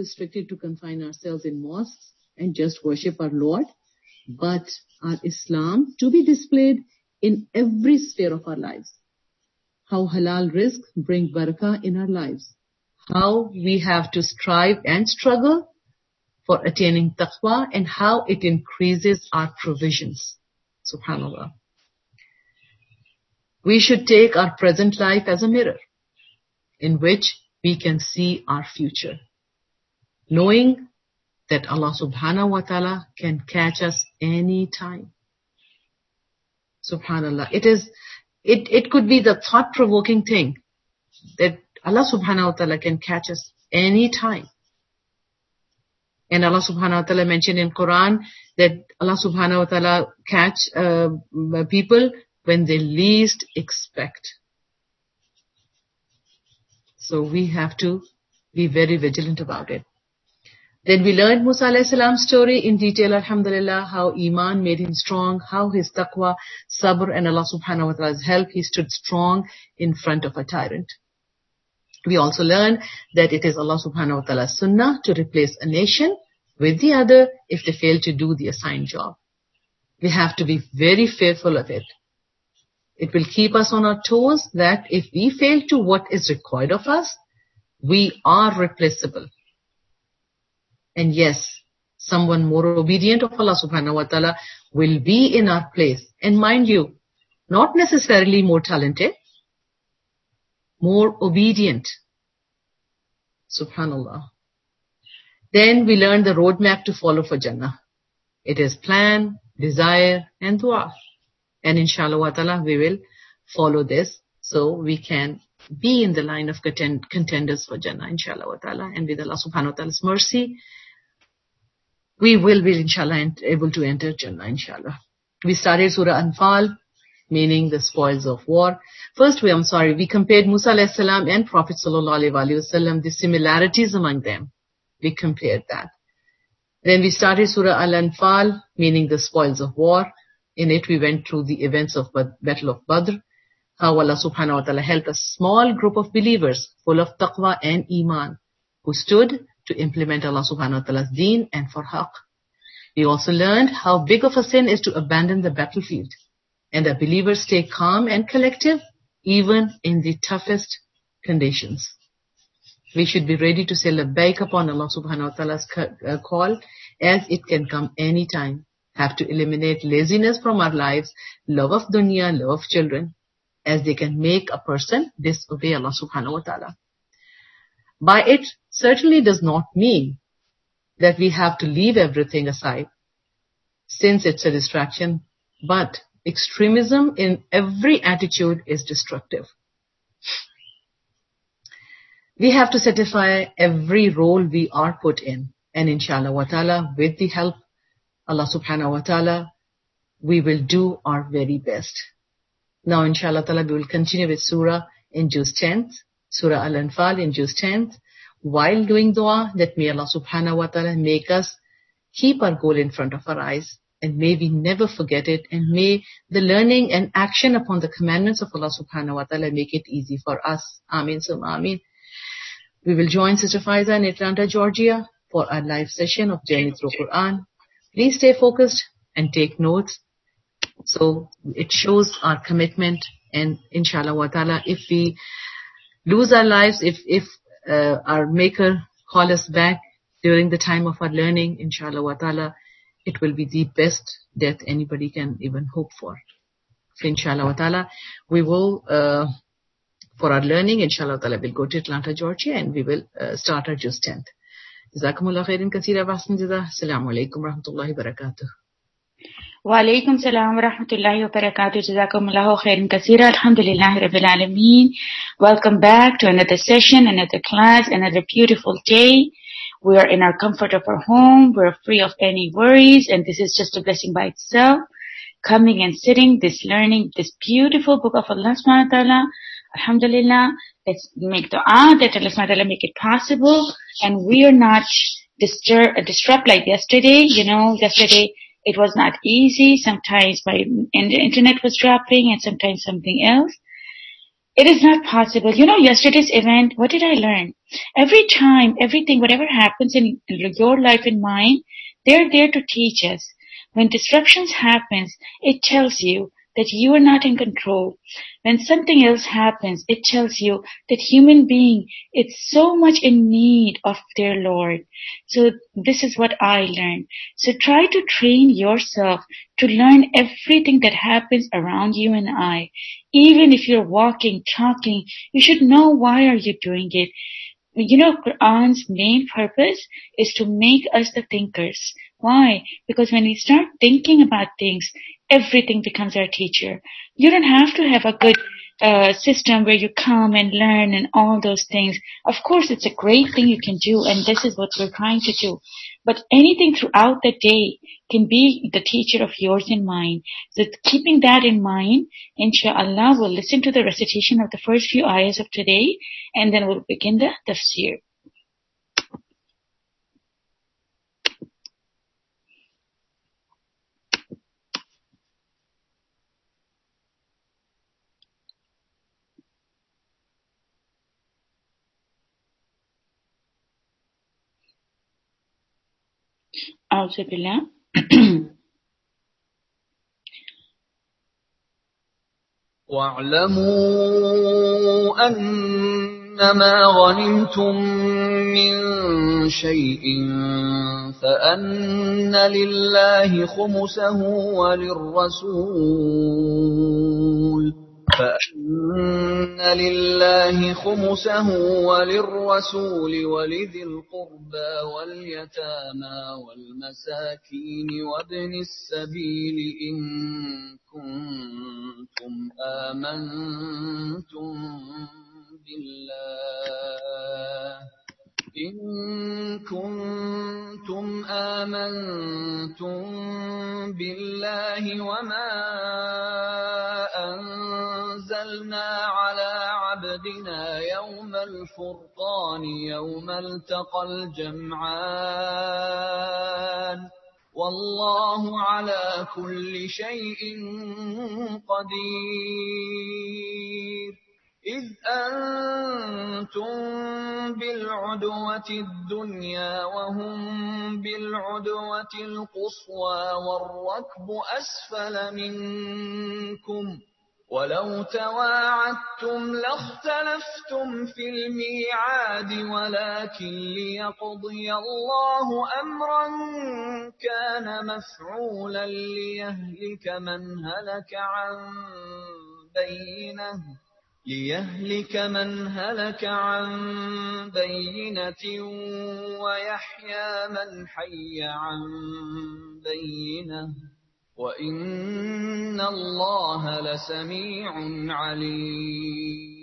restricted to confine ourselves in mosques and just worship our Lord, but our Islam to be displayed in every sphere of our lives. How halal rizq bring barakah in our lives. How we have to strive and struggle for attaining taqwa, and how it increases our provisions. Subhanallah. We should take our present life as a mirror in which we can see our future, knowing that Allah subhanahu wa ta'ala can catch us any time. Subhanallah. It could be the thought-provoking thing that Allah subhanahu wa ta'ala can catch us any time. And Allah subhanahu wa ta'ala mentioned in Quran that Allah subhanahu wa ta'ala catch people when they least expect. So we have to be very vigilant about it. Then we learned Musa alayhi salam's story in detail, alhamdulillah, how Iman made him strong, how his taqwa, sabr and Allah subhanahu wa ta'ala's help, he stood strong in front of a tyrant. We also learned that it is Allah subhanahu wa ta'ala's sunnah to replace a nation with the other if they fail to do the assigned job. We have to be very fearful of it. It will keep us on our toes that if we fail to what is required of us, we are replaceable. And yes, someone more obedient of Allah subhanahu wa ta'ala will be in our place. And mind you, not necessarily more talented, more obedient. Subhanallah. Then we learned the roadmap to follow for Jannah. It is plan, desire and dua. And inshallah wa ta'ala we will follow this so we can be in the line of contenders for Jannah, inshallah wa ta'ala. And with Allah subhanahu wa ta'ala's mercy, we will be inshallah able to enter Jannah, inshallah. We started Surah Anfal, meaning the spoils of war. First, we compared Musa alayhi salam and Prophet sallallahu alaihi wasallam, the similarities among them. We compared that. Then we started Surah Al-Anfal, meaning the spoils of war. In it, we went through the events of Battle of Badr, how Allah subhanahu wa ta'ala helped a small group of believers full of taqwa and iman, who stood to implement Allah subhanahu wa ta'ala's deen and for haqq. We also learned how big of a sin is to abandon the battlefield, and that believers stay calm and collective even in the toughest conditions. We should be ready to say labbaik upon Allah subhanahu wa ta'ala's call, as it can come any time. Have to eliminate laziness from our lives, love of dunya, love of children, as they can make a person disobey Allah subhanahu wa ta'ala. By it certainly does not mean that we have to leave everything aside, since it's a distraction, but extremism in every attitude is destructive. We have to satisfy every role we are put in, and inshallah wa ta'ala, with the help Allah subhanahu wa ta'ala, we will do our very best. Now inshallah ta'ala, we will continue with surah in Juz 10th, Surah Al-Anfal in Juz 10th, while doing dua that may Allah subhanahu wa ta'ala make us keep our goal in front of our eyes, and may we never forget it, and may the learning and action upon the commandments of Allah subhanahu wa ta'ala make it easy for us. Ameen summa ameen. We will join Sister Faiza in Atlanta, Georgia for our live session of Journey Through Quran. Please stay focused and take notes, so it shows our commitment. And inshallah wa ta'ala, if we lose our lives, if our Maker call us back during the time of our learning, inshallah wa ta'ala, it will be the best death anybody can even hope for. So inshallah wa ta'ala, we will, for our learning, inshallah wa ta'ala, we'll go to Atlanta, Georgia, and we will start our Juz 10th. Jazakumullah khairan kaseera wa ahsan jazaa. Assalamu alaikum wa rahmatullahi wa barakatuh. Wa alaikum salam wa rahmatullahi wa barakatuh. Jazakumullahu khairan kaseera. Alhamdulillahi rabbil alameen. Welcome back to another session, another class, another beautiful day. We are in our comfort of our home. We're free of any worries, and this is just a blessing by itself. Coming and sitting, this learning, this beautiful book of Allah subhanahu wa ta'ala. Alhamdulillah, let's make dua that Allah subhanahu wa ta'ala make it possible, and we are not disturbed like yesterday. Yesterday it was not easy. Sometimes my internet was dropping, and sometimes something else. It is not possible. You know, yesterday's event, what did I learn? Every time, everything, whatever happens in your life and mine, they're there to teach us. When disruptions happens, it tells you that you are not in control. When something else happens, it tells you that human being is so much in need of their Lord. So this is what I learned. So try to train yourself to learn everything that happens around you and I. Even if you're walking, talking, you should know why are you doing it. You know, Quran's main purpose is to make us the thinkers. Why? Because when we start thinking about things, everything becomes our teacher. You don't have to have a good system where you come and learn and all those things. Of course, it's a great thing you can do, and this is what we're trying to do. But anything throughout the day can be the teacher of yours and mine. So keeping that in mind, inshallah, we'll listen to the recitation of the first few ayahs of today, and then we'll begin the tafsir. أعوذ بالله. واعلموا أنما غنمتم من شيء فأن لله خمسه وللرسول ولذي القربى واليتامى والمساكين وابن السبيل إن كنتم آمنتم بالله وما أنزلنا على عبدنا يوم الفرقان يوم التقى الجمعان والله على كل شيء قدير إذ أنتم بالعدوة الدنيا وهم بالعدوة القصوى والركب أسفل منكم ولو تواعدتم لاختلفتم في الميعاد ولكن ليقضي الله أمرا كان مفعولا ليهلك من هلك عن بينة ويحيى من حي عن بينة وإن الله لسميع عليم.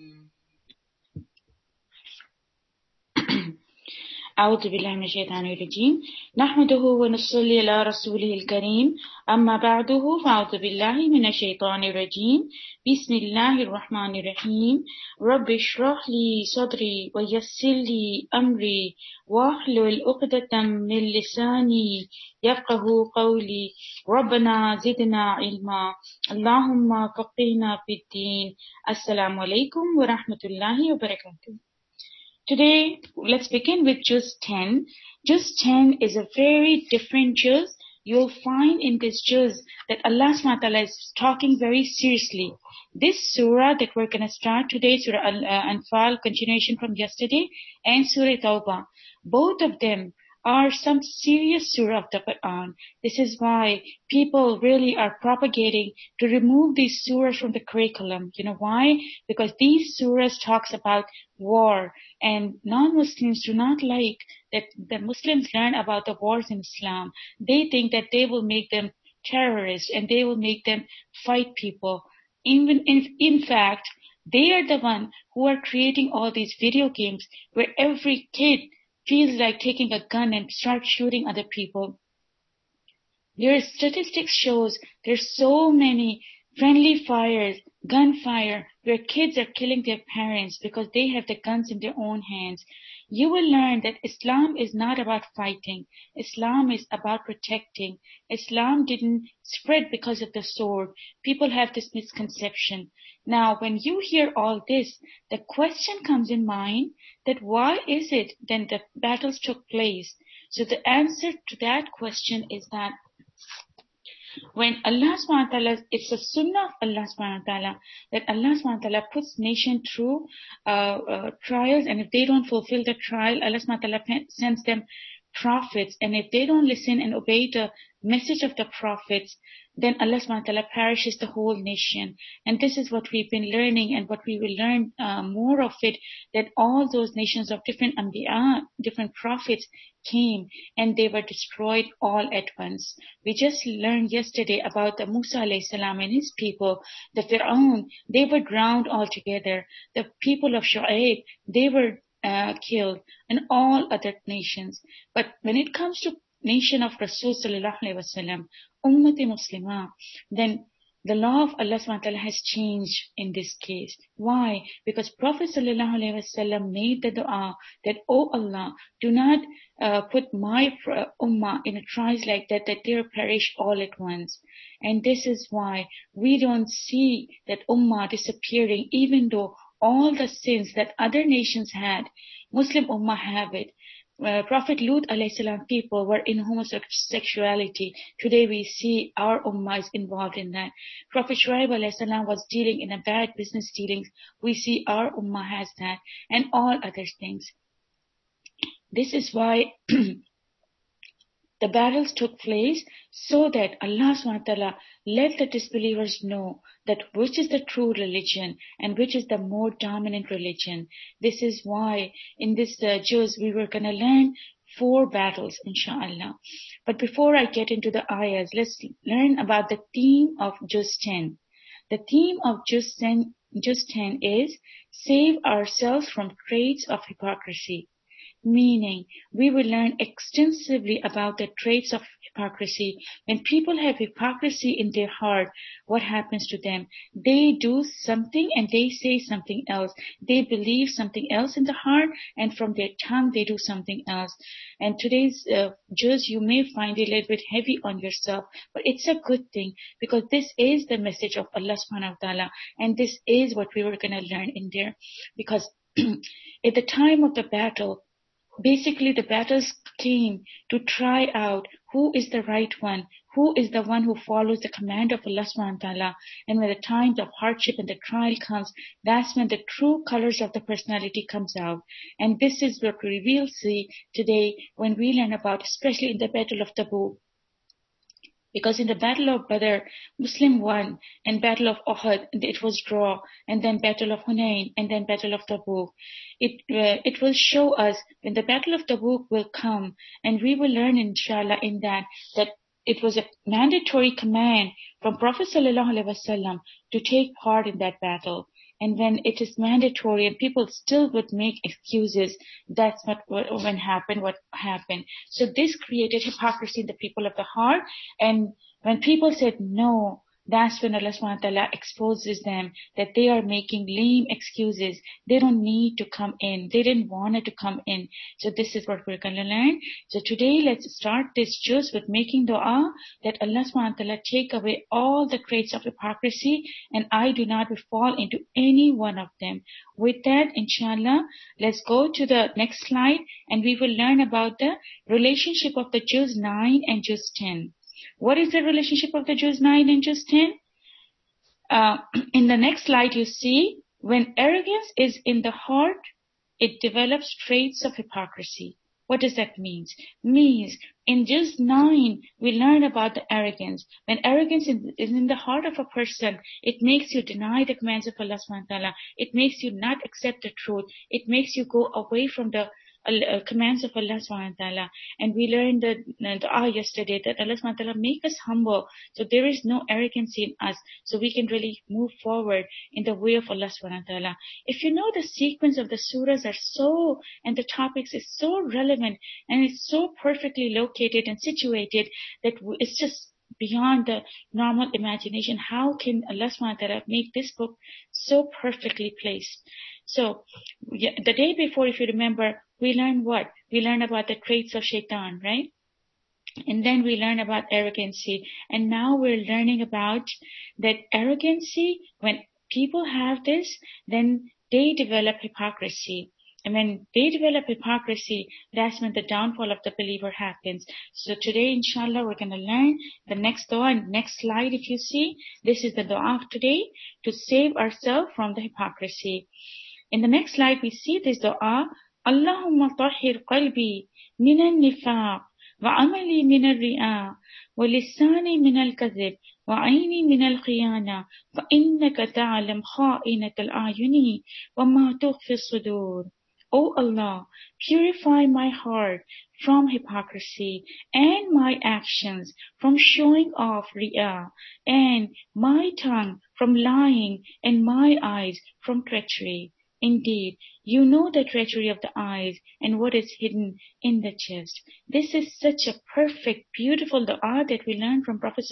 أعوذ بالله من الشيطان الرجيم نحمده ونصلي على رسوله الكريم أما بعده فأعوذ بالله من الشيطان الرجيم بسم الله الرحمن الرحيم رب اشرح لي صدري ويسر لي أمري واحلل عقدة من لساني يفقه قولي ربنا زدنا علما اللهم فقهنا في الدين السلام عليكم ورحمة الله وبركاته. Today, let's begin with Juz 10. Juz 10 is a very different Juz. You'll find in this Juz that Allah SWT is talking very seriously. This surah that we're going to start today, Surah Al-Anfal, continuation from yesterday, and Surah Tawbah, both of them are some serious surah of the Quran. This is why people really are propagating to remove these surahs from the curriculum. You know why? Because these surahs talks about war, and non-Muslims do not like that the Muslims learn about the wars in Islam. They think that they will make them terrorists and they will make them fight people. In fact, they are the one who are creating all these video games where every kid feels like taking a gun and start shooting other people. Their statistics shows there's so many friendly fires, gunfire, where kids are killing their parents because they have the guns in their own hands. you will learn that Islam is not about fighting. Islam is about protecting. Islam didn't spread because of the sword. People have this misconception. Now, when you hear all this, the question comes in mind that why is it then the battles took place? So the answer to that question is that when Allah subhanahu wa ta'ala, it's a sunnah of Allah subhanahu wa ta'ala, that Allah subhanahu wa ta'ala puts nation through trials, and if they don't fulfill the trial, Allah subhanahu wa ta'ala sends them prophets, and if they don't listen and obey the message of the prophets, then Allah subhanahu wa ta'ala perishes the whole nation. And this is what we've been learning, and what we will learn more of it, that all those nations of different anbiya, different prophets came, and they were destroyed all at once. We just learned yesterday about the Musa alayhi salam and his people, the Fir'aun, they were drowned altogether. The people of Shu'aib, they were killed, and all other nations. But when it comes to nation of Rasul sallallahu alaihi wasallam, Ummati Muslimah, then the law of Allah subhanahu wa ta'ala has changed in this case. Why? Because Prophet sallallahu alaihi wasallam made the dua that, oh Allah, do not put my ummah in a trials like that they perish all at once. And this is why we don't see that ummah disappearing, even though all the sins that other nations had, Muslim ummah have it. Prophet Lut alayhi salam people were in homosexuality. Today we see our ummah is involved in that. Prophet Shuaib alayhi salam was dealing in a bad business dealings. We see our ummah has that, and all other things. This is why the battles took place, so that Allah subhanahu wa ta'ala let the disbelievers know that which is the true religion and which is the more dominant religion. This is why in this juz we were going to learn 4 battles, inshallah. But before I get into the ayahs, let's learn about the theme of juz 10. The theme of juz 10 is save ourselves from traits of hypocrisy. Meaning, we will learn extensively about the traits of hypocrisy. When people have hypocrisy in their heart, what happens to them? They do something and they say something else. They believe something else in the heart, and from their tongue they do something else. And today's juz, you may find it a little bit heavy on yourself, but it's a good thing, because this is the message of Allah subhanahu wa ta'ala, and this is what we were going to learn in there. Because at the time of the battle, basically, the battles came to try out who is the right one, who is the one who follows the command of Allah subhanahu wa ta'ala. And when the times of hardship and the trial comes, that's when the true colors of the personality comes out. And this is what we will see today when we learn about, especially in the Battle of Tabuk. Because in the Battle of Badr, Muslim won, and Battle of Uhud, it was draw, and then Battle of Hunain, and then Battle of Tabuk. It will show us when the Battle of Tabuk will come, and we will learn, inshallah, in that it was a mandatory command from Prophet sallallahu alaihi wasallam to take part in that battle. And when it is mandatory and people still would make excuses, that's what happened. So this created hypocrisy in the people of the heart. And when people said no, that's when Allah subhanahu wa ta'ala exposes them that they are making lame excuses. They don't need to come in. They didn't want it to come in. So this is what we're going to learn. So today let's start this juz with making dua that Allah subhanahu wa ta'ala take away all the traits of hypocrisy, and I do not fall into any one of them. With that, inshallah, let's go to the next slide, and we will learn about the relationship of the juz 9 and juz 10. What is the relationship of the juz 9 and juz 10? In the next slide, you see, when arrogance is in the heart, it develops traits of hypocrisy. What does that mean? Means in juz 9, we learn about the arrogance. When arrogance is in the heart of a person, it makes you deny the commands of Allah subhanahu wa ta'ala. It makes you not accept the truth. It makes you go away from the commands of Allah subhanahu wa ta'ala. And we learned the dua yesterday that Allah subhanahu wa ta'ala make us humble, so there is no arrogance in us, so we can really move forward in the way of Allah subhanahu wa ta'ala. If you know, the sequence of the surahs are and the topics is so relevant, and it's so perfectly located and situated that it's just beyond the normal imagination. How can Allah subhanahu wa ta'ala make this book so perfectly placed? So the day before, if you remember, we learn what? We learn about the traits of shaitan, right? And then we learn about arrogancy. And now we're learning about that arrogancy. When people have this, then they develop hypocrisy. And when they develop hypocrisy, that's when the downfall of the believer happens. So today, inshallah, we're going to learn the next dua. Next slide, if you see, this is the dua of today to save ourselves from the hypocrisy. In the next slide, we see this dua, Allahumma tahhir qalbi minan nifaq, وعملي من الرياء ولساني من الكذب وعيني من الخيانة فإنك تعلم خائنة الأعين وما تخفي الصدور. O Allah, purify my heart from hypocrisy and my actions from showing off riya, and my tongue from lying and my eyes from treachery. Indeed, you know the treachery of the eyes and what is hidden in the chest. This is such a perfect, beautiful dua that we learn from Prophet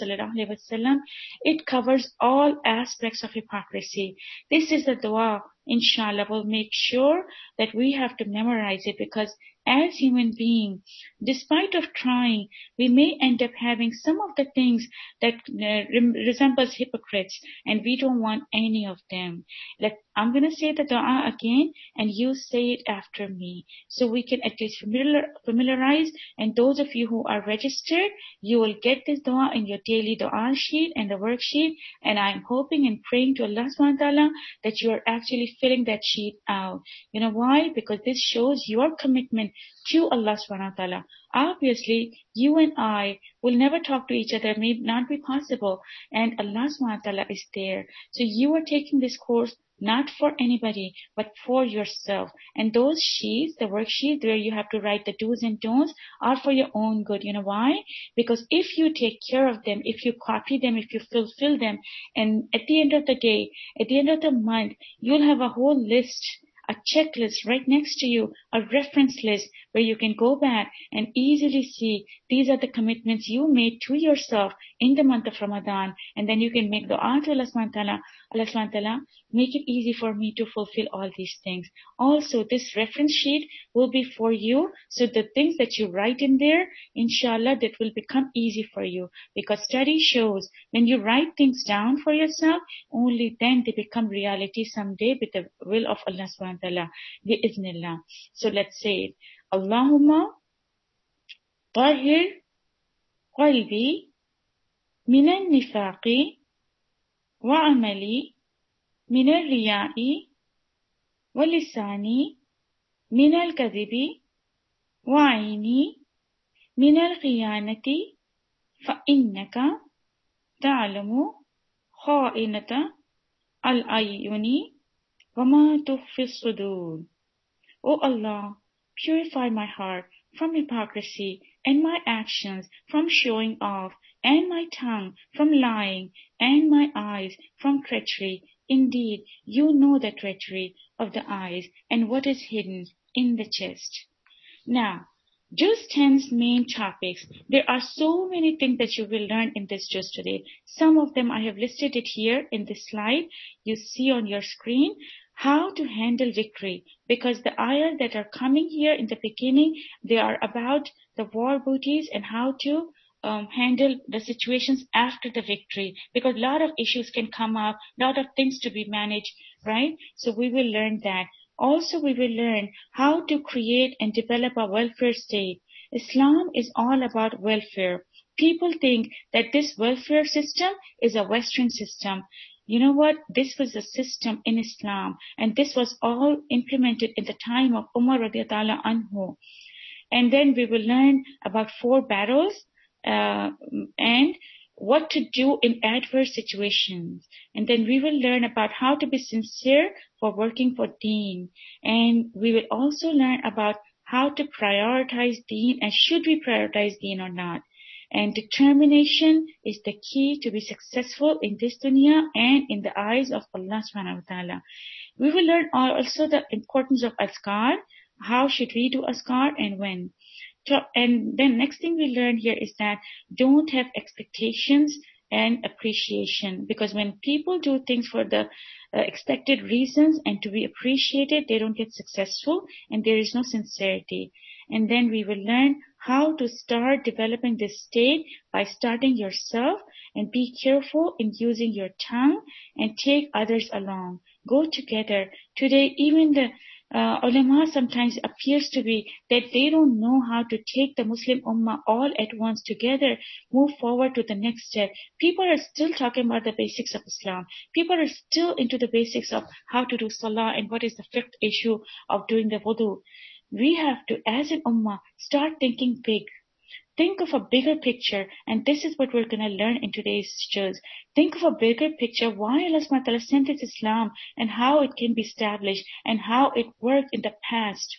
ﷺ. It covers all aspects of hypocrisy. This is the dua, inshallah, we'll make sure that we have to memorize it, because as human beings, despite of trying, we may end up having some of the things that resembles hypocrites, and we don't want any of them. I'm going to say the dua again, and you say it after me, so we can at least familiarize. And those of you who are registered, you will get this dua in your daily dua sheet and the worksheet. And I'm hoping and praying to Allah subhanahu wa ta'ala that you are actually filling that sheet out. You know why? Because this shows your commitment to Allah subhanahu wa ta'ala. Obviously, you and I will never talk to each other, may not be possible, and Allah subhanahu wa ta'ala is there. So you are taking this course not for anybody, but for yourself. And those sheets, the worksheets where you have to write the do's and don'ts, are for your own good. You know why? Because if you take care of them, if you copy them, if you fulfill them, and at the end of the day, at the end of the month, you'll have a whole list, a checklist right next to you, a reference list where you can go back and easily see these are the commitments you made to yourself in the month of Ramadan. And then you can make dua to Allah subhanahu wa ta'ala. Allah subhanahu wa ta'ala, make it easy for me to fulfill all these things. Also, this reference sheet will be for you. So the things that you write in there, inshallah, that will become easy for you. Because study shows when you write things down for yourself, only then they become reality someday with the will of Allah subhanahu wa ta'ala. Bi-iznillah. So let's say it. Allahumma tahhir qalbi minan nifaqi wa amali min al-riya'i wa lisani min al-kadhibi wa aini min al-khiyanati fa innaka ta'lamu kha'inata al-ayuni wa ma tukhfi as-sudur. O Allah, purify my heart from hypocrisy and my actions from showing off, and my tongue from lying, and my eyes from treachery. Indeed, you know the treachery of the eyes and what is hidden in the chest. Now, Juz 10's main topics. There are so many things that you will learn in this Juz today. Some of them I have listed it here in this slide. You see on your screen how to handle victory, because the ayahs that are coming here in the beginning, they are about the war booties and how to handle the situations after the victory, because a lot of issues can come up, a lot of things to be managed, right? So we will learn that. Also, we will learn how to create and develop a welfare state. Islam is all about welfare. People think that this welfare system is a Western system. You know what? This was a system in Islam, and this was all implemented in the time of Umar radiallahu anhu. And then we will learn about 4 battles and what to do in adverse situations. And then we will learn about how to be sincere for working for Deen. And we will also learn about how to prioritize Deen, and should we prioritize Deen or not. And determination is the key to be successful in this dunya and in the eyes of Allah subhanahu wa ta'ala. We will learn also the importance of azkar. How should we do azkar and when? And then next thing we learn here is that don't have expectations and appreciation. Because when people do things for the expected reasons and to be appreciated, they don't get successful and there is no sincerity. And then we will learn how to start developing this state by starting yourself, and be careful in using your tongue and take others along. Go together. Today, even the ulama sometimes appears to be that they don't know how to take the Muslim ummah all at once together, move forward to the next step. People are still talking about the basics of Islam. People are still into the basics of how to do salah and what is the fifth issue of doing the wudu. We have to, as an ummah, start thinking big. Think of a bigger picture, and this is what we're going to learn in today's shows. Think of a bigger picture, why Allah subhanahu wa ta'ala sent us Islam, and how it can be established, and how it worked in the past.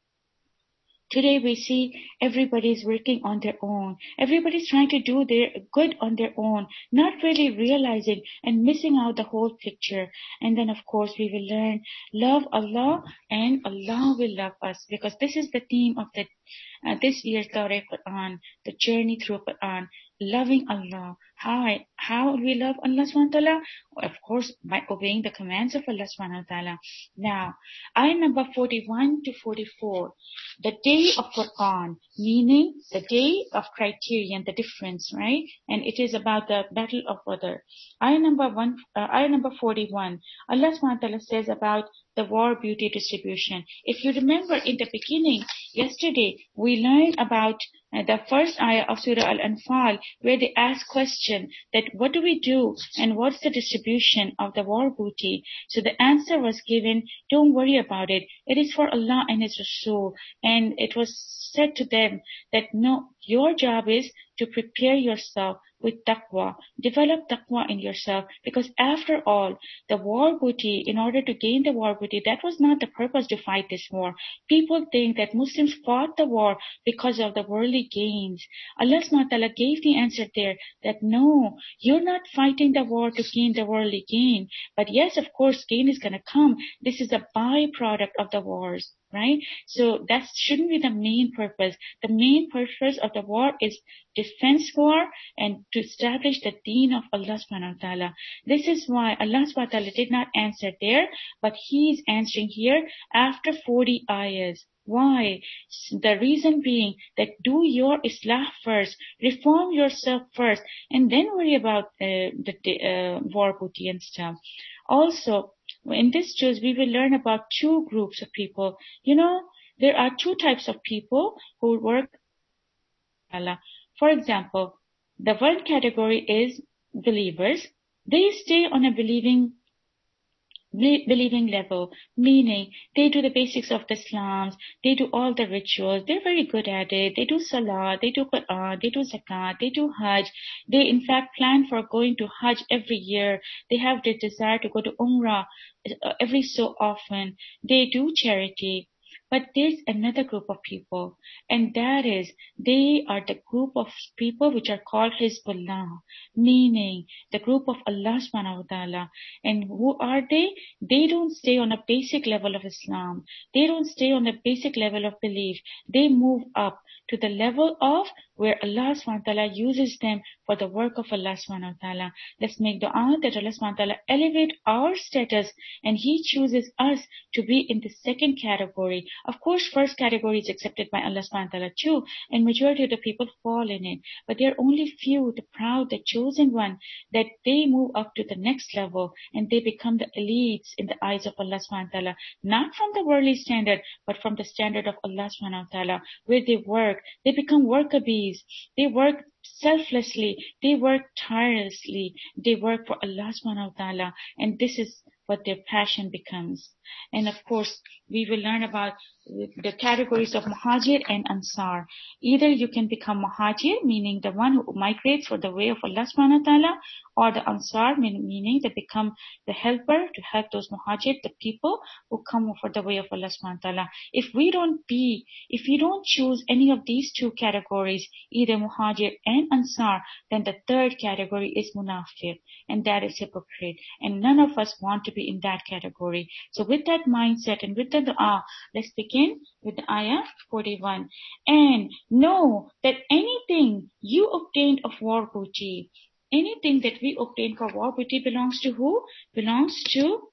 Today we see everybody's working on their own. Everybody's trying to do their good on their own, not really realizing and missing out the whole picture. And then of course we will learn, love Allah and Allah will love us, because this is the theme of this year's Dawra Quran, the journey through Quran, loving Allah. How we love Allah subhanahu wa ta'ala? Of course, by obeying the commands of Allah subhanahu wa ta'ala. Now, ayah number 41 to 44, the day of Quran, meaning the day of criterion, the difference, right? And it is about the battle of Badr. Ayah number 41, Allah subhanahu wa ta'ala says about the war beauty distribution. If you remember in the beginning, yesterday, we learned about the first ayah of Surah Al-Anfal, where they ask question that what do we do and what's the distribution of the war booty? So the answer was given, don't worry about it. It is for Allah and His Rasul. And it was said to them that no, your job is to prepare yourself with taqwa. Develop taqwa in yourself, because after all, the war booty, in order to gain the war booty, that was not the purpose to fight this war. People think that Muslims fought the war because of the worldly gains. Allah subhanahu wa ta'ala gave the answer there that no, you're not fighting the war to gain the worldly gain. But yes, of course, gain is going to come. This is a byproduct of the wars, right? So that shouldn't be the main purpose. The main purpose of the war is defense war and to establish the deen of Allah subhanahu wa ta'ala. This is why Allah subhanahu wa ta'ala did not answer there, but He is answering here after 40 ayahs. Why? The reason being that do your islah first, reform yourself first, and then worry about the war booty and stuff. Also, in this juz, we will learn about two groups of people. You know, there are two types of people who work Allah. For example, the one category is believers. They stay on a believing level, meaning they do the basics of the Islam, they do all the rituals, they're very good at it, they do salah, they do Quran, they do zakat, they do hajj, they in fact plan for going to hajj every year, they have the desire to go to umrah every so often, they do charity. But there's another group of people, and that is, they are the group of people which are called Hizbullah, meaning the group of Allah subhanahu wa ta'ala. And who are they? They don't stay on a basic level of Islam. They don't stay on a basic level of belief. They move up to the level of where Allah subhanahu wa ta'ala uses them for the work of Allah subhanahu wa ta'ala. Let's make dua that Allah subhanahu wa ta'ala elevate our status and He chooses us to be in the second category. Of course, first category is accepted by Allah subhanahu wa ta'ala too, and majority of the people fall in it. But there are only few, the proud, the chosen one, that they move up to the next level and they become the elites in the eyes of Allah subhanahu wa ta'ala. Not from the worldly standard, but from the standard of Allah subhanahu wa ta'ala, where they work. They become worker bees. They work selflessly. They work tirelessly. They work for Allah subhanahu wa ta'ala. And this is what their passion becomes. And of course, we will learn about the categories of Muhajir and Ansar. Either you can become Muhajir, meaning the one who migrates for the way of Allah subhanahu wa ta'ala, or the Ansar, meaning they become the helper to help those Muhajir, the people who come for the way of Allah subhanahu wa ta'ala. If we don't choose any of these two categories, either Muhajir and Ansar, then the third category is Munafiq, and that is hypocrite. And none of us want to be in that category. So with that mindset and with the dua, let's begin with the ayah 41. And know that anything you obtained of war booty, Anything that we obtain for war booty belongs to who? Belongs to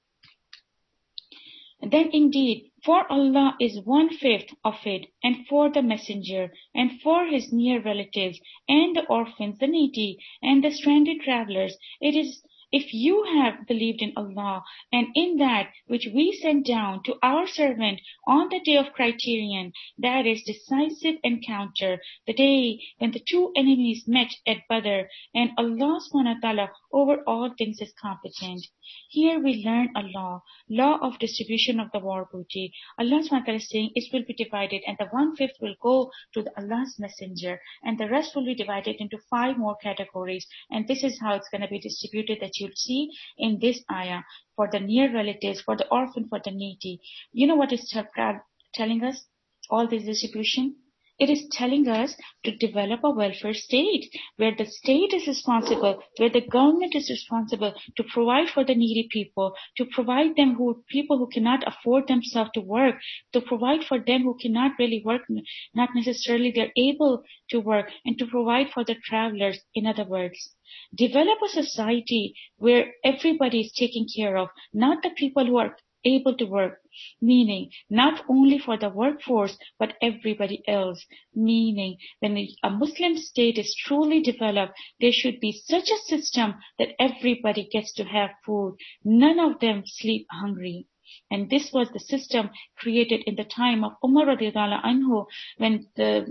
then indeed, for Allah is 1/5 of it, and for the messenger, and for his near relatives, and the orphans, the needy, and the stranded travelers. It is if you have believed in Allah and in that which we sent down to our servant on the day of criterion, that is decisive encounter, the day when the two enemies met at Badr, and Allah subhanahu wa ta'ala over all things is competent. Here we learn a law of distribution of the war booty. Allah subhanahu wa ta'ala is saying it will be divided, and the 1/5 will go to Allah's messenger, and the rest will be divided into 5 more categories. And this is how it's going to be distributed, that you'll see in this ayah, for the near relatives, for the orphan, for the needy. You know what is telling us? All this distribution? It is telling us to develop a welfare state where the state is responsible, where the government is responsible to provide for the needy people, to provide them people who cannot afford themselves to work, to provide for them who cannot really work, not necessarily they're able to work, and to provide for the travelers. In other words, develop a society where everybody is taken care of, not the people who are able to work, meaning not only for the workforce, but everybody else. Meaning, when a Muslim state is truly developed, there should be such a system that everybody gets to have food. None of them sleep hungry. And this was the system created in the time of Umar radiallahu anhu, when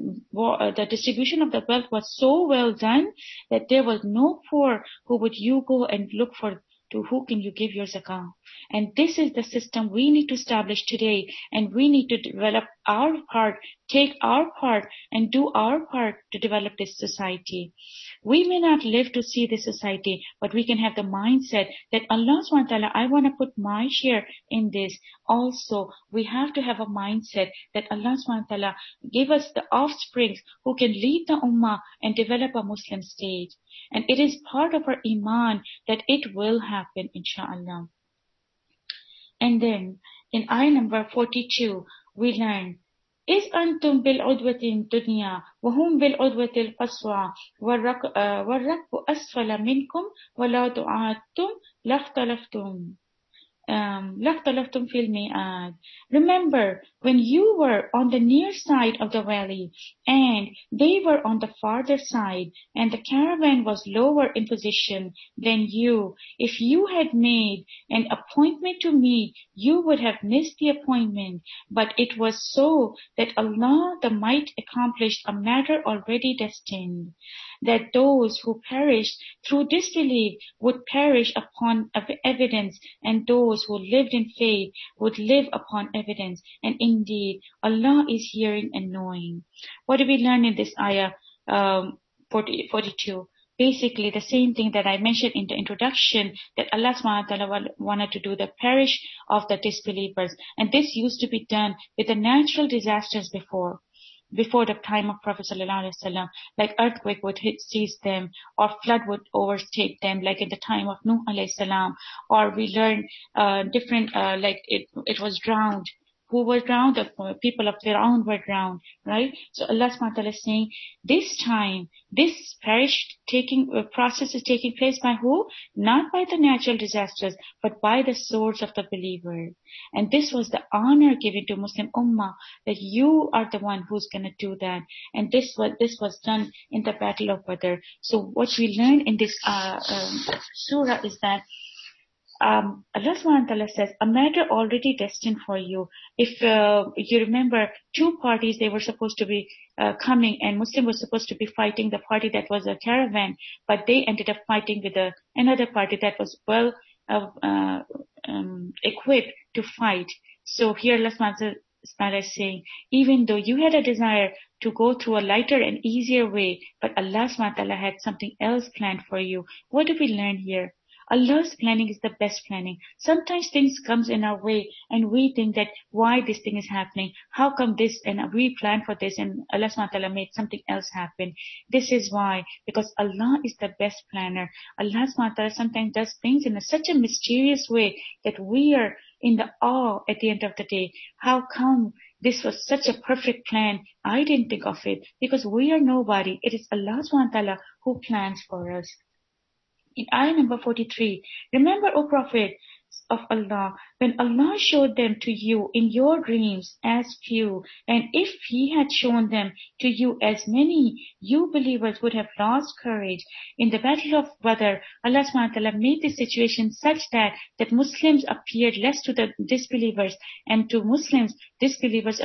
the distribution of the wealth was so well done that there was no poor who would you go and look for to who can you give your zakah. And this is the system we need to establish today, and we need to develop our part, take our part, and do our part to develop this society. We may not live to see this society, but we can have the mindset that Allah subhanahu wa ta'ala, I want to put my share in this. Also, we have to have a mindset that Allah subhanahu wa ta'ala give us the offsprings who can lead the ummah and develop a Muslim state. And it is part of our iman that it will happen, inshallah. And then in ayah number 42, we learn, إِذْ أَنْتُمْ بِالْعُدْوَةِ الدُّنْيَا وَهُمْ بِالْعُدْوَةِ الْقَصْوَى وَالرَّكْبُ أَسْفَلَ مِنْكُمْ وَلَا تُعَادْتُمْ لَاخْتَلَفْتُمْ fil mi'ad. Remember when you were on the near side of the valley and they were on the farther side, and the caravan was lower in position than you. If you had made an appointment to me, you would have missed the appointment. But it was so that Allah the Might accomplished a matter already destined, that those who perished through disbelief would perish upon evidence, and those who lived in faith would live upon evidence. And indeed, Allah is hearing and knowing. What do we learn in this ayah 42? Basically, the same thing that I mentioned in the introduction, that Allah subhanahu wa ta'ala wanted to do the perish of the disbelievers. And this used to be done with the natural disasters before the time of Prophet ﷺ, like earthquake would seize them, or flood would overtake them, like in the time of Nuh ﷺ, or we learn different, like it was drowned. Who were drowned? The people of Fir'aun were drowned, right? So Allah subhanahu wa ta'ala is saying, this time, this process is taking place by who? Not by the natural disasters, but by the swords of the believer. And this was the honor given to Muslim Ummah, that you are the one who's going to do that. And this was done in the Battle of Badr. So what we learn in this surah is that Allah subhanahu wa ta'ala says, a matter already destined for you. If you remember, 2 parties, they were supposed to be coming, and Muslim was supposed to be fighting the party that was a caravan, but they ended up fighting with another party that was well equipped to fight. So here Allah subhanahu wa ta'ala is saying, even though you had a desire to go through a lighter and easier way, but Allah subhanahu wa ta'ala had something else planned for you. What do we learn here? Allah's planning is the best planning. Sometimes things comes in our way and we think that why this thing is happening, how come this, and we plan for this and Allah subhanahu wa ta'ala made something else happen. This is why, because Allah is the best planner. Allah subhanahu wa ta'ala sometimes does things in such a mysterious way that we are in the awe at the end of the day. How come this was such a perfect plan? I didn't think of it, because we are nobody. It is Allah subhanahu wa ta'ala who plans for us. In ayah number 43, remember, O Prophet of Allah, when Allah showed them to you in your dreams as few, and if He had shown them to you as many, you believers would have lost courage. In the battle of Badr, Allah subhanahu wa ta'ala made the situation such that Muslims appeared less to the disbelievers, and to Muslims, disbelievers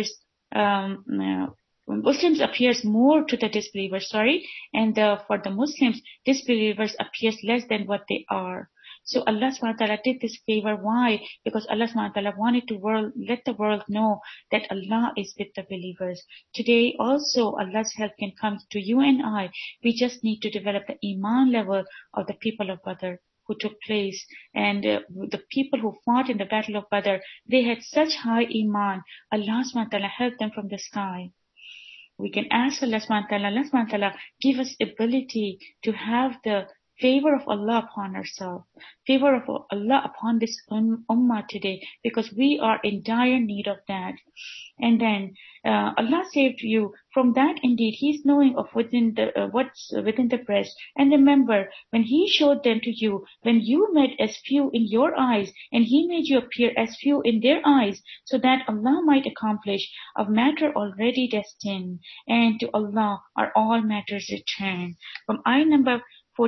Muslims appears more to the disbelievers, and for the Muslims, disbelievers appears less than what they are. So Allah subhanahu wa ta'ala did this favor. Why? Because Allah subhanahu wa ta'ala wanted to let the world know that Allah is with the believers. Today also Allah's help can come to you and I. We just need to develop the iman level of the people of Badr who took place, and the people who fought in the battle of Badr, they had such high iman. Allah subhanahu wa ta'ala helped them from the sky. We can ask Allah subhanahu wa ta'ala, give us ability to have the favor of Allah upon ourselves, favor of Allah upon this ummah today, because we are in dire need of that. And then Allah saved you from that. Indeed, He's knowing of what's within the breast. And remember, when He showed them to you, when you met as few in your eyes, and He made you appear as few in their eyes, so that Allah might accomplish a matter already destined. And to Allah are all matters returned. From ayah number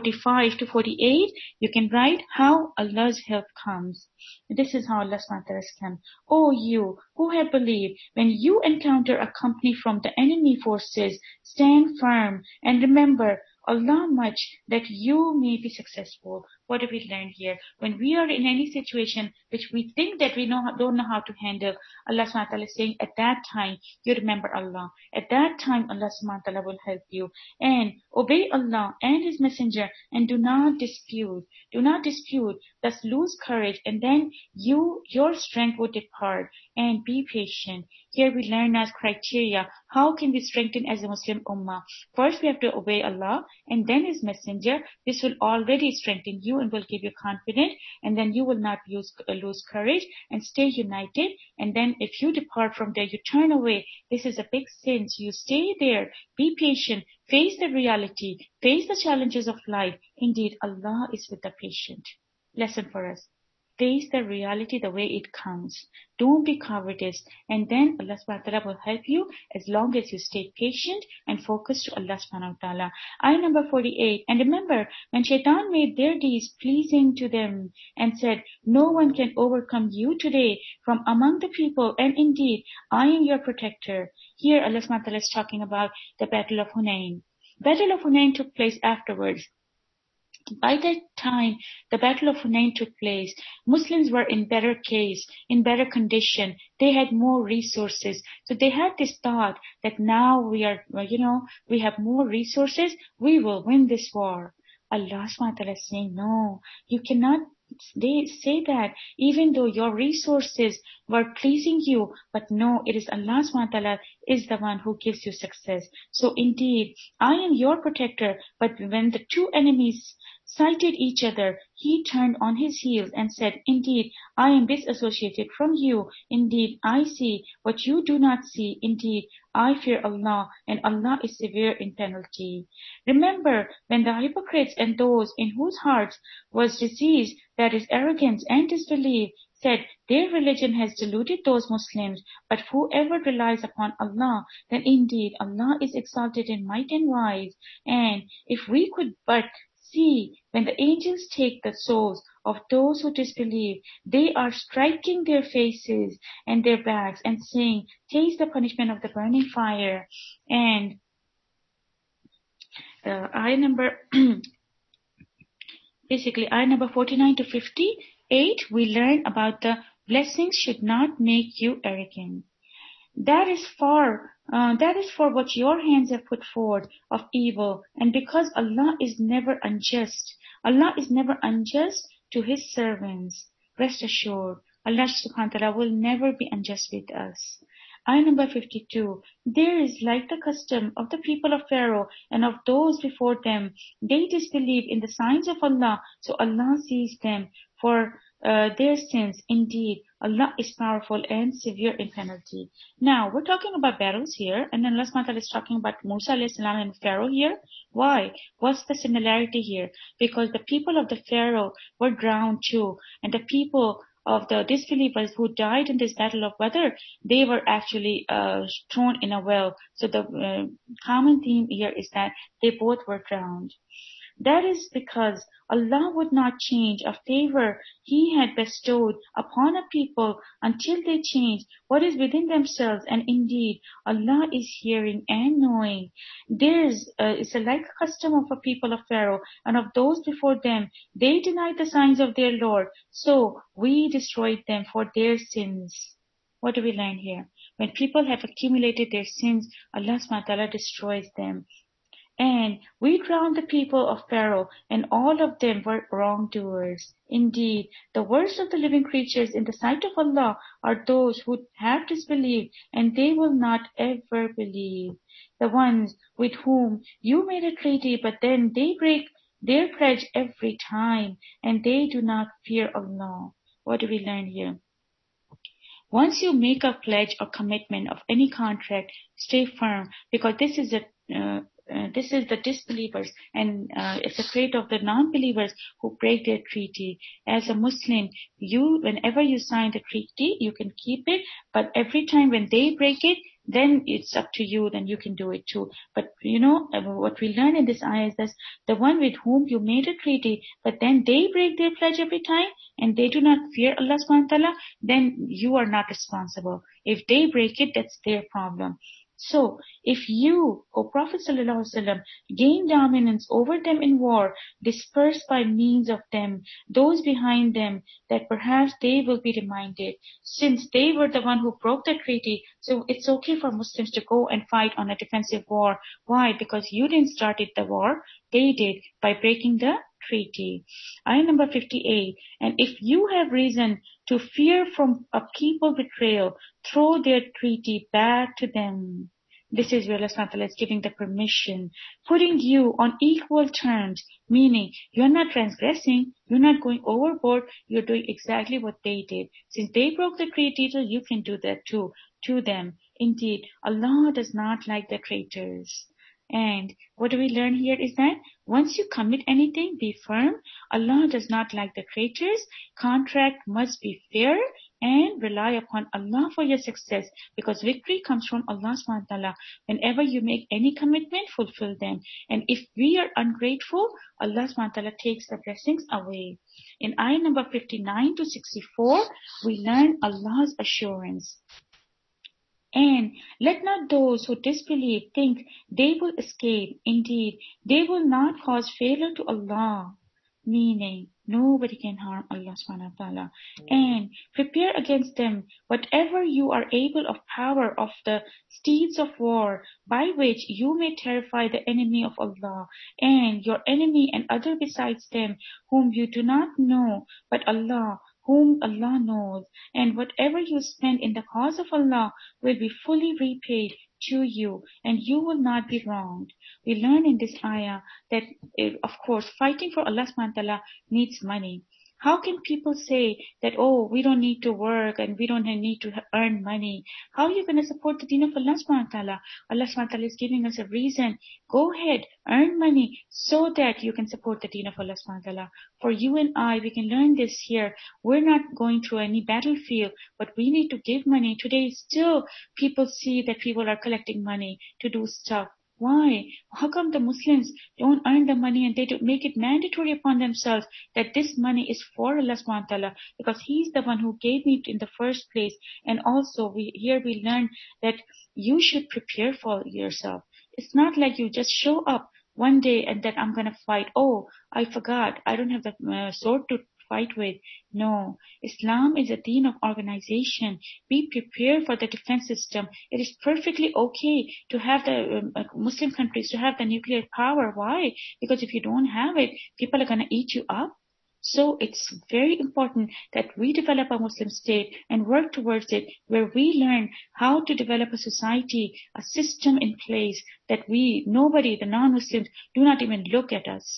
45 to 48, you can write how Allah's help comes. This is how Allah's matters come. O you who have believed, when you encounter a company from the enemy forces, stand firm and remember Allah much, that you may be successful. What do we learn here? When we are in any situation which we think that we don't know how to handle, Allah subhanahu wa ta'ala is saying, at that time, you remember Allah. At that time, Allah subhanahu wa ta'ala will help you. And obey Allah and His Messenger, and do not dispute. Do not dispute, thus lose courage, and then your strength will depart. And be patient. Here we learn as criteria, how can we strengthen as a Muslim ummah? First, we have to obey Allah and then His Messenger. This will already strengthen you and will give you confidence, and then you will not lose courage and stay united. And then if you depart from there, you turn away, this is a big sin. So you stay there, be patient, face the reality, face the challenges of life. Indeed, Allah is with the patient. Lesson for us. Face the reality the way it comes. Don't be covetous. And then Allah subhanahu wa ta'ala will help you as long as you stay patient and focused to Allah subhanahu wa ta'ala. Ayah number 48. And remember, when Shaitan made their deeds pleasing to them and said, no one can overcome you today from among the people. And indeed, I am your protector. Here Allah subhanahu wa ta'ala is talking about the Battle of Hunain. Battle of Hunain took place afterwards. By that time the Battle of Hunain took place, Muslims were in better case, in better condition. They had more resources. So they had this thought that now we have more resources, we will win this war. Allah subhanahu wa ta'ala is saying, no, you cannot say that, even though your resources were pleasing you, but no, it is Allah subhanahu wa ta'ala is the one who gives you success. So indeed, I am your protector. But when the two enemies sighted each other, he turned on his heels and said, indeed, I am disassociated from you. Indeed, I see what you do not see. Indeed, I fear Allah, and Allah is severe in penalty. Remember, when the hypocrites and those in whose hearts was disease, that is arrogance and disbelief, said, their religion has deluded those Muslims, but whoever relies upon Allah, then indeed Allah is exalted in might and wise. And if we could but see, when the angels take the souls of those who disbelieve, they are striking their faces and their backs and saying, taste the punishment of the burning fire. And ayah number 49 to 58, we learn about the blessings should not make you arrogant. That is for what your hands have put forward of evil, and because Allah is never unjust. Allah is never unjust to His servants. Rest assured, Allah subhanahu wa ta'ala will never be unjust with us. Ayah number 52. There is like the custom of the people of Pharaoh and of those before them. They disbelieve in the signs of Allah, so Allah sees them for their sins. Indeed, Allah is powerful and severe in penalty. Now, we're talking about battles here, and then Allah subhanahu wa ta'ala is talking about Musa alayhi salam and Pharaoh here. Why? What's the similarity here? Because the people of the Pharaoh were drowned too, and the people of the disbelievers who died in this battle of Badr, they were actually thrown in a well. So the common theme here is that they both were drowned. That is because Allah would not change a favor He had bestowed upon a people until they change what is within themselves. And indeed, Allah is hearing and knowing. It's like a custom of a people of Pharaoh and of those before them. They denied the signs of their Lord, so we destroyed them for their sins. What do we learn here? When people have accumulated their sins, Allah subhanahu wa ta'ala destroys them. And we drowned the people of Pharaoh, and all of them were wrongdoers. Indeed, the worst of the living creatures in the sight of Allah are those who have disbelieved, and they will not ever believe. The ones with whom you made a treaty, but then they break their pledge every time, and they do not fear Allah. What do we learn here? Once you make a pledge or commitment of any contract, stay firm, because this is the disbelievers, and it's a trait of the non-believers who break their treaty. As a Muslim, whenever you sign the treaty, you can keep it, but every time when they break it, then it's up to you, then you can do it too. But what we learn in this ayah is that the one with whom you made a treaty, but then they break their pledge every time, and they do not fear Allah subhanahu wa ta'ala, then you are not responsible. If they break it, that's their problem. So, if you, O Prophet ﷺ, gain dominance over them in war, disperse by means of them those behind them, that perhaps they will be reminded, since they were the one who broke the treaty. So it's okay for Muslims to go and fight on a defensive war. Why? Because you didn't start the war, they did, by breaking the treaty. Ayah number 58. And if you have reason to fear from a people betrayal, throw their treaty back to them. This is where Allah subhanahu wa ta'ala is giving the permission, putting you on equal terms, meaning you're not transgressing, you're not going overboard, you're doing exactly what they did. Since they broke the treaty, so you can do that too, to them. Indeed, Allah does not like the traitors. And what do we learn here is that once you commit anything, be firm. Allah does not like the traitors. Contract must be fair and rely upon Allah for your success, because victory comes from Allah subhanahu wa ta'ala. Whenever you make any commitment, fulfill them. And if we are ungrateful, Allah subhanahu wa ta'ala takes the blessings away. In ayah number 59 to 64, we learn Allah's assurance. And let not those who disbelieve think they will escape. Indeed, they will not cause failure to Allah. Meaning, nobody can harm Allah subhanahu wa ta'ala. And prepare against them whatever you are able of power of the steeds of war, by which you may terrify the enemy of Allah, and your enemy and other besides them, whom you do not know, but Allah, whom Allah knows. And whatever you spend in the cause of Allah will be fully repaid to you, and you will not be wronged. We learn in this ayah that, of course, fighting for Allah subhanahu wa ta'ala needs money. How can people say that, oh, we don't need to work and we don't need to earn money? How are you going to support the deen of Allah subhanahu wa ta'ala? Allah subhanahu wa ta'ala is giving us a reason. Go ahead, earn money so that you can support the deen of Allah subhanahu wa ta'ala. For you and I, we can learn this here. We're not going through any battlefield, but we need to give money. Today, still, people see that people are collecting money to do stuff. Why? How come the Muslims don't earn the money and they don't make it mandatory upon themselves that this money is for Allah subhanahu wa ta'ala, because He's the one who gave it in the first place. And also we learn that you should prepare for yourself. It's not like you just show up one day and then I'm going to fight. Oh, I forgot. I don't have the sword to fight with. No, Islam is a deen of organization. Be prepared for the defense system. It is perfectly okay to have the Muslim countries to have the nuclear power. Why? Because if you don't have it, people are going to eat you up. So it's very important that we develop a Muslim state and work towards it, where we learn how to develop a society, a system in place that the non-Muslims do not even look at us.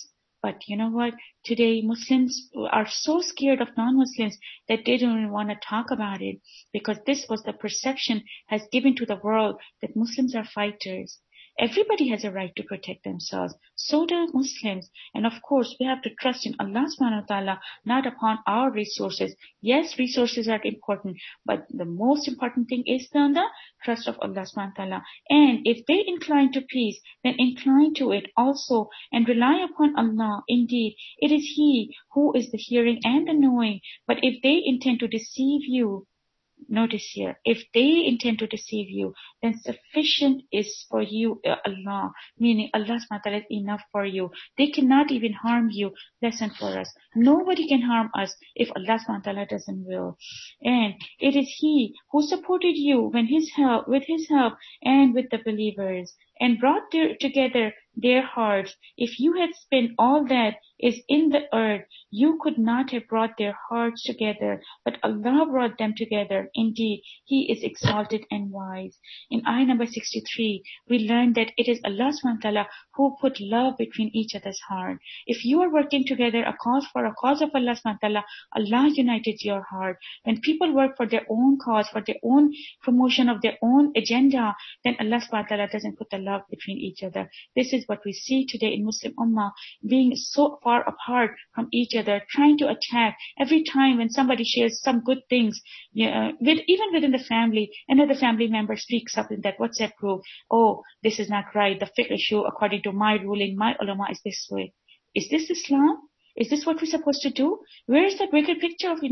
But you know what? Today Muslims are so scared of non-Muslims that they don't even want to talk about it, because this was the perception has given to the world that Muslims are fighters. Everybody has a right to protect themselves. So do Muslims. And of course, we have to trust in Allah subhanahu wa ta'ala, not upon our resources. Yes, resources are important, but the most important thing is the trust of Allah subhanahu wa ta'ala. And if they incline to peace, then incline to it also and rely upon Allah. Indeed, it is He who is the hearing and the knowing. But if they intend to deceive you, notice here, if they intend to deceive you, then sufficient is for you Allah, meaning Allah subhanahu wa ta'ala is enough for you. They cannot even harm you. Lesson for us. Nobody can harm us if Allah subhanahu wa ta'ala doesn't will. And it is He who supported you with His help and with the believers, and brought together their hearts. If you had spent all that is in the earth, you could not have brought their hearts together, but Allah brought them together. Indeed, He is exalted and wise. In ayah number 63, we learned that it is Allah subhanahu wa ta'ala who put love between each other's heart. If you are working together for a cause of Allah subhanahu wa ta'ala, Allah united your heart. When people work for their own cause, for their own promotion of their own agenda, then Allah subhanahu wa ta'ala doesn't put the love between each other. This is what we see today in Muslim Ummah, being so far apart from each other, trying to attack. Every time when somebody shares some good things, even within the family, another family member speaks up in that WhatsApp group, oh, this is not right, the fiqh issue according to my ruling, my ulama is this way. Is this Islam? Is this what we're supposed to do? Where is the bigger picture of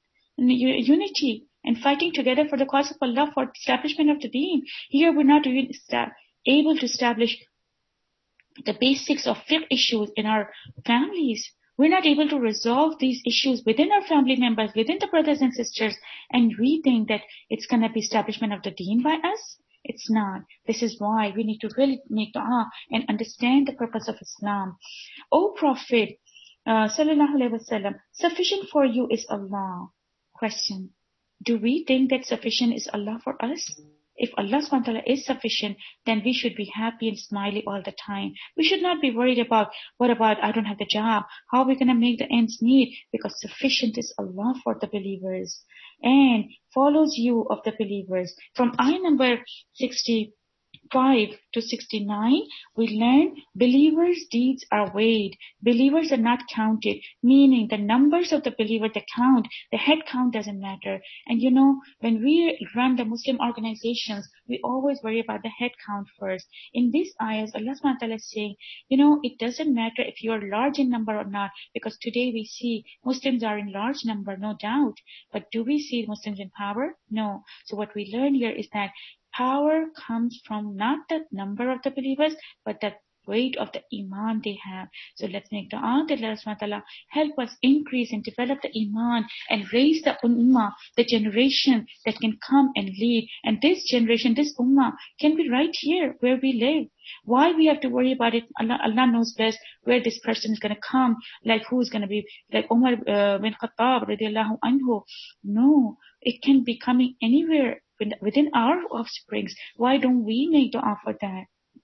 unity and fighting together for the cause of Allah, for establishment of the deen? Here we're not even able to establish the basics of fiqh issues in our families. We're not able to resolve these issues within our family members, within the brothers and sisters, and we think that it's going to be establishment of the deen by us. It's not. This is why we need to really make dua and understand the purpose of Islam. O Prophet, sallallahu alaihi wasallam, sufficient for you is Allah. Question: do we think that sufficient is Allah for us? If Allah subhanahu wa ta'ala is sufficient, then we should be happy and smiley all the time. We should not be worried about, what about I don't have the job? How are we going to make the ends meet? Because sufficient is Allah for the believers and follows you of the believers. From ayah number 65 to 69, we learn believers' deeds are weighed. Believers are not counted, meaning the numbers of the believer, the count, the head count doesn't matter. And you know, when we run the Muslim organizations, we always worry about the head count first. In these ayahs, Allah subhanahu wa ta'ala is saying, you know, it doesn't matter if you are large in number or not, because today we see Muslims are in large number, no doubt. But do we see Muslims in power? No. So what we learn here is that power comes from not the number of the believers, but the weight of the iman they have. So let's make dua that Allah subhanahu wa ta'ala help us increase and develop the iman and raise the ummah, the generation that can come and lead. And this generation, this ummah can be right here where we live. Why we have to worry about it? Allah knows best where this person is going to come, like who's going to be, like Umar bin Khattab radiallahu anhu. No, it can be coming anywhere within our offsprings. Why don't we make dua for that?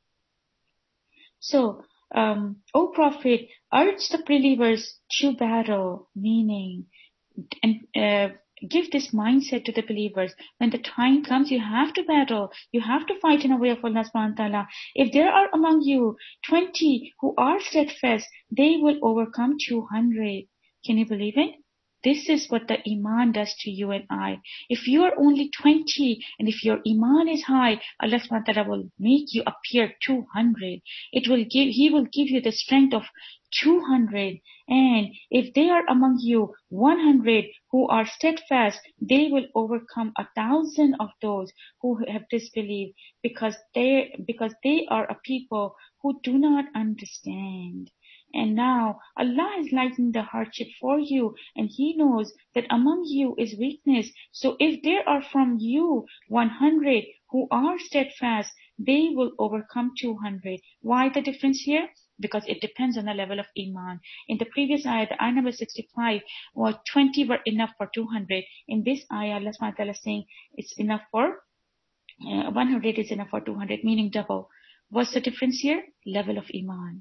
So, O Prophet, urge the believers to battle, meaning, and give this mindset to the believers. When the time comes, you have to battle. You have to fight in the way of Allah subhanahu wa ta'ala. If there are among you 20 who are steadfast, they will overcome 200. Can you believe it? This is what the iman does to you and I. If you are only 20 and if your iman is high, Allah subhanahu wa ta'ala will make you appear 200. He will give you the strength of 200. And if they are among you 100 who are steadfast, they will overcome 1,000 of those who have disbelieved, because they are a people who do not understand. And now Allah has lightened the hardship for you, and He knows that among you is weakness. So if there are from you 100 who are steadfast, they will overcome 200. Why the difference here? Because it depends on the level of iman. In the previous ayah, the ayah number 65, 20 were enough for 200. In this ayah, Allah subhanahu wa ta'ala is saying it's enough for 100 is enough for 200, meaning double. What's the difference here? Level of iman.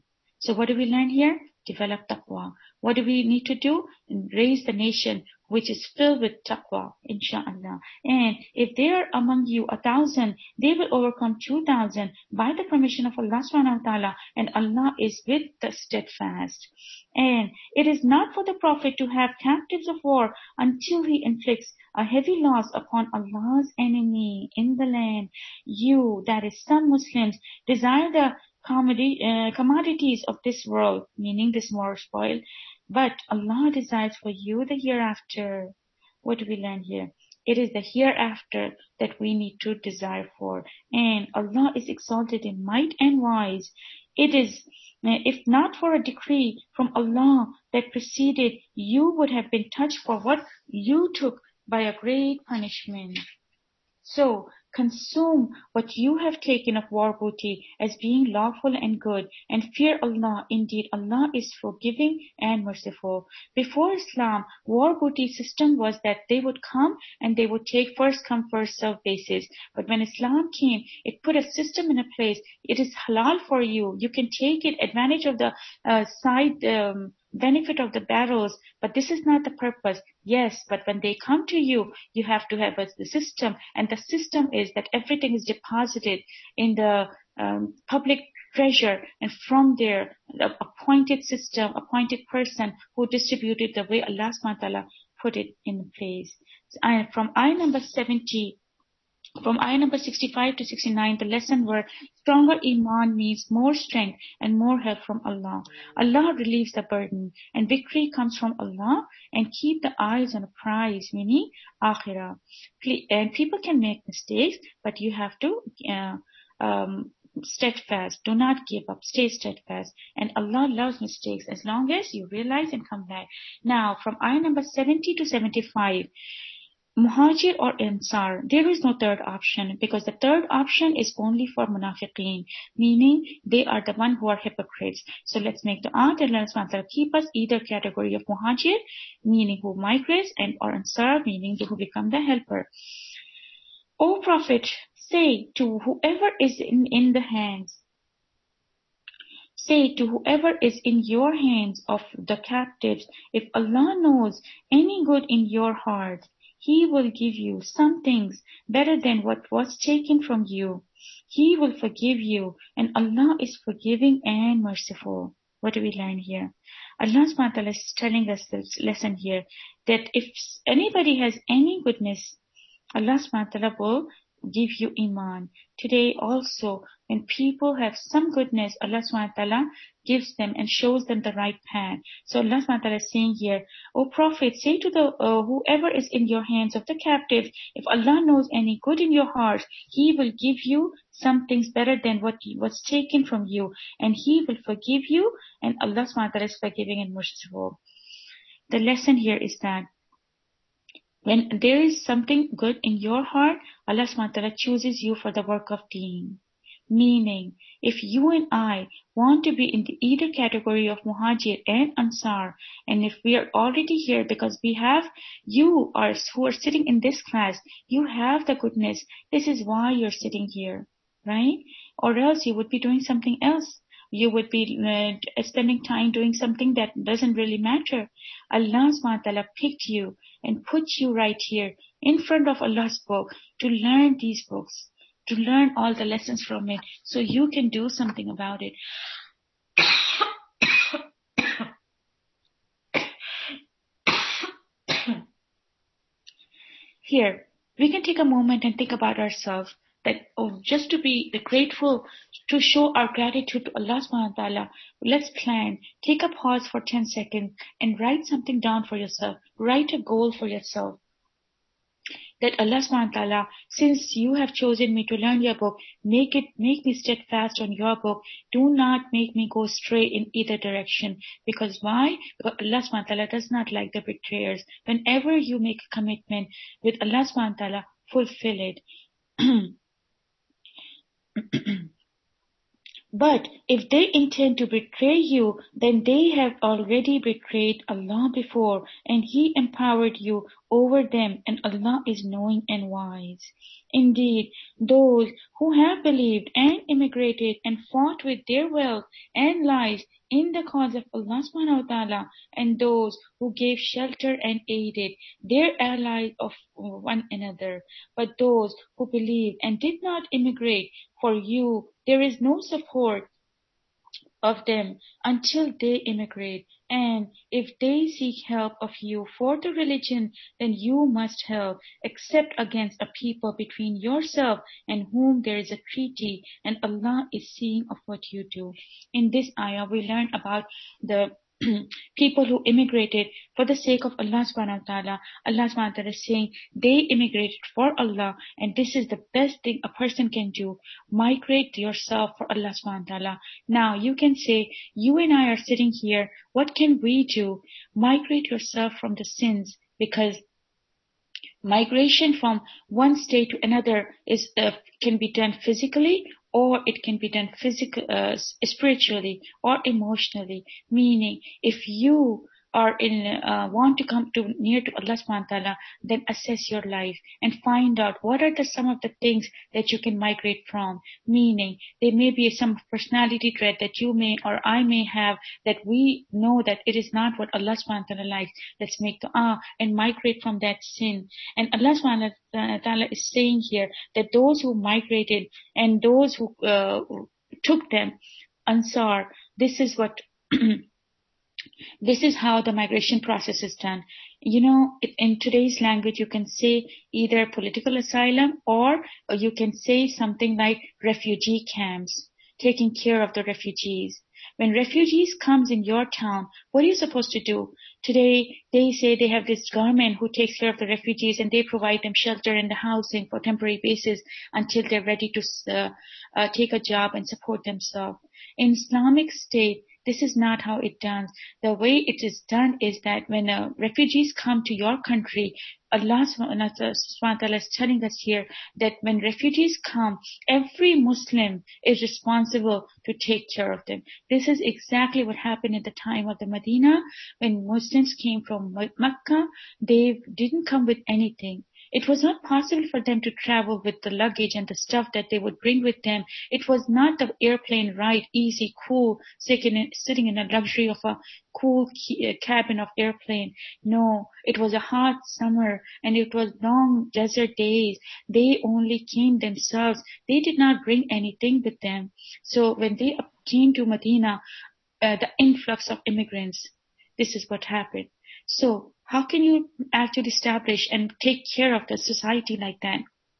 So what do we learn here? Develop taqwa. What do we need to do? Raise the nation which is filled with taqwa, inshallah. And if there are among you 1,000, they will overcome 2,000 by the permission of Allah subhanahu wa ta'ala, and Allah is with the steadfast. And it is not for the Prophet to have captives of war until he inflicts a heavy loss upon Allah's enemy in the land. You, that is some Muslims, desire the commodities of this world, meaning this moral spoil, but Allah desires for you the hereafter. What do we learn here? It is the hereafter that we need to desire for. And Allah is exalted in might and wise. It is, if not for a decree from Allah that preceded, you would have been touched for what you took by a great punishment. So, consume what you have taken of war booty as being lawful and good, and fear Allah. Indeed, Allah is forgiving and merciful. Before Islam, war booty system was that they would come and they would take first come, first serve basis. But when Islam came, it put a system in a place. It is halal for you. You can take it advantage of the benefit of the barrels, but this is not the purpose. Yes, but when they come to you, you have to have the system, and the system is that everything is deposited in the public treasure, and from there, the appointed system, appointed person who distributed the way Allah subhanahu wa ta'ala put it in place. And from ayah number 65 to 69, the lesson were stronger iman means more strength and more help from Allah. Allah relieves the burden, and victory comes from Allah. And keep the eyes on a prize, meaning akhirah. And people can make mistakes, but you have to steadfast. Do not give up. Stay steadfast. And Allah loves mistakes as long as you realize and come back. Now, from ayah number 70 to 75. Muhajir or Ansar, there is no third option, because the third option is only for munafiqeen, meaning they are the one who are hypocrites. So let's make dua that Allah subhanahu wa ta'ala keep us either category of Muhajir, meaning who migrates, and or Ansar, meaning who become the helper. O Prophet, say to whoever is in the hands, say to whoever is in your hands of the captives, if Allah knows any good in your heart, He will give you some things better than what was taken from you. He will forgive you, and Allah is forgiving and merciful. What do we learn here? Allah subhanahu wa ta'ala is telling us this lesson here, that if anybody has any goodness, Allah subhanahu wa ta'ala will give you iman. Today also, when people have some goodness, Allah subhanahu wa ta'ala gives them and shows them the right path. So Allah subhanahu wa ta'ala is saying here, O Prophet, say to the whoever is in your hands of the captive, if Allah knows any good in your heart, He will give you some things better than what was taken from you, and He will forgive you, and Allah subhanahu wa ta'ala is forgiving and merciful. The lesson here is that when there is something good in your heart, Allah subhanahu wa ta'ala chooses you for the work of deen. Meaning, if you and I want to be in the either category of Muhajir and Ansar, and if we are already here because we have, you are who are sitting in this class, you have the goodness. This is why you're sitting here, right? Or else you would be doing something else. You would be spending time doing something that doesn't really matter. Allah subhanahu wa ta'ala picked you and put you right here in front of Allah's book to learn these books, to learn all the lessons from it, so you can do something about it. Here, we can take a moment and think about ourselves, that just to be grateful, to show our gratitude to Allah subhanahu wa ta'ala. Let's plan, take a pause for 10 seconds and write something down for yourself. Write a goal for yourself. That Allah subhanahu wa ta'ala, since you have chosen me to learn your book, make me steadfast on your book. Do not make me go stray in either direction. Because why? Because Allah subhanahu wa ta'ala does not like the betrayers. Whenever you make a commitment with Allah subhanahu wa ta'ala, fulfill it. But if they intend to betray you, then they have already betrayed Allah before, and He empowered you over them, and Allah is knowing and wise. Indeed, those who have believed and immigrated and fought with their wealth and lives in the cause of Allah subhanahu wa ta'ala, and those who gave shelter and aided their allies of one another. But those who believed and did not immigrate, for you there is no support of them until they immigrate. And if they seek help of you for the religion, then you must help, except against a people between yourself and whom there is a treaty, and Allah is seeing of what you do. In this ayah, we learn about the people who immigrated for the sake of Allah subhanahu wa ta'ala. Allah subhanahu wa ta'ala is saying they immigrated for Allah, and this is the best thing a person can do. Migrate yourself for Allah subhanahu wa ta'ala. Now you can say, you and I are sitting here, what can we do? Migrate yourself from the sins, because migration from one state to another is can be done physically, or it can be done spiritually or emotionally. Meaning, if you are want to come to near to Allah subhanahu wa ta'ala, then assess your life and find out what are some of the things that you can migrate from. Meaning, there may be some personality trait that you may or I may have that we know that it is not what Allah subhanahu wa ta'ala likes. Let's make dua and migrate from that sin. And Allah subhanahu wa ta'ala is saying here that those who migrated and those who took them, Ansar, this is what this is how the migration process is done. You know, in today's language, you can say either political asylum, or you can say something like refugee camps, taking care of the refugees. When refugees comes in your town, what are you supposed to do? Today, they say they have this government who takes care of the refugees, and they provide them shelter and the housing for temporary basis until they're ready to take a job and support themselves. In Islamic State, this is not how it done. The way it is done is that when refugees come to your country, Allah subhanahu wa ta'ala is telling us here that when refugees come, every Muslim is responsible to take care of them. This is exactly what happened at the time of the Medina. When Muslims came from Mecca, they didn't come with anything. It was not possible for them to travel with the luggage and the stuff that they would bring with them. It was not the airplane ride, easy, cool, sitting in a luxury of a cool cabin of airplane. No, it was a hot summer and it was long desert days. They only came themselves. They did not bring anything with them. So when they came to Medina, the influx of immigrants, this is what happened. So how can you actually establish and take care of the society like that?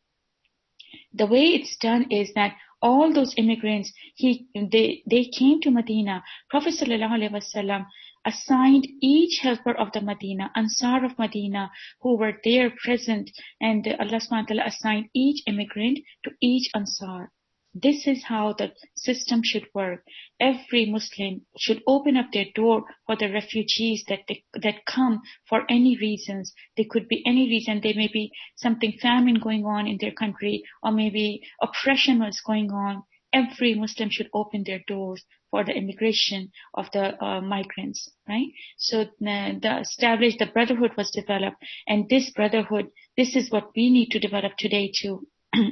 The way it's done is that all those immigrants, they came to Medina. Prophet ﷺ assigned each helper of the Medina, Ansar of Medina, who were there present, and Allah subhanahu wa ta'ala assigned each immigrant to each Ansar. This is how the system should work. Every Muslim should open up their door for the refugees that come for any reasons. There could be any reason. There may be something famine going on in their country, or maybe oppression was going on. Every Muslim should open their doors for the immigration of the migrants, right? So the brotherhood was developed, and this brotherhood, this is what we need to develop today too.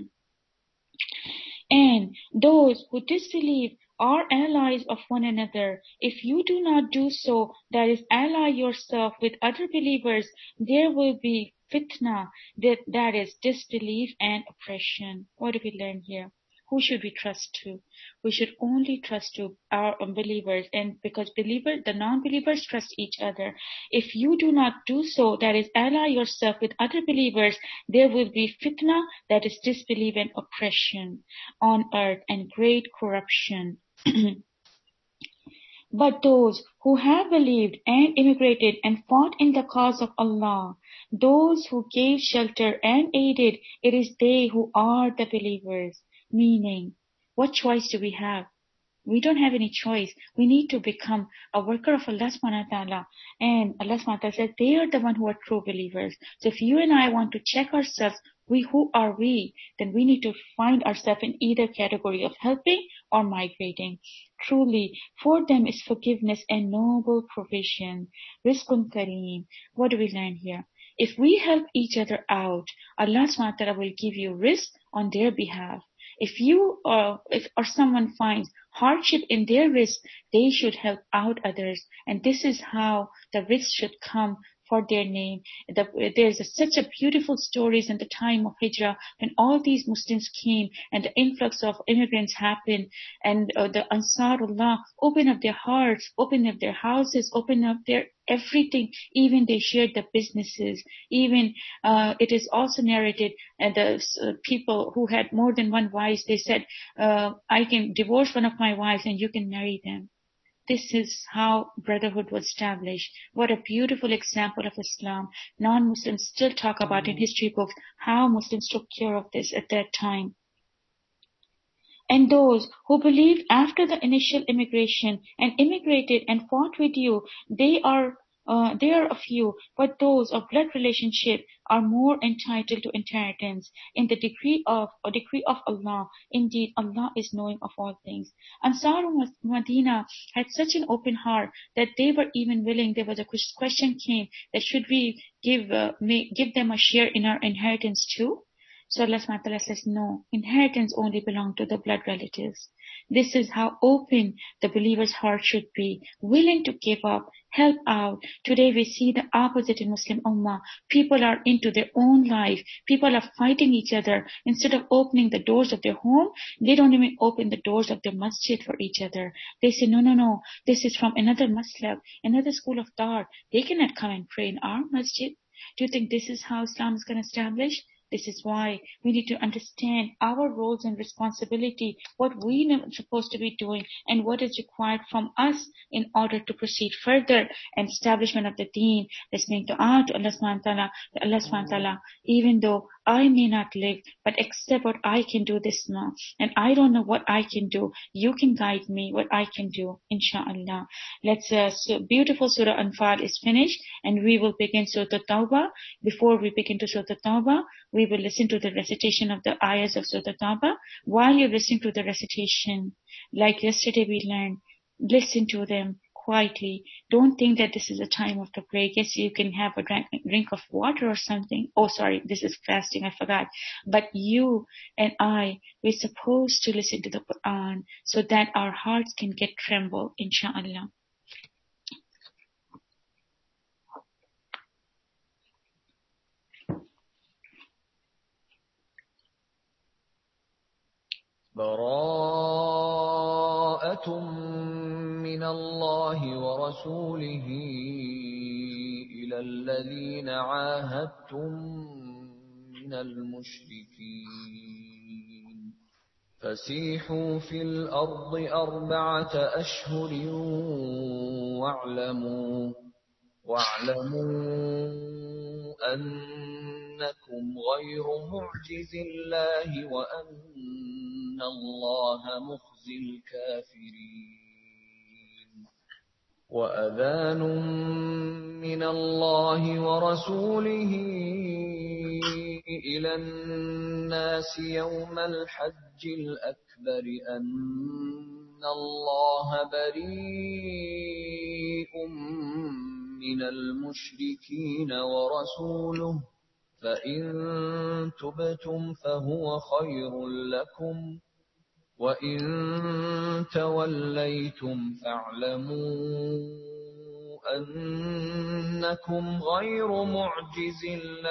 And those who disbelieve are allies of one another. If you do not do so, that is, ally yourself with other believers, there will be fitna, that is disbelief and oppression. What do we learn here? Who should we trust to? We should only trust to our believers, and because the non-believers trust each other. If you do not do so, that is, ally yourself with other believers, there will be fitna, that is disbelief and oppression on earth, and great corruption. But those who have believed and immigrated and fought in the cause of Allah, those who gave shelter and aided, it is they who are the believers. Meaning, what choice do we have? We don't have any choice. We need to become a worker of Allah subhanahu wa ta'ala. And Allah subhanahu wa ta'ala says they are the one who are true believers. So if you and I want to check ourselves, who are we? Then we need to find ourselves in either category of helping or migrating. Truly, for them is forgiveness and noble provision. Rizqun Kareem. What do we learn here? If we help each other out, Allah subhanahu wa ta'ala will give you rizq on their behalf. If you or someone finds hardship in their rizq, they should help out others. And this is how the rizq should come for their name. There's such a beautiful stories in the time of Hijrah when all these Muslims came and the influx of immigrants happened, and the Ansarullah opened up their hearts, opened up their houses, opened up their everything. Even they shared the businesses. Even it is also narrated, and the people who had more than one wife, they said, I can divorce one of my wives and you can marry them. This is how brotherhood was established. What a beautiful example of Islam. Non-Muslims still talk about in history books how Muslims took care of this at that time. And those who believed after the initial immigration and immigrated and fought with you, they are a few, but those of blood relationship are more entitled to inheritance in the decree of Allah. Indeed, Allah is knowing of all things. Ansar Medina had such an open heart that they were even willing. There was a question came that should we give them a share in our inheritance too? So Allah subhanahu wa ta'ala says, no, inheritance only belongs to the blood relatives. This is how open the believer's heart should be, willing to give up, help out. Today we see the opposite in Muslim Ummah. People are into their own life. People are fighting each other. Instead of opening the doors of their home, they don't even open the doors of their masjid for each other. They say, no, this is from another maslab, another school of thought. They cannot come and pray in our masjid. Do you think this is how Islam is going to establish? This is why we need to understand our roles and responsibility, what we are supposed to be doing, and what is required from us in order to proceed further and establishment of the deen. Listening to Allah subhanahu wa ta'ala, even though I may not live, but accept what I can do this now. And I don't know what I can do. You can guide me what I can do, inshallah. Beautiful Surah Anfal is finished, and we will begin Surah Tawbah. Before we begin to Surah Tawbah, we will listen to the recitation of the ayahs of Surah Tawbah. While you're listening to the recitation, like yesterday we learned, listen to them quietly. Don't think that this is a time of the break. Yes, you can have a drink of water or something. Oh, sorry, this is fasting, I forgot. But you and I, we're supposed to listen to the Quran so that our hearts can get trembled, inshallah. براءة من الله ورسوله إلى الذين عاهدتم من المشركين فسيحوا في الأرض 4 أشهر واعلموا أنكم غير معجز الله وأن الله مخزي الكافرين وأذان من الله ورسوله إلى الناس يوم الحج الأكبر أن الله بريء من المشركين ورسوله فإن تبتم فهو خير لكم وإن توليتم فاعلموا أنكم غير معجز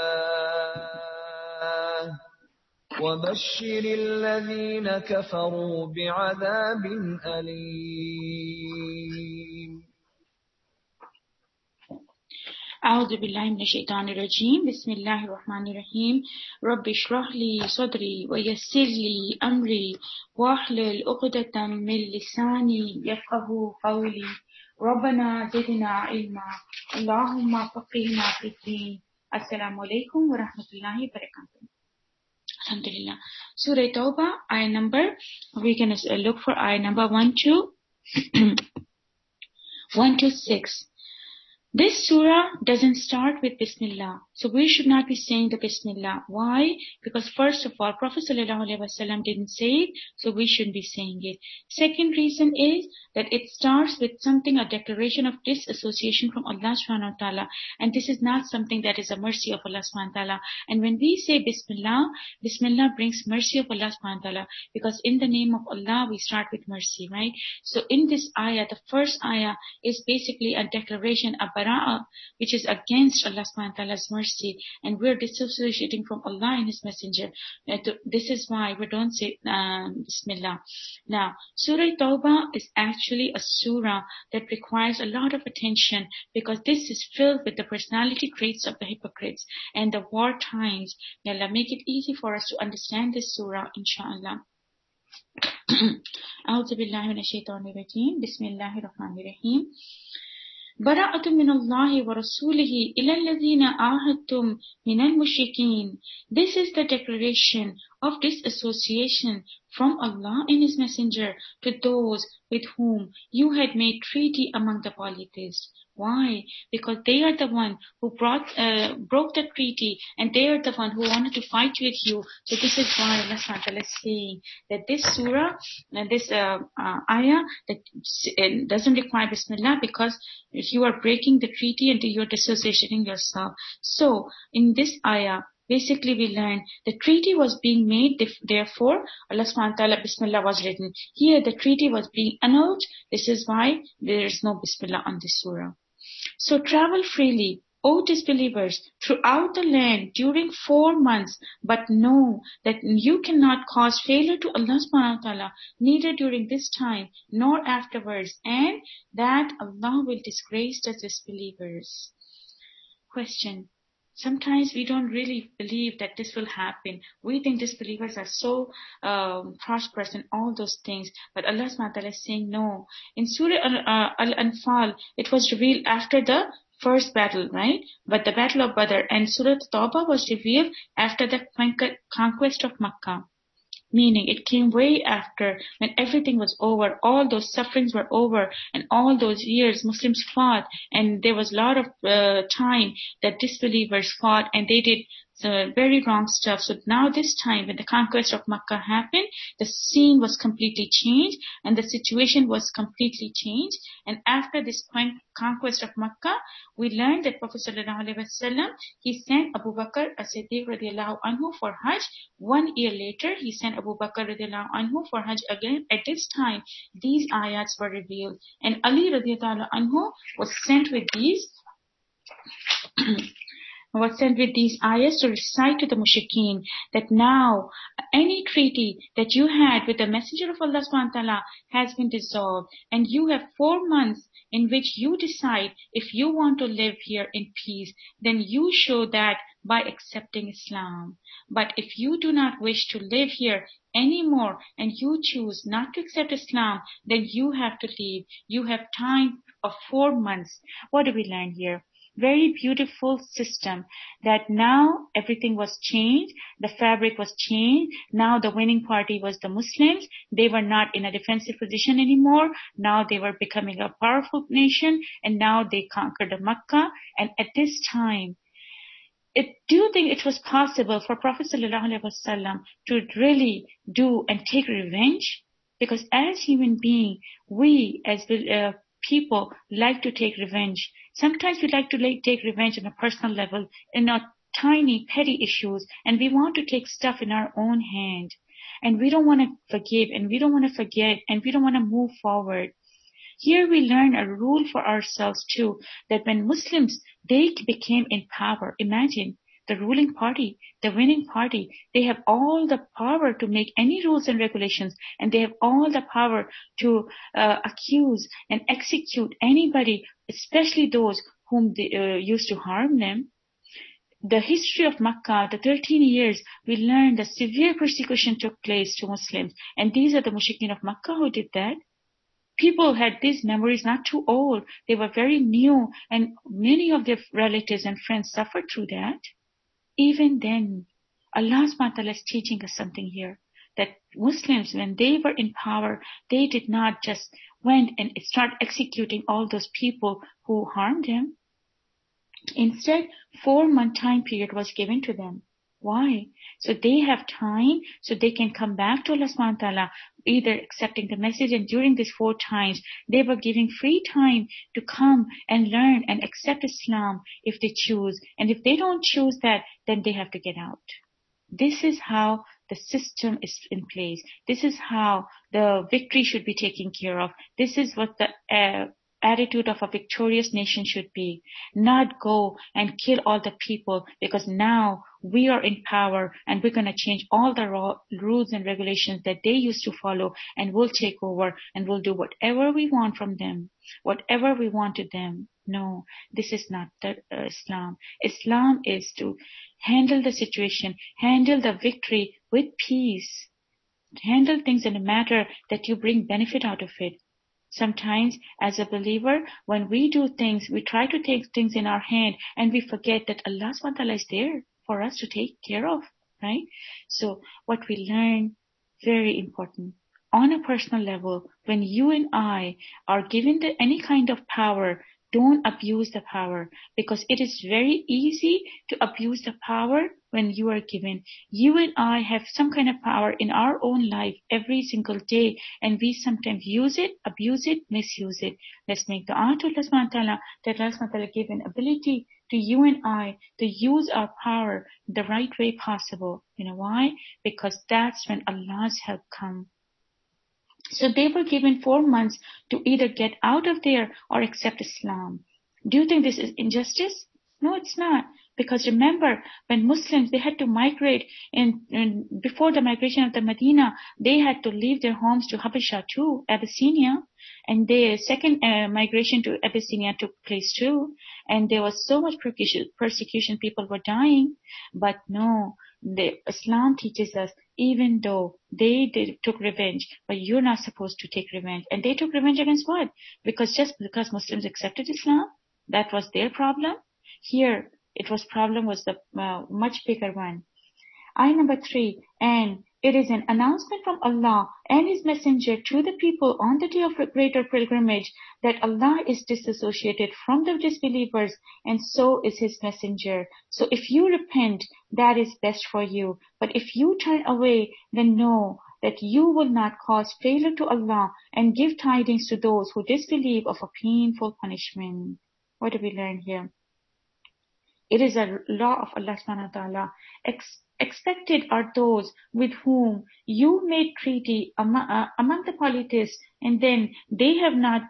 الله وبشر الذين كفروا بعذاب أليم. أعوذ بالله من الشيطان الرجيم. بسم الله الرحمن الرحيم. رب اشرح لي صدري ويسر لي أمري واحلل عقدة من لساني يفقهوا قولي. ربنا زدنا علما اللهم فقهنا في الدين. Assalamu alaikum wa rahmatullahi wa barakatuh. Alhamdulillah. Surah Tawbah, ayah number, we're going to look for ayah number 1 to 1 to 6. This surah doesn't start with Bismillah. So we should not be saying the Bismillah. Why? Because first of all, Prophet ﷺ didn't say it, so we shouldn't be saying it. Second reason is that it starts with something, a declaration of disassociation from Allah subhanahu wa ta'ala. And this is not something that is a mercy of Allah subhanahu wa ta'ala. And when we say Bismillah, Bismillah brings mercy of Allah subhanahu wa ta'ala. Because in the name of Allah, we start with mercy, right? So in this ayah, the first ayah is basically a declaration, a bara'ah, which is against Allah subhanahu wa ta'ala's mercy, and we're disassociating from Allah and His Messenger. This is why we don't say Bismillah. Now, Surah Tawbah is actually a surah that requires a lot of attention, because this is filled with the personality traits of the hypocrites and the war times. May Allah make it easy for us to understand this surah, inshallah. أعوذ بالله من الشيطان الرجيم بسم الله الرحمن الرحيم براءة من الله ورسوله إلى الذين عاهدتم من المشركين. This is the declaration of disassociation from Allah and His Messenger to those with whom you had made treaty among the polytheists. Why? Because they are the one who broke the treaty, and they are the one who wanted to fight with you. So this is why Allah subhanahu wa ta'ala is saying that this surah and this ayah that doesn't require Bismillah, because you are breaking the treaty and you're dissociating yourself. So in this ayah, basically we learn the treaty was being made, therefore Allah subhanahu wa ta'ala Bismillah was written. Here the treaty was being annulled. This is why there is no Bismillah on this surah. So travel freely, O disbelievers, throughout the land during 4 months, but know that you cannot cause failure to Allah subhanahu wa ta'ala, neither during this time nor afterwards, and that Allah will disgrace the disbelievers. Question. Sometimes we don't really believe that this will happen. We think disbelievers are so prosperous and all those things. But Allah subhanahu wa ta'ala is saying no. In Surah Al-Anfal, it was revealed after the first battle, right? But the battle of Badr, and Surah Tawbah was revealed after the conquest of Makkah. Meaning it came way after, when everything was over, all those sufferings were over, and all those years Muslims fought, and there was a lot of time that disbelievers fought, and they did very wrong stuff. So now this time when the conquest of Makkah happened, the scene was completely changed and the situation was completely changed. And after this conquest of Makkah, we learned that Prophet ﷺ, he sent Abu Bakr as-Siddiq radiallahu anhu for Hajj. 1 year later, he sent Abu Bakr radiallahu anhu for Hajj again. At this time, these ayats were revealed, and Ali radiallahu anhu was sent with these ayahs to recite to the mushrikeen that now any treaty that you had with the Messenger of Allah subhanahu wa ta'ala has been dissolved, and you have 4 months in which you decide if you want to live here in peace. Then you show that by accepting Islam. But if you do not wish to live here anymore and you choose not to accept Islam, then you have to leave. You have time of 4 months. What do we learn here? Very beautiful system, that now everything was changed, the fabric was changed. Now the winning party was the Muslims. They were not in a defensive position anymore. Now they were becoming a powerful nation, and now they conquered Makkah. And at this time, do you think it was possible for Prophet ﷺ to really do and take revenge? Because as human beings, we as people like to take revenge. Sometimes we like to take revenge on a personal level, in our tiny, petty issues, and we want to take stuff in our own hand. And we don't want to forgive, and we don't want to forget, and we don't want to move forward. Here we learn a rule for ourselves too, that when Muslims, they became in power, imagine, the ruling party, the winning party, they have all the power to make any rules and regulations, and they have all the power to accuse and execute anybody, especially those whom they used to harm them. The history of Makkah, the 13 years, we learned that severe persecution took place to Muslims, and these are the mushrikeen of Makkah who did that. People had these memories not too old, they were very new, and many of their relatives and friends suffered through that. Even then, Allah subhanahu wa ta'ala is teaching us something here, that Muslims, when they were in power, they did not just went and start executing all those people who harmed them. Instead, 4-month time period was given to them. Why? So they have time, so they can come back to Allah subhanahu wa ta'ala, either accepting the message, and during these 4 times, they were giving free time to come and learn and accept Islam if they choose. And if they don't choose that, then they have to get out. This is how the system is in place. This is how the victory should be taken care of. This is what the attitude of a victorious nation should be. Not go and kill all the people because now we are in power and we're going to change all the rules and regulations that they used to follow, and we'll take over and we'll do whatever we want from them, whatever we want to them. No, this is not the Islam. Islam is to handle the situation, handle the victory with peace, handle things in a matter that you bring benefit out of it. Sometimes, as a believer, when we do things, we try to take things in our hand and we forget that Allah subhanahu wa ta'ala is there for us to take care of, right? So what we learn, very important. On a personal level, when you and I are given any kind of power, don't abuse the power, because it is very easy to abuse the power when you are given. You and I have some kind of power in our own life every single day, and we sometimes use it, abuse it, misuse it. Let's make dua to Allah subhanahu wa ta'ala that Allah subhanahu wa ta'ala give an ability to you and I to use our power the right way possible. You know why? Because that's when Allah's help comes. So they were given 4 months to either get out of there or accept Islam. Do you think this is injustice? No, it's not. Because remember, when Muslims, they had to migrate, and before the migration of the Medina, they had to leave their homes to Habasha too, Abyssinia. And the second migration to Abyssinia took place too. And there was so much persecution, people were dying. But no, Islam teaches us, even though they took revenge, but you're not supposed to take revenge. And they took revenge against what? Because just because Muslims accepted Islam, that was their problem. Here, problem was the much bigger one. Ayah number 3, and it is an announcement from Allah and His Messenger to the people on the day of greater pilgrimage that Allah is disassociated from the disbelievers, and so is His Messenger. So if you repent, that is best for you. But if you turn away, then know that you will not cause failure to Allah and give tidings to those who disbelieve of a painful punishment. What do we learn here? It is a law of Allah subhanahu wa ta'ala. Expected are those with whom you made treaty among the polytheists, and then they have not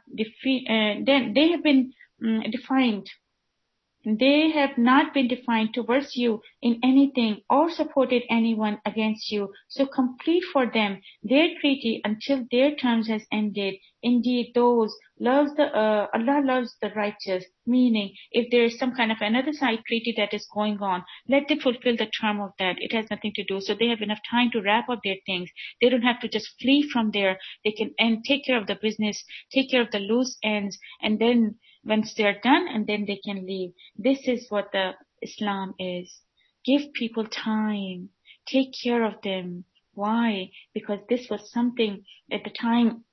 been defined. They have not been defined towards you in anything or supported anyone against you. So complete for them their treaty until their terms has ended. Indeed, those Allah loves the righteous. Meaning, if there is some kind of another side treaty that is going on, let them fulfill the term of that. It has nothing to do. So they have enough time to wrap up their things. They don't have to just flee from there. They can take care of the business, take care of the loose ends, and then once they are done, and then they can leave. This is what the Islam is. Give people time. Take care of them. Why? Because this was something at the time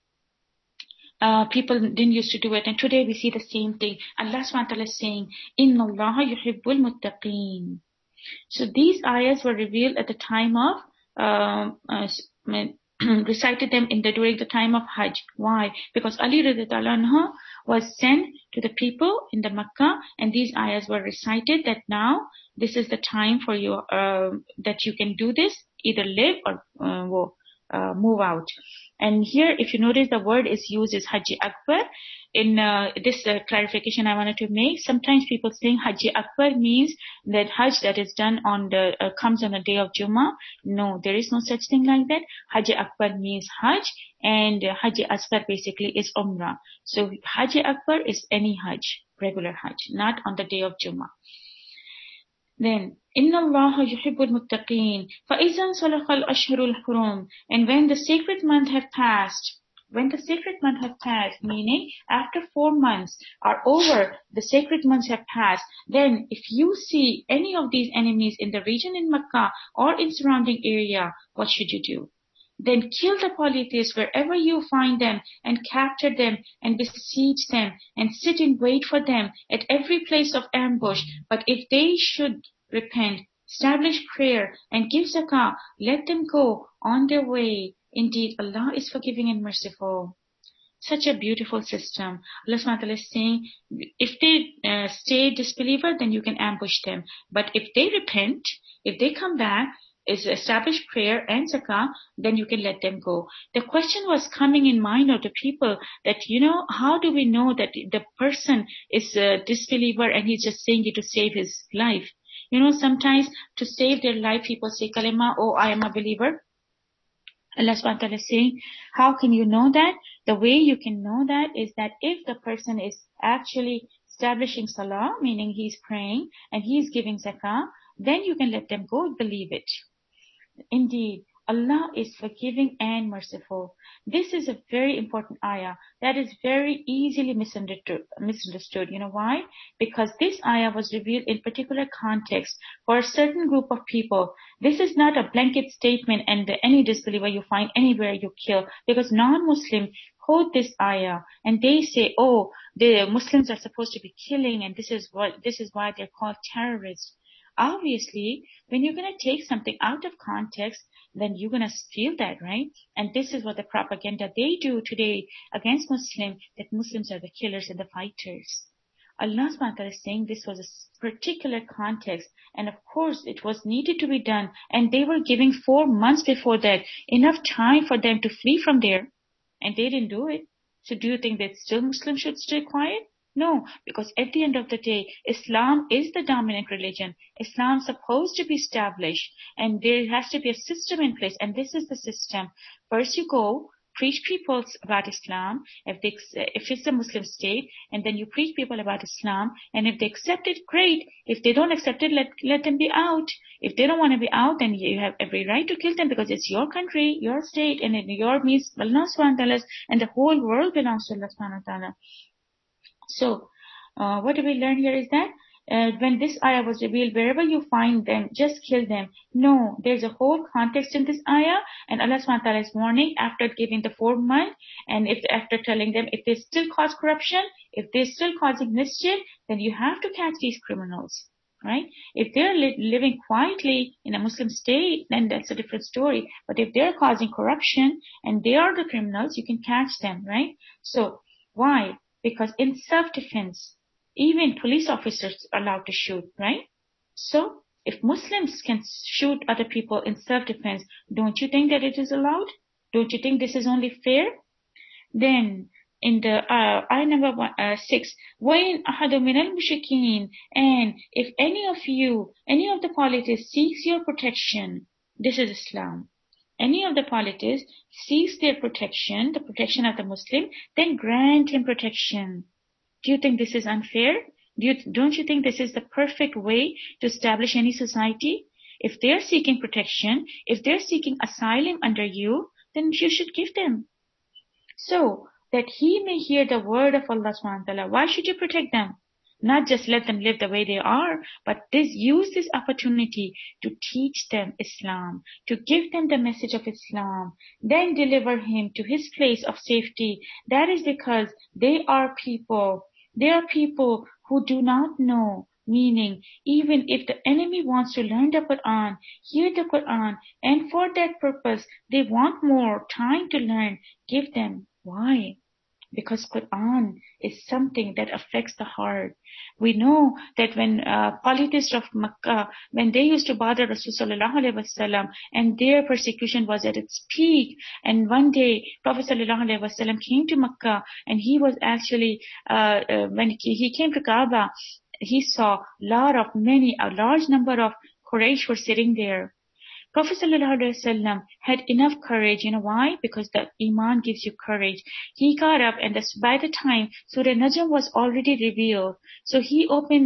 people didn't used to do it, and today we see the same thing. Allah subhanahu wa ta'ala is saying, Inna Allah yuhibbul muttaqeen. So these ayahs were revealed at the time of recited them during the time of Hajj. Why? Because Ali radhiyallahu anhu was sent to the people in the Makkah, and these ayahs were recited that now this is the time for you that you can do this, either live or move out. And here, if you notice, the word is used as Hajj Akbar. In this clarification I wanted to make, sometimes people think Hajj Akbar means that Hajj that is done on the comes on the day of Jummah. No, there is no such thing like that. Hajj Akbar means Hajj, and Hajj Asghar basically is Umrah. So Hajj Akbar is any Hajj, regular Hajj, not on the day of Jummah. Then, Inna Allah yuhibbul muttaqeen. فَإِذَا انْسَلَخَ الْأَشْهُرُ الْحُرُمُ. And when the sacred month have passed, meaning after 4 months are over, the sacred months have passed, then if you see any of these enemies in the region in Makkah or in surrounding area, what should you do? Then kill the polytheists wherever you find them and capture them and besiege them and sit in wait for them at every place of ambush. But if they should repent, establish prayer and give zakah, let them go on their way. Indeed, Allah is forgiving and merciful. Such a beautiful system. Allah subhanahu wa ta'ala is saying, if they stay disbeliever, then you can ambush them. But if they repent, if they come back, is establish prayer and zakah, then you can let them go. The question was coming in mind of the people that, how do we know that the person is a disbeliever and he's just saying it to save his life? Sometimes to save their life, people say kalima, oh, I am a believer. Allah subhanahu wa ta'ala is saying, how can you know that? The way you can know that is that if the person is actually establishing salah, meaning he's praying and he's giving zakah, then you can let them go, believe it. Indeed, Allah is forgiving and merciful. This is a very important ayah that is very easily misunderstood. You know why? Because this ayah was revealed in particular context for a certain group of people. This is not a blanket statement and any disbeliever you find anywhere you kill, because non-Muslim quote this ayah and they say, oh, the Muslims are supposed to be killing and this is why they're called terrorists. Obviously, when you're going to take something out of context, then you're going to feel that, right? And this is what the propaganda they do today against Muslims, that Muslims are the killers and the fighters. Allah subhanahu wa ta'ala is saying this was a particular context, and of course it was needed to be done, and they were giving 4 months before that enough time for them to flee from there, and they didn't do it. So do you think that still Muslims should stay quiet? No, because at the end of the day, Islam is the dominant religion. Islam is supposed to be established, and there has to be a system in place, and this is the system. First you go, preach people about Islam, if it's a Muslim state, and then you preach people about Islam, and if they accept it, great. If they don't accept it, let them be out. If they don't want to be out, then you have every right to kill them, because it's your country, your state, and your means, Allah subhanahu wa ta'ala, and the whole world belongs to Allah subhanahu wa ta'ala. So, what do we learn here is that when this ayah was revealed, wherever you find them, just kill them. No, there's a whole context in this ayah, and Allah subhanahu wa ta'ala is warning after giving the 4 months, and after telling them if they still cause corruption, if they're still causing mischief, then you have to catch these criminals, right? If they're living quietly in a Muslim state, then that's a different story. But if they're causing corruption and they are the criminals, you can catch them, right? So, why? Because in self-defense, even police officers are allowed to shoot, right? So, if Muslims can shoot other people in self-defense, don't you think that it is allowed? Don't you think this is only fair? Then, in the ayah number 6, وَإِنْ أَحَدٌ مِنَ الْمُشْرِكِينَ, and if any of the polytheists seeks your protection, this is Islam. Any of the polytheists seeks their protection, the protection of the Muslim, then grant him protection. Do you think this is unfair? Don't you think this is the perfect way to establish any society? If they're seeking protection, if they're seeking asylum under you, then you should give them. So, that he may hear the word of Allah subhanahu wa ta'ala. Why should you protect them? Not just let them live the way they are, but use this opportunity to teach them Islam, to give them the message of Islam, then deliver him to his place of safety. That is because they are people who do not know. Meaning, even if the enemy wants to learn the Quran, hear the Quran, and for that purpose, they want more time to learn, give them. Why? Because Quran is something that affects the heart. We know that when polytheists of Makkah, when they used to bother Rasulullah sallallahu alaihi wasallam, and their persecution was at its peak, and one day Prophet sallallahu alaihi wasallam came to Makkah, and he was actually when he came to Kaaba, he saw a large number of Quraysh were sitting there. Prophet ﷺ had enough courage. You know why? Because the Iman gives you courage. He got up, and by the time Surah Najm was already revealed, so he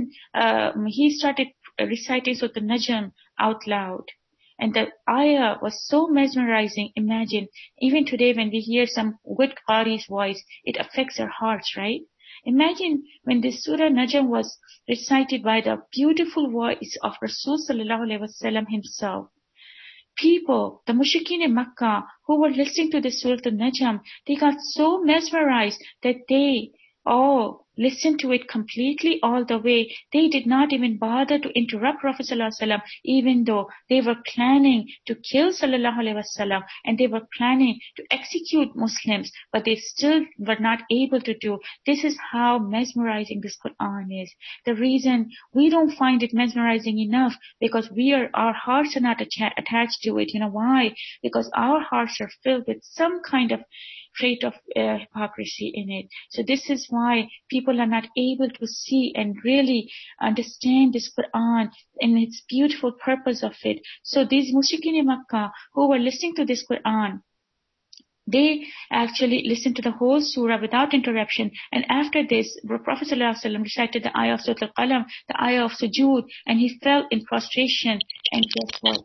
started reciting Surah Najm out loud. And the ayah was so mesmerizing. Imagine, even today when we hear some good Qari's voice, it affects our hearts, right? Imagine when this Surah Najm was recited by the beautiful voice of Rasul ﷺ himself. people, the mushrikeen in Makkah, who were listening to the Surah Al-Najm, they got so mesmerized that they all listened to it completely all the way. They did not even bother to interrupt Prophet ﷺ, even though they were planning to kill Sallallahu Alaihi Wasallam and they were planning to execute Muslims, but they still were not able to do. This is how mesmerizing this Quran is. The reason we don't find it mesmerizing enough, because our hearts are not attached to it. You know why? Because our hearts are filled with some kind of trait of hypocrisy in it. So this is why people are not able to see and really understand this Quran and its beautiful purpose of it. So these mushrikeen in Makkah who were listening to this Quran, they actually listened to the whole surah without interruption. And after this, Prophet ﷺ recited the ayah of Surah Al-Qalam, the ayah of sujood, and he fell in prostration. And guess what?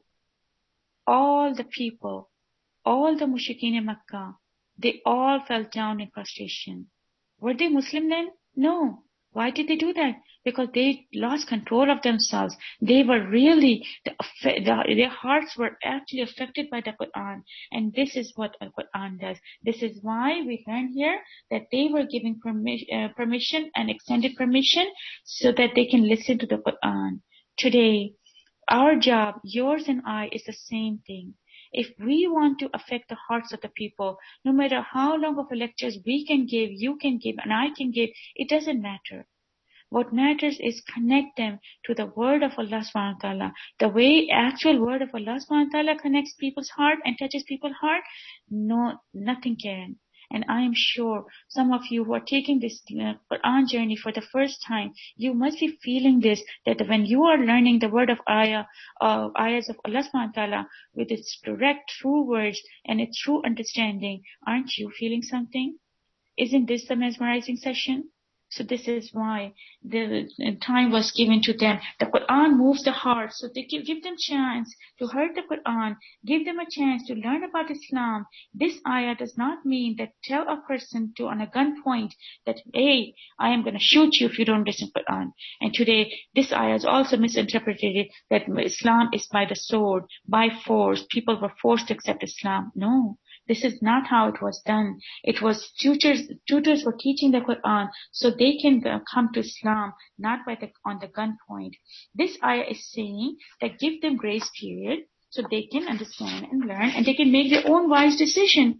All the people, all the mushrikeen in Makkah, they all fell down in prostration. Were they Muslim then? No. Why did they do that? Because they lost control of themselves. They were really, their hearts were actually affected by the Quran. And this is what the Quran does. This is why we learn here that they were giving permission and extended permission so that they can listen to the Quran. Today, our job, yours and I, is the same thing. If we want to affect the hearts of the people, no matter how long of a lectures we can give, you can give, and I can give, it doesn't matter. What matters is connect them to the word of Allah subhanahu wa ta'ala. The way actual word of Allah subhanahu wa ta'ala connects people's heart and touches people's heart, no, nothing can. And I am sure some of you who are taking this Quran journey for the first time, you must be feeling this, that when you are learning the word of ayahs of Allah subhanahu wa ta'ala with its direct, true words and its true understanding, aren't you feeling something? Isn't this the mesmerizing session? So this is why the time was given to them. The Quran moves the heart, so they give them chance to hear the Quran, give them a chance to learn about Islam. This ayah does not mean that tell a person to on a gunpoint that, hey, I am going to shoot you if you don't listen to Quran. And today, this ayah is also misinterpreted that Islam is by the sword, by force. People were forced to accept Islam. No. This is not how it was done. It was tutors were teaching the Quran so they can come to Islam, not on the gunpoint. This ayah is saying that give them grace period so they can understand and learn and they can make their own wise decision.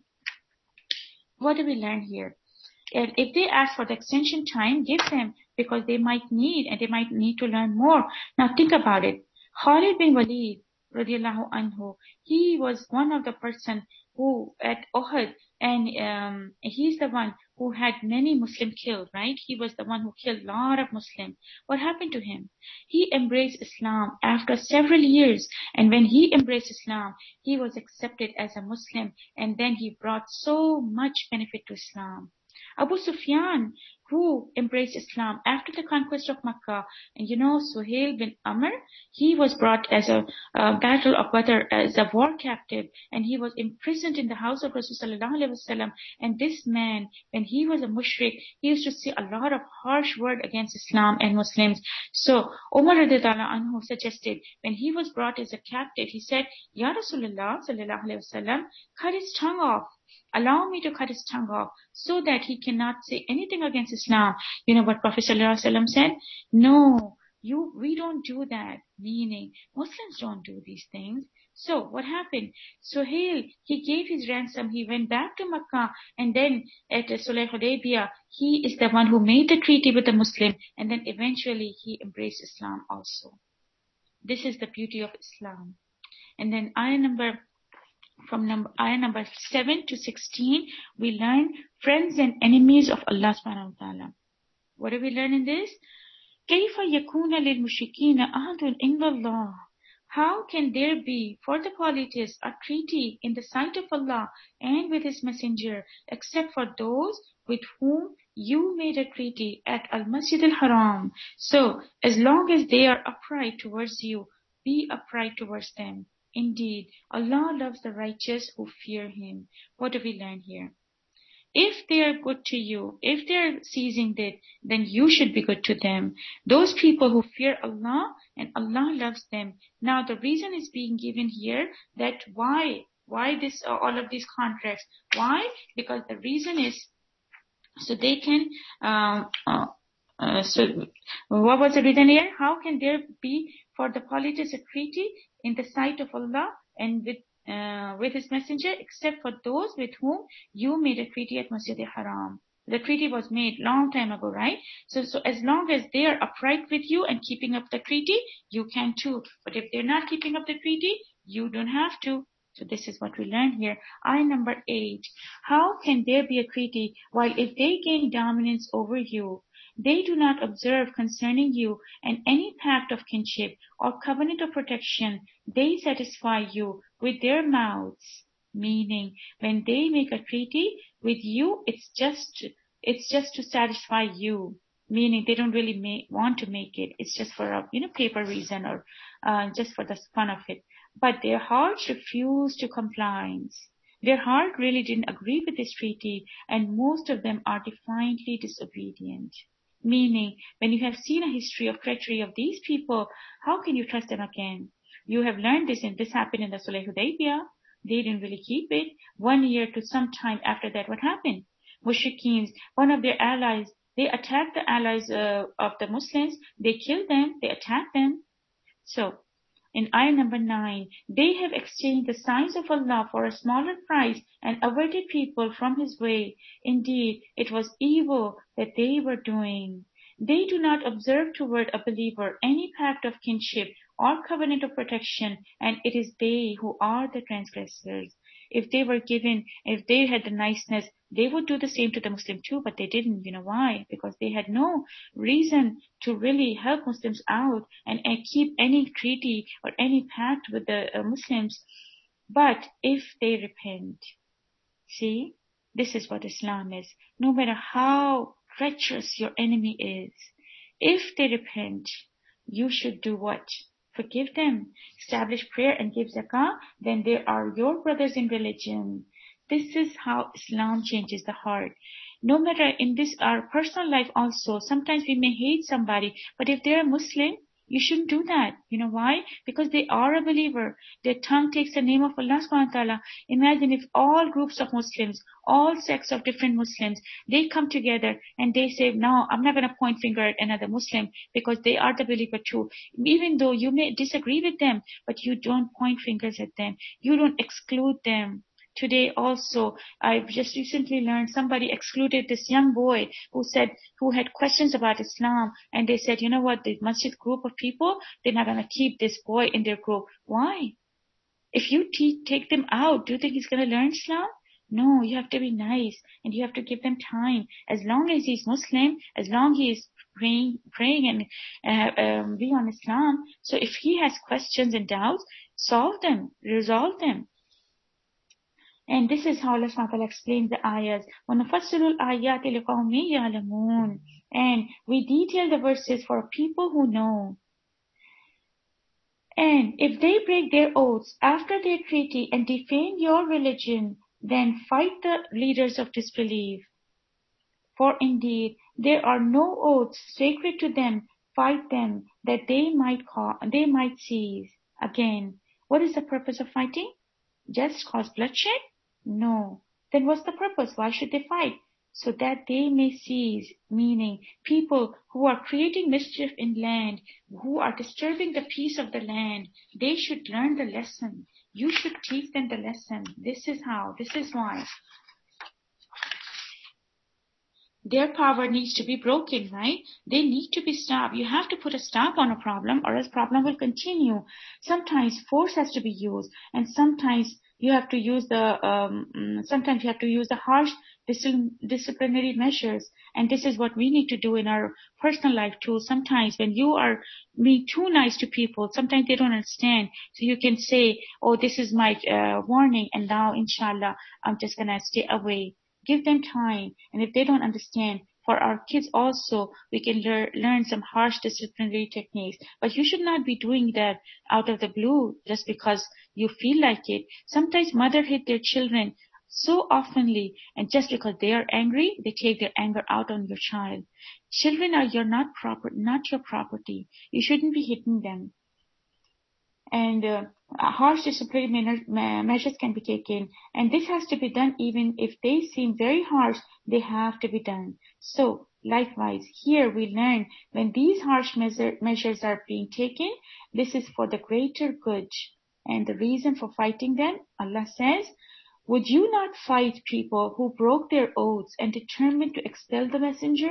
What do we learn here? If they ask for the extension time, give them, because they might need to learn more. Now think about it. Khalid bin Walid, radiallahu anhu, he was one of the person who at Uhud, and he's the one who had many Muslims killed, right? He was the one who killed a lot of Muslims. What happened to him? He embraced Islam after several years, and when he embraced Islam, he was accepted as a Muslim, and then he brought so much benefit to Islam. Abu Sufyan, who embraced Islam after the conquest of Makkah, and Suhail bin Amr, he was brought as a battle of Badr as a war captive, and he was imprisoned in the house of Rasulullah sallallahu alaihi wasallam. And this man, when he was a mushrik, he used to say a lot of harsh word against Islam and Muslims. So Umar radiallahu anhu suggested, when he was brought as a captive, he said, Ya Rasulullah sallallahu alaihi wasallam, cut his tongue off. Allow me to cut his tongue off so that he cannot say anything against Islam. You know what Prophet ﷺ said? No, we don't do that. Meaning, Muslims don't do these things. So what happened? Suhail, he gave his ransom. He went back to Makkah, and then at Sulh Hudaybiyah, he is the one who made the treaty with the Muslim, and then eventually he embraced Islam also. This is the beauty of Islam. And then ayah number 7 to 16, we learn friends and enemies of Allah subhanahu wa ta'ala. What do we learn in this? كَيْفَ يَكُونَ لِلْمُشْرِكِينَ أَهْدٌ عِنْدَ اللَّهِ. How can there be for the polytheists a treaty in the sight of Allah and with His Messenger, except for those with whom you made a treaty at Al-Masjid al-Haram? So, as long as they are upright towards you, be upright towards them. Indeed, Allah loves the righteous who fear Him. What do we learn here? if they are good to you, if they are seizing it, then you should be good to them. Those people who fear Allah and Allah loves them. Now the reason is being given here that why this all of these contracts? Why? Because the reason is so they can. So what was the reason here? How can there be for the politics a treaty in the sight of Allah and with His Messenger, except for those with whom you made a treaty at Masjid al-Haram? The treaty was made long time ago, right? So as long as they are upright with you and keeping up the treaty, you can too. But if they're not keeping up the treaty, you don't have to. So this is what we learn here. Ayah number 8. How can there be a treaty while if they gain dominance over you, they do not observe concerning you and any pact of kinship or covenant of protection, they satisfy you with their mouths. Meaning, when they make a treaty with you, it's just to satisfy you. Meaning, they don't really want to make it. It's just for a paper reason or just for the fun of it. But their hearts refuse to compliance. Their heart really didn't agree with this treaty, and most of them are defiantly disobedient. Meaning, when you have seen a history of treachery of these people, how can you trust them again? You have learned this, and this happened in the Sulh Hudaybiyah. They didn't really keep it. 1 year to some time after that, what happened? Mushrikeens, one of their allies, they attacked the allies of the Muslims. They killed them. They attacked them. So, in ayah number 9, they have exchanged the signs of Allah for a smaller price and averted people from His way. Indeed, it was evil that they were doing. They do not observe toward a believer any pact of kinship or covenant of protection, and it is they who are the transgressors. If they had the niceness, they would do the same to the Muslim too, but they didn't. You know why? Because they had no reason to really help Muslims out and keep any treaty or any pact with the Muslims. But if they repent, see, this is what Islam is. No matter how treacherous your enemy is, if they repent, you should do what? Forgive them, establish prayer and give zakah, then they are your brothers in religion. This is how Islam changes the heart. No matter in our personal life also, sometimes we may hate somebody, but if they're a Muslim, you shouldn't do that. You know why? Because they are a believer. Their tongue takes the name of Allah subhanahu wa ta'ala. Imagine if all groups of Muslims, all sects of different Muslims, they come together and they say, no, I'm not going to point finger at another Muslim because they are the believer too. Even though you may disagree with them, but you don't point fingers at them. You don't exclude them. Today also, I've just recently learned somebody excluded this young boy who had questions about Islam, and they said, you know what, the masjid group of people, they're not going to keep this boy in their group. Why? If you take them out, do you think he's going to learn Islam? No, you have to be nice, and you have to give them time. As long as he's Muslim, as long as he is praying and be on Islam, so if he has questions and doubts, solve them, resolve them. And this is how Allah subhanahu wa ta'ala explains the ayahs. وَنُفَصِّلُ الْآيَاتِ لِقَوْمٍ يَعْلَمُونَ. And we detail the verses for people who know. And if they break their oaths after their treaty and defame your religion, then fight the leaders of disbelief. For indeed, there are no oaths sacred to them. Fight them, that they might cease. Again, what is the purpose of fighting? Just cause bloodshed? No. Then what's the purpose? Why should they fight? So that they may cease, meaning people who are creating mischief in land, who are disturbing the peace of the land, they should learn the lesson. You should teach them the lesson. This is why. Their power needs to be broken, right? They need to be stopped. You have to put a stop on a problem or else problem will continue. Sometimes force has to be used, and sometimes you have to use the harsh disciplinary measures. And this is what we need to do in our personal life too. Sometimes when you are being too nice to people, sometimes they don't understand. So you can say, oh, this is my warning, and now inshallah I'm just gonna stay away. Give them time, and if they don't understand, for our kids also, we can learn some harsh disciplinary techniques. But you should not be doing that out of the blue just because you feel like it. Sometimes mother hit their children so oftenly, and just because they are angry, they take their anger out on your child. Children are not your property. You shouldn't be hitting them. And harsh disciplinary measures can be taken, and this has to be done even if they seem very harsh. They have to be done. So likewise, here we learn when these harsh measures are being taken, this is for the greater good. And the reason for fighting them, Allah says, would you not fight people who broke their oaths and determined to expel the messenger?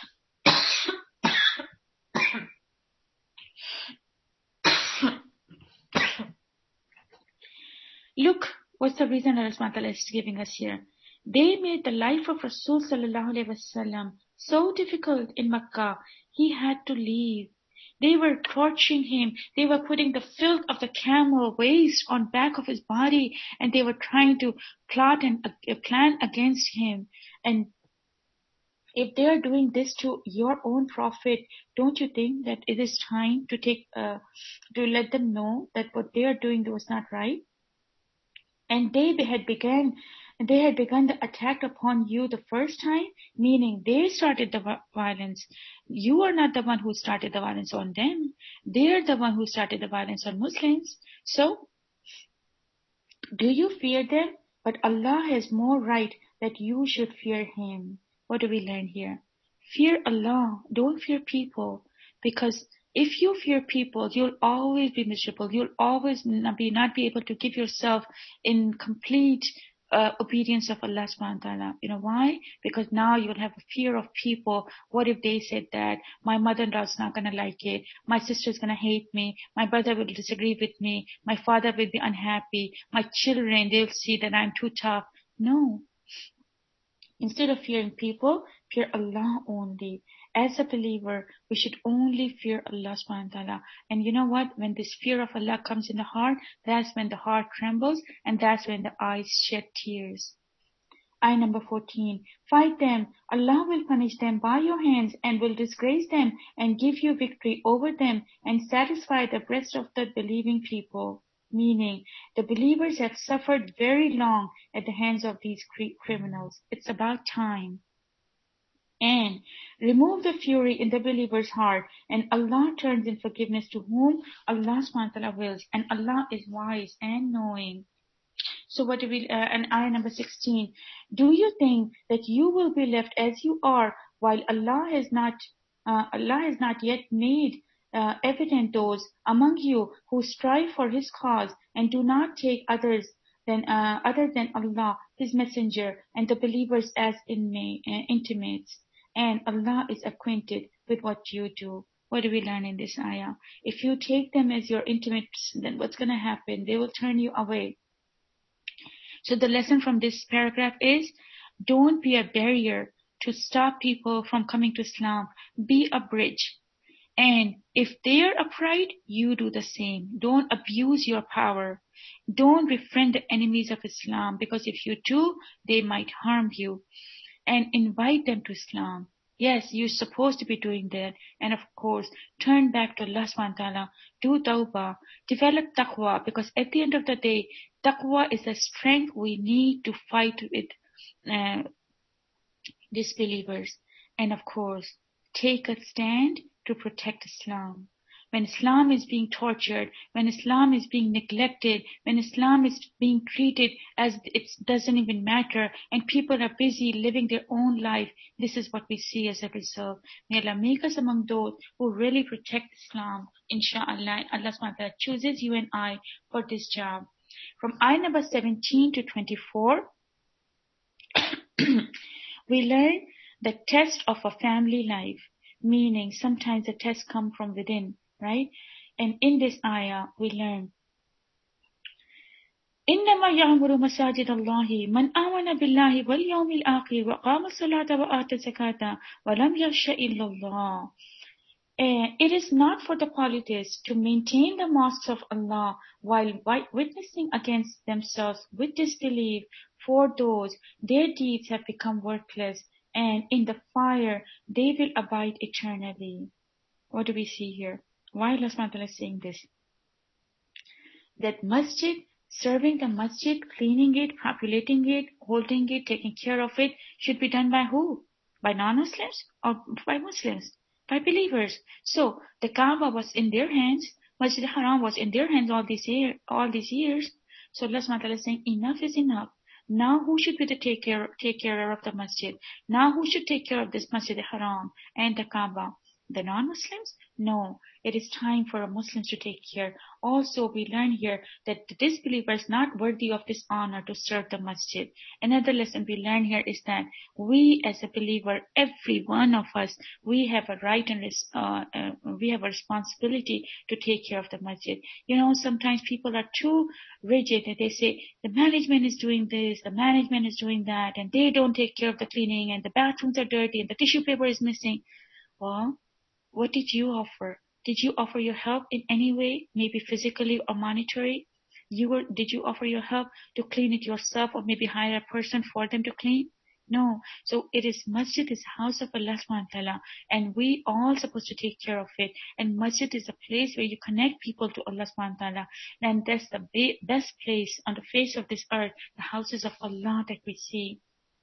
Look, what's the reason Allah subhanahu wa ta'ala is giving us here? They made the life of Rasul sallallahu alayhi wasallam so difficult in Makkah, he had to leave. They were torturing him. They were putting the filth of the camel waste on back of his body, and they were trying to plot and plan against him. And if they are doing this to your own prophet, don't you think that it is time to to let them know that what they are doing was not right? And they had begun the attack upon you the first time, meaning they started the violence. You are not the one who started the violence on them. They are the one who started the violence on Muslims. So, do you fear them? But Allah has more right that you should fear Him. What do we learn here? Fear Allah. Don't fear people. Because if you fear people, you'll always be miserable. You'll always not be able to give yourself in complete obedience of Allah subhanahu wa ta'ala. You know why? Because now you'll have a fear of people. What if they said that? My mother-in-law's not going to like it. My sister's going to hate me. My brother will disagree with me. My father will be unhappy. My children, they'll see that I'm too tough. No. Instead of fearing people, fear Allah only. As a believer, we should only fear Allah subhanahu wa ta'ala. And you know what? When this fear of Allah comes in the heart, that's when the heart trembles, and that's when the eyes shed tears. Ayah number 14. Fight them. Allah will punish them by your hands and will disgrace them and give you victory over them and satisfy the breast of the believing people. Meaning, the believers have suffered very long at the hands of these criminals. It's about time. And remove the fury in the believer's heart, and Allah turns in forgiveness to whom Allah subhanahu wa ta'ala wills, and Allah is wise and knowing. So what do we, and ayah number 16, do you think that you will be left as you are while Allah has not yet made evident those among you who strive for His cause and do not take other than Allah, His messenger, and the believers as intimates, and Allah is acquainted with what you do. What do we learn in this ayah? If you take them as your intimates, then what's going to happen? They will turn you away. So the lesson from this paragraph is, don't be a barrier to stop people from coming to Islam. Be a bridge. And if they're a pride, you do the same. Don't abuse your power. Don't befriend the enemies of Islam, because if you do, they might harm you. And invite them to Islam. Yes, you're supposed to be doing that. And of course, turn back to Allah subhanahu wa ta'ala. Do tawbah. Develop taqwa, because at the end of the day, taqwa is the strength we need to fight with disbelievers. And of course, take a stand to protect Islam. When Islam is being tortured, when Islam is being neglected, when Islam is being treated as it doesn't even matter, and people are busy living their own life, this is what we see as a result. May Allah make us among those who really protect Islam. Inshallah, Allah subhanahu wa ta'ala chooses you and I for this job. From ayah number 17 to 24, we learn the test of a family life, meaning sometimes the tests come from within. Right? And in this ayah, we learn, إنما يعمر مساجد الله من آمن بالله واليوم الآخر وقام الصلاة وآتى الزكاة ولم يخش إلا الله. It is not for the polytheists to maintain the mosques of Allah while witnessing against themselves with disbelief. For those, their deeds have become worthless, and in the fire they will abide eternally. What do we see here? Why Allah subhanahu wa ta'ala is saying this? That masjid Serving the masjid, cleaning it, populating it, holding it, taking care of it should be done by who? By non-Muslims or by Muslims? By believers. So the Kaaba was in their hands, Masjid Haram was in their hands all these years. So Allah subhanahu wa ta'ala is saying enough is enough. Now who should be the take care of the masjid? Now who should take care of this Masjid Haram and the Kaaba? The non-Muslims? No, it is time for Muslims to take care. Also, we learn here that the disbeliever is not worthy of this honor to serve the masjid. Another lesson we learn here is that we as a believer, every one of us, we have a right and we have a responsibility to take care of the masjid. You know, sometimes people are too rigid and they say the management is doing this, the management is doing that, and they don't take care of the cleaning, and the bathrooms are dirty, and the tissue paper is missing. Well, what did you offer? Did you offer your help in any way, maybe physically or monetary? Did you offer your help to clean it yourself, or maybe hire a person for them to clean? No. So it is masjid is house of Allah subhanahu wa ta'ala, and we all supposed to take care of it. And masjid is a place where you connect people to Allah subhanahu wa ta'ala. And that's the best place on the face of this earth, the houses of Allah that we see.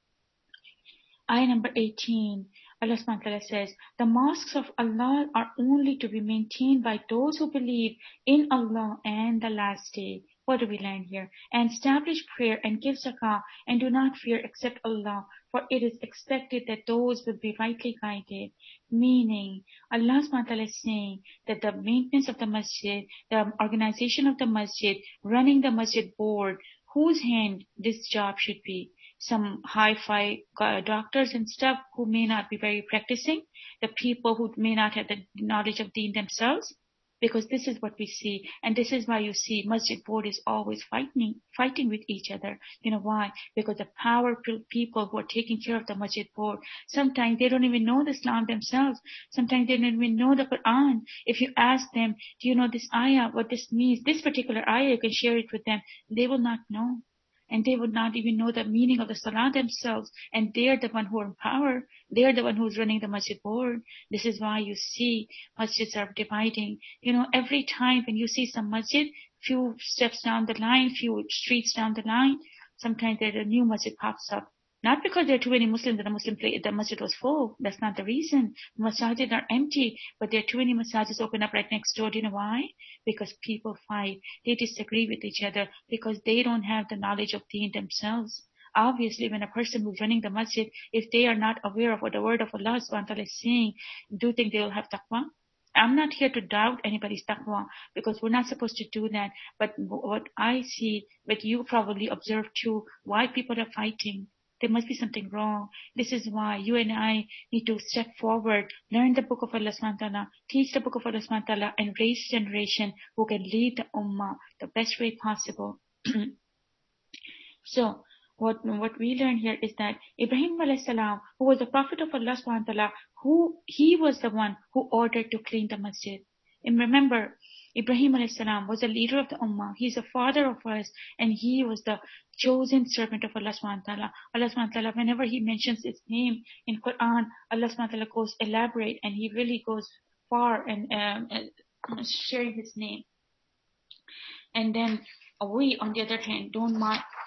Ayah number 18, Allah subhanahu wa ta'ala says, the mosques of Allah are only to be maintained by those who believe in Allah and the last day. What do we learn here? And establish prayer and give zakah and do not fear except Allah, for it is expected that those will be rightly guided. Meaning, Allah subhanahu wa ta'ala is saying that the maintenance of the masjid, the organization of the masjid, running the masjid board, whose hand this job should be? Some hi-fi doctors and stuff who may not be very practicing, the people who may not have the knowledge of deen themselves, because this is what we see, and this is why you see masjid board is always fighting with each other. You know why? Because the powerful people who are taking care of the masjid board, sometimes they don't even know the Islam themselves. Sometimes they don't even know the Quran. If you ask them, do you know this ayah, what this means, this particular ayah, you can share it with them, they will not know. And they would not even know the meaning of the salah themselves. And they are the one who are in power. They are the one who's running the masjid board. This is why you see masjids are dividing. You know, every time when you see some masjid, few steps down the line, few streets down the line, sometimes there's a new masjid pops up. Not because there are too many Muslims that the masjid was full. That's not the reason. Masajid are empty, but there are too many masajids open up right next door. Do you know why? Because people fight. They disagree with each other because they don't have the knowledge of deen themselves. Obviously, when a person who's running the masjid, if they are not aware of what the word of Allah subhanahu wa ta'ala is saying, do you think they will have taqwa? I'm not here to doubt anybody's taqwa, because we're not supposed to do that. But what I see, what you probably observe too, why people are fighting. There must be something wrong. This is why you and I need to step forward, learn the book of Allah subhanahu wa ta'ala, teach the book of Allah subhanahu wa ta'ala, and raise a generation who can lead the ummah the best way possible. So, what we learn here is that Ibrahim alayhi salam, who was the prophet of Allah subhanahu wa ta'ala, he was the one who ordered to clean the masjid. And remember, Ibrahim alayhi salam was the leader of the ummah. He's the father of us, and he was the chosen servant of Allah subhanahu wa ta'ala. Allah subhanahu wa ta'ala, whenever he mentions his name in Quran, Allah subhanahu wa ta'ala goes elaborate, and he really goes far and sharing his name. And then we on the other hand don't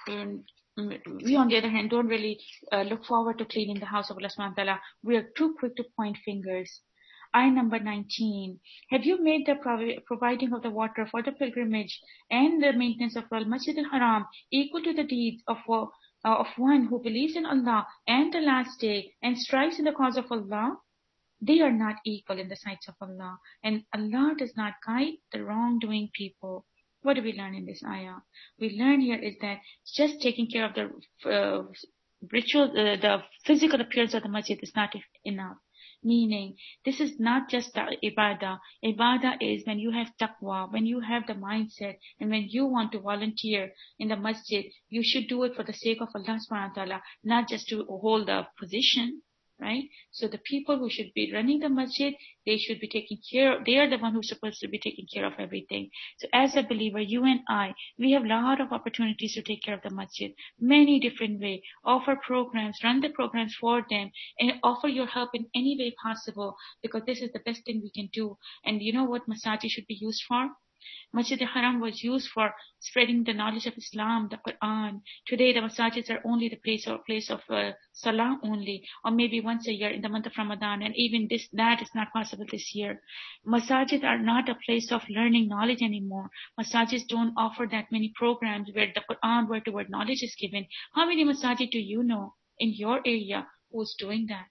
really look forward to cleaning the house of Allah subhanahu wa ta'ala. We are too quick to point fingers. Ayah number 19. Have you made the providing of the water for the pilgrimage and the maintenance of Al-Masjid al-Haram equal to the deeds of one who believes in Allah and the last day and strives in the cause of Allah? They are not equal in the sights of Allah, and Allah does not guide the wrongdoing people. What do we learn in this ayah? We learn here is that just taking care of the ritual, the physical appearance of the masjid is not enough. Meaning, this is not just the ibadah. Ibadah is when you have taqwa, when you have the mindset, and when you want to volunteer in the masjid, you should do it for the sake of Allah subhanahu wa ta'ala, not just to hold a position, right? So the people who should be running the masjid, they should be taking care, they are the one who's supposed to be taking care of everything. So as a believer, you and I, we have a lot of opportunities to take care of the masjid, many different ways. Offer programs, run the programs for them, and offer your help in any way possible, because this is the best thing we can do. And you know what masajid should be used for? Masjid al-Haram was used for spreading the knowledge of Islam, the Quran. Today, the masajids are only the place of salah only, or maybe once a year in the month of Ramadan, and even that is not possible this year. Masajid are not a place of learning knowledge anymore. Masajids don't offer that many programs where the Quran word-to-word knowledge is given. How many masajid do you know in your area who's doing that?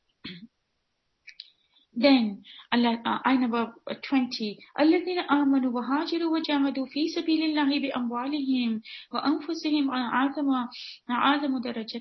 Then, ayah number 20. الذين آمنوا وهاجروا وجاهدوا في سبيل الله بأموالهم وأنفسهم أعظم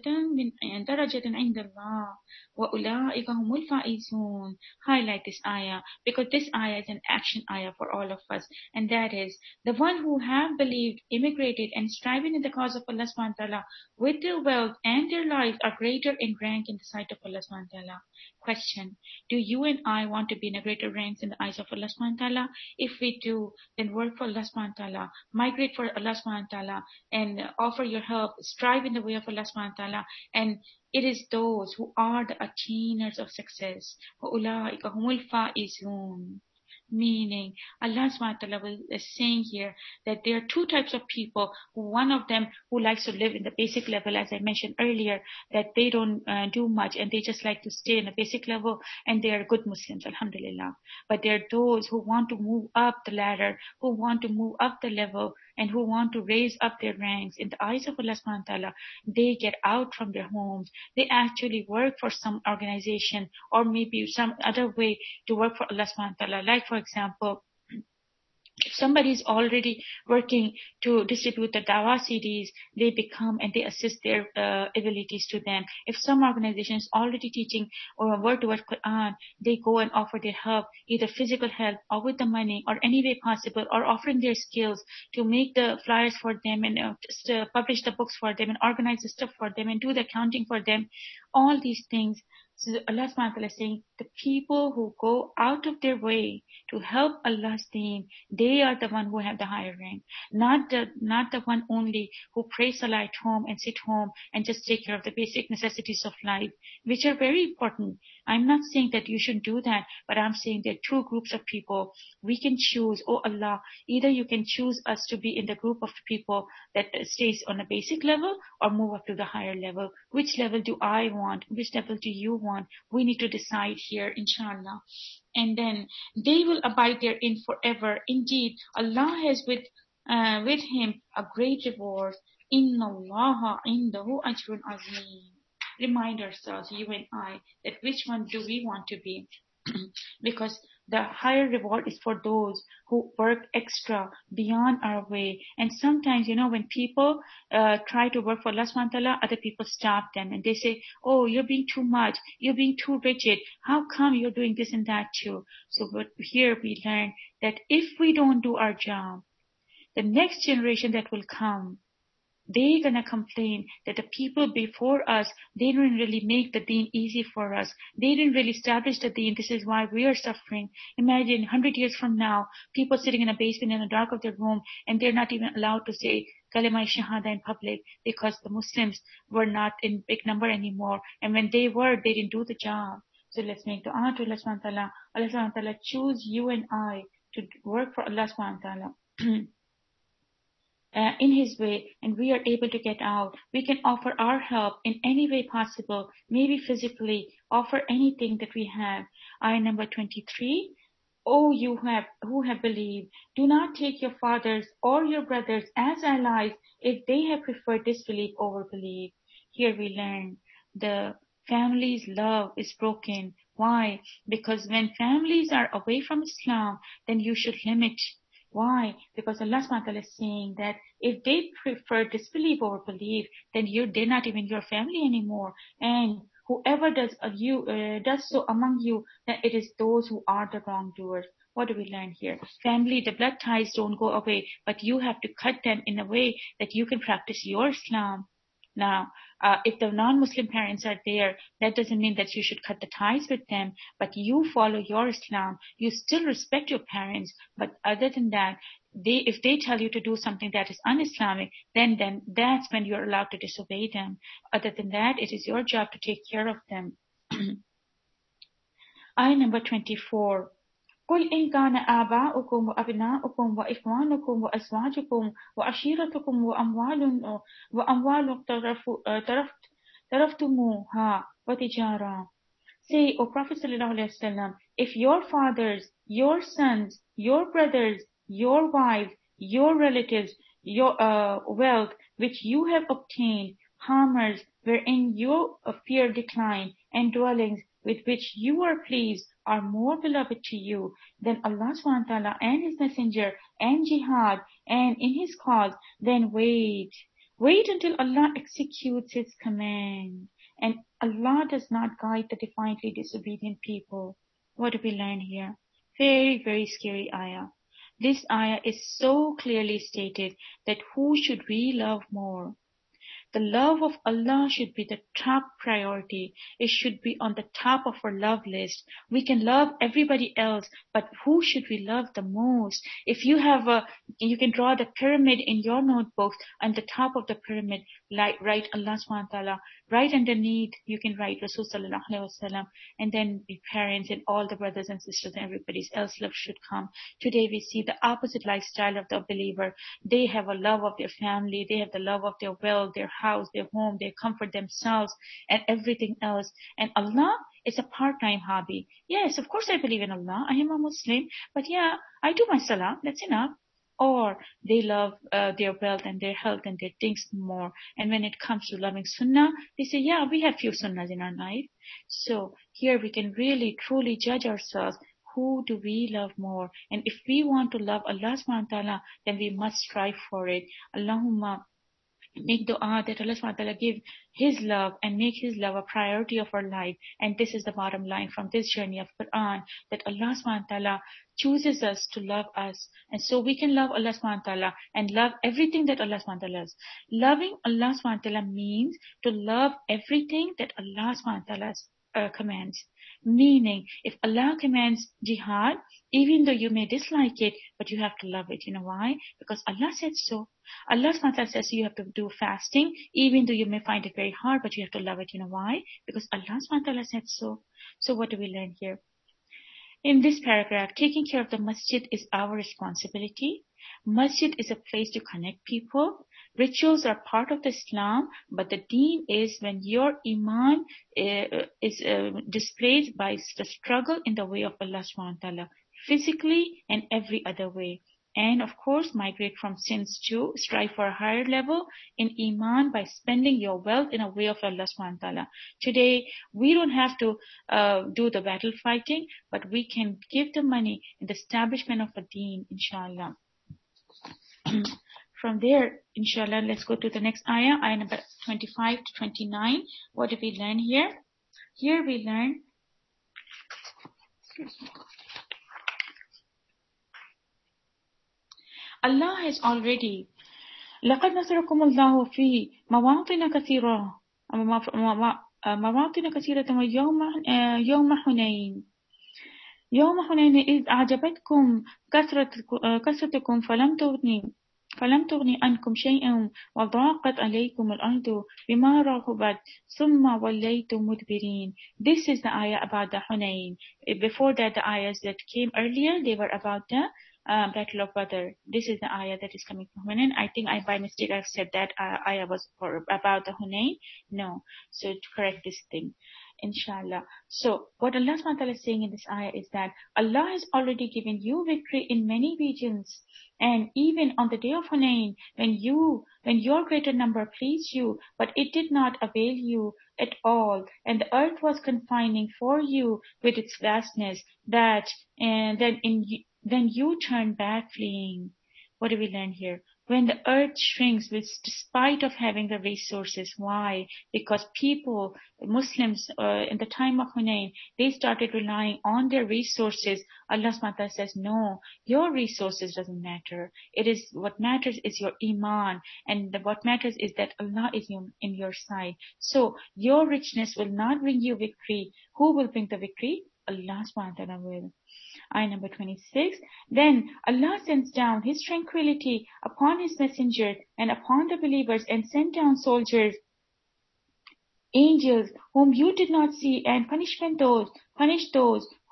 درجة عند الله وأولئك هم الفائزون. Highlight this ayah because this ayah is an action ayah for all of us, and that is the one who have believed, immigrated, and striving in the cause of Allah subhanahu wa ta'ala with their wealth and their lives are greater in rank in the sight of Allah subhanahu wa ta'ala. Question: do you and I want to be in a greater ranks in the eyes of Allah subhanahu wa ta'ala? If we do, then work for Allah subhanahu wa ta'ala, migrate for Allah subhanahu wa ta'ala, and offer your help, strive in the way of Allah subhanahu wa ta'ala, and it is those who are the attainers of success. وَأُولَٰئِكَ هُمُ الْفَائِزُونَ. Meaning, Allah subhanahu wa ta'ala is saying here that there are two types of people. One of them who likes to live in the basic level, as I mentioned earlier, that they don't do much and they just like to stay in the basic level, and they are good Muslims, alhamdulillah. But there are those who want to move up the ladder, who want to move up the level, and who want to raise up their ranks in the eyes of Allah subhanahu wa ta'ala. They get out from their homes. They actually work for some organization or maybe some other way to work for Allah subhanahu wa ta'ala. Like, for example, if somebody is already working to distribute the Dawah CDs, they become and they assist their abilities to them. If some organization is already teaching or word-to-word Quran, they go and offer their help, either physical help or with the money or any way possible, or offering their skills to make the flyers for them and just publish the books for them and organize the stuff for them and do the accounting for them. All these things. So Allah subhanahu wa ta'ala is saying the people who go out of their way to help Allah's deen, they are the one who have the higher rank. Not the one only who pray salah at home and sit home and just take care of the basic necessities of life, which are very important. I'm not saying that you should do that, but I'm saying there are two groups of people. We can choose, oh Allah, either you can choose us to be in the group of people that stays on a basic level or move up to the higher level. Which level do I want? Which level do you want? We need to decide here, inshallah. And then they will abide therein forever. Indeed, Allah has with him a great reward. Inna Allaha indahu ajrun azim. Remind ourselves, you and I, that which one do we want to be? Because the higher reward is for those who work extra beyond our way. And sometimes, when people try to work for Allah subhanahu wa ta'ala, other people stop them and they say, oh, you're being too much, you're being too rigid, how come you're doing this and that too? So but here we learn that if we don't do our job, the next generation that will come, they're gonna complain that the people before us, they didn't really make the deen easy for us. They didn't really establish the deen. This is why we are suffering. Imagine 100 years from now, people sitting in a basement in the dark of their room, and they're not even allowed to say kalima shahada in public because the Muslims were not in big number anymore. And when they were, they didn't do the job. So let's make dua to Allah subhanahu wa ta'ala. Allah subhanahu wa ta'ala choose you and I to work for Allah subhanahu wa ta'ala. In His way, and we are able to get out. We can offer our help in any way possible, maybe physically, offer anything that we have. Ayah number 23. O you who have believed, do not take your fathers or your brothers as allies if they have preferred disbelief over belief. Here we learn the family's love is broken. Why? Because when families are away from Islam, then you should limit. Why? Because Allah subhanahu wa ta'ala is saying that if they prefer disbelief over belief, then they're not even your family anymore. And whoever does so among you, then it is those who are the wrongdoers. What do we learn here? Family, the blood ties don't go away, but you have to cut them in a way that you can practice your Islam. Now, if the non-Muslim parents are there, that doesn't mean that you should cut the ties with them, but you follow your Islam. You still respect your parents, but other than that, if they tell you to do something that is un-Islamic, then that's when you're allowed to disobey them. Other than that, it is your job to take care of them. Ayah number 24. قل إن كان آباؤكم وأبناؤكم وإخوانكم وأزواجكم وعشيرتكم وأموال ترفتموها وتجارة. Say, O Prophet ﷺ, if your fathers, your sons, your brothers, your wives, your relatives, your wealth which you have obtained, harmers wherein you fear decline, and dwellings with which you are pleased are more beloved to you than Allah subhanahu wa ta'ala and His Messenger and jihad and in His cause, then wait. Wait until Allah executes His command. And Allah does not guide the defiantly disobedient people. What do we learn here? Very, very scary ayah. This ayah is so clearly stated that who should we love more? The love of Allah should be the top priority. It should be on the top of our love list. We can love everybody else, but who should we love the most? If you have you can draw the pyramid in your notebooks, and the top of the pyramid, write Allah subhanahu wa ta'ala. Right underneath, you can write Rasul sallallahu alaihi wasallam, and then the parents and all the brothers and sisters and everybody else love should come. Today we see the opposite lifestyle of the believer. They have a love of their family, they have the love of their wealth, their house, their home, they comfort themselves and everything else. And Allah is a part-time hobby. Yes, of course I believe in Allah. I am a Muslim, but yeah, I do my salah. That's enough. Or they love their wealth and their health and their things more. And when it comes to loving sunnah, they say, yeah, we have few sunnahs in our life. So here we can really truly judge ourselves. Who do we love more? And if we want to love Allah subhanahu wa ta'ala, then we must strive for it. Allahumma, make dua that Allah subhanahu wa ta'ala give His love and make His love a priority of our life. And this is the bottom line from this journey of Quran, that Allah subhanahu wa ta'ala chooses us to love us. And so we can love Allah subhanahu wa ta'ala and love everything that Allah subhanahu wa ta'ala is. Loving Allah subhanahu wa ta'ala means to love everything that Allah subhanahu wa ta'ala commands. Meaning, if Allah commands jihad, even though you may dislike it, but you have to love it. You know why? Because Allah said so. Allah subhanahu wa ta'ala says you have to do fasting, even though you may find it very hard, but you have to love it. You know why? Because Allah subhanahu wa ta'ala said so. So what do we learn here? In this paragraph, taking care of the masjid is our responsibility. Masjid is a place to connect people. Rituals are part of the Islam, but the deen is when your iman is displayed by the struggle in the way of Allah subhanahu wa ta'ala, physically and every other way. And of course, migrate from sins to strive for a higher level in iman by spending your wealth in a way of Allah subhanahu wa ta'ala. Today, we don't have to do the battle fighting, but we can give the money in the establishment of a deen, inshallah. From there, inshallah, let's go to the next ayah, ayah number 25 to 29. What do we learn here? Here we learn, Allah has already, لَقَدْ نَصَرَكُمُ اللَّهُ فِي مَوَاطِنَ كَثِيرَةٍ وَيَوْمَ حُنَيْنٍ إِذْ أَعْجَبَتْكُمْ كثرتكم فلم تغني عنكم شيئا وضاقت عليكم الأرض بما رحبت ثم وليتم مدبرين. This is the ayah about the Hunayn. Before that, the ayahs that came earlier, they were about the Battle of Badr. This is the ayah that is coming from Hunayn. I think by mistake I've said that ayah was about the Hunayn. No. So to correct this thing, inshallah. So what Allah subhanahu wa ta'ala is saying in this ayah is that Allah has already given you victory in many regions. And even on the day of Hunayn, when your greater number pleased you, but it did not avail you at all, and the earth was confining for you with its vastness, and then you turn back fleeing. What do we learn here? When the earth shrinks despite of having the resources. Why? Because people, Muslims, in the time of Hunayn, they started relying on their resources. Allah subhanahu wa ta'ala says, no, your resources doesn't matter. What matters is your iman. And what matters is that Allah is in your side. So, your richness will not bring you victory. Who will bring the victory? Allah subhanahu wa ta'ala will. Ayah number 26. Then Allah sends down His tranquility upon His messenger and upon the believers, and sent down soldiers, angels whom you did not see, and punish those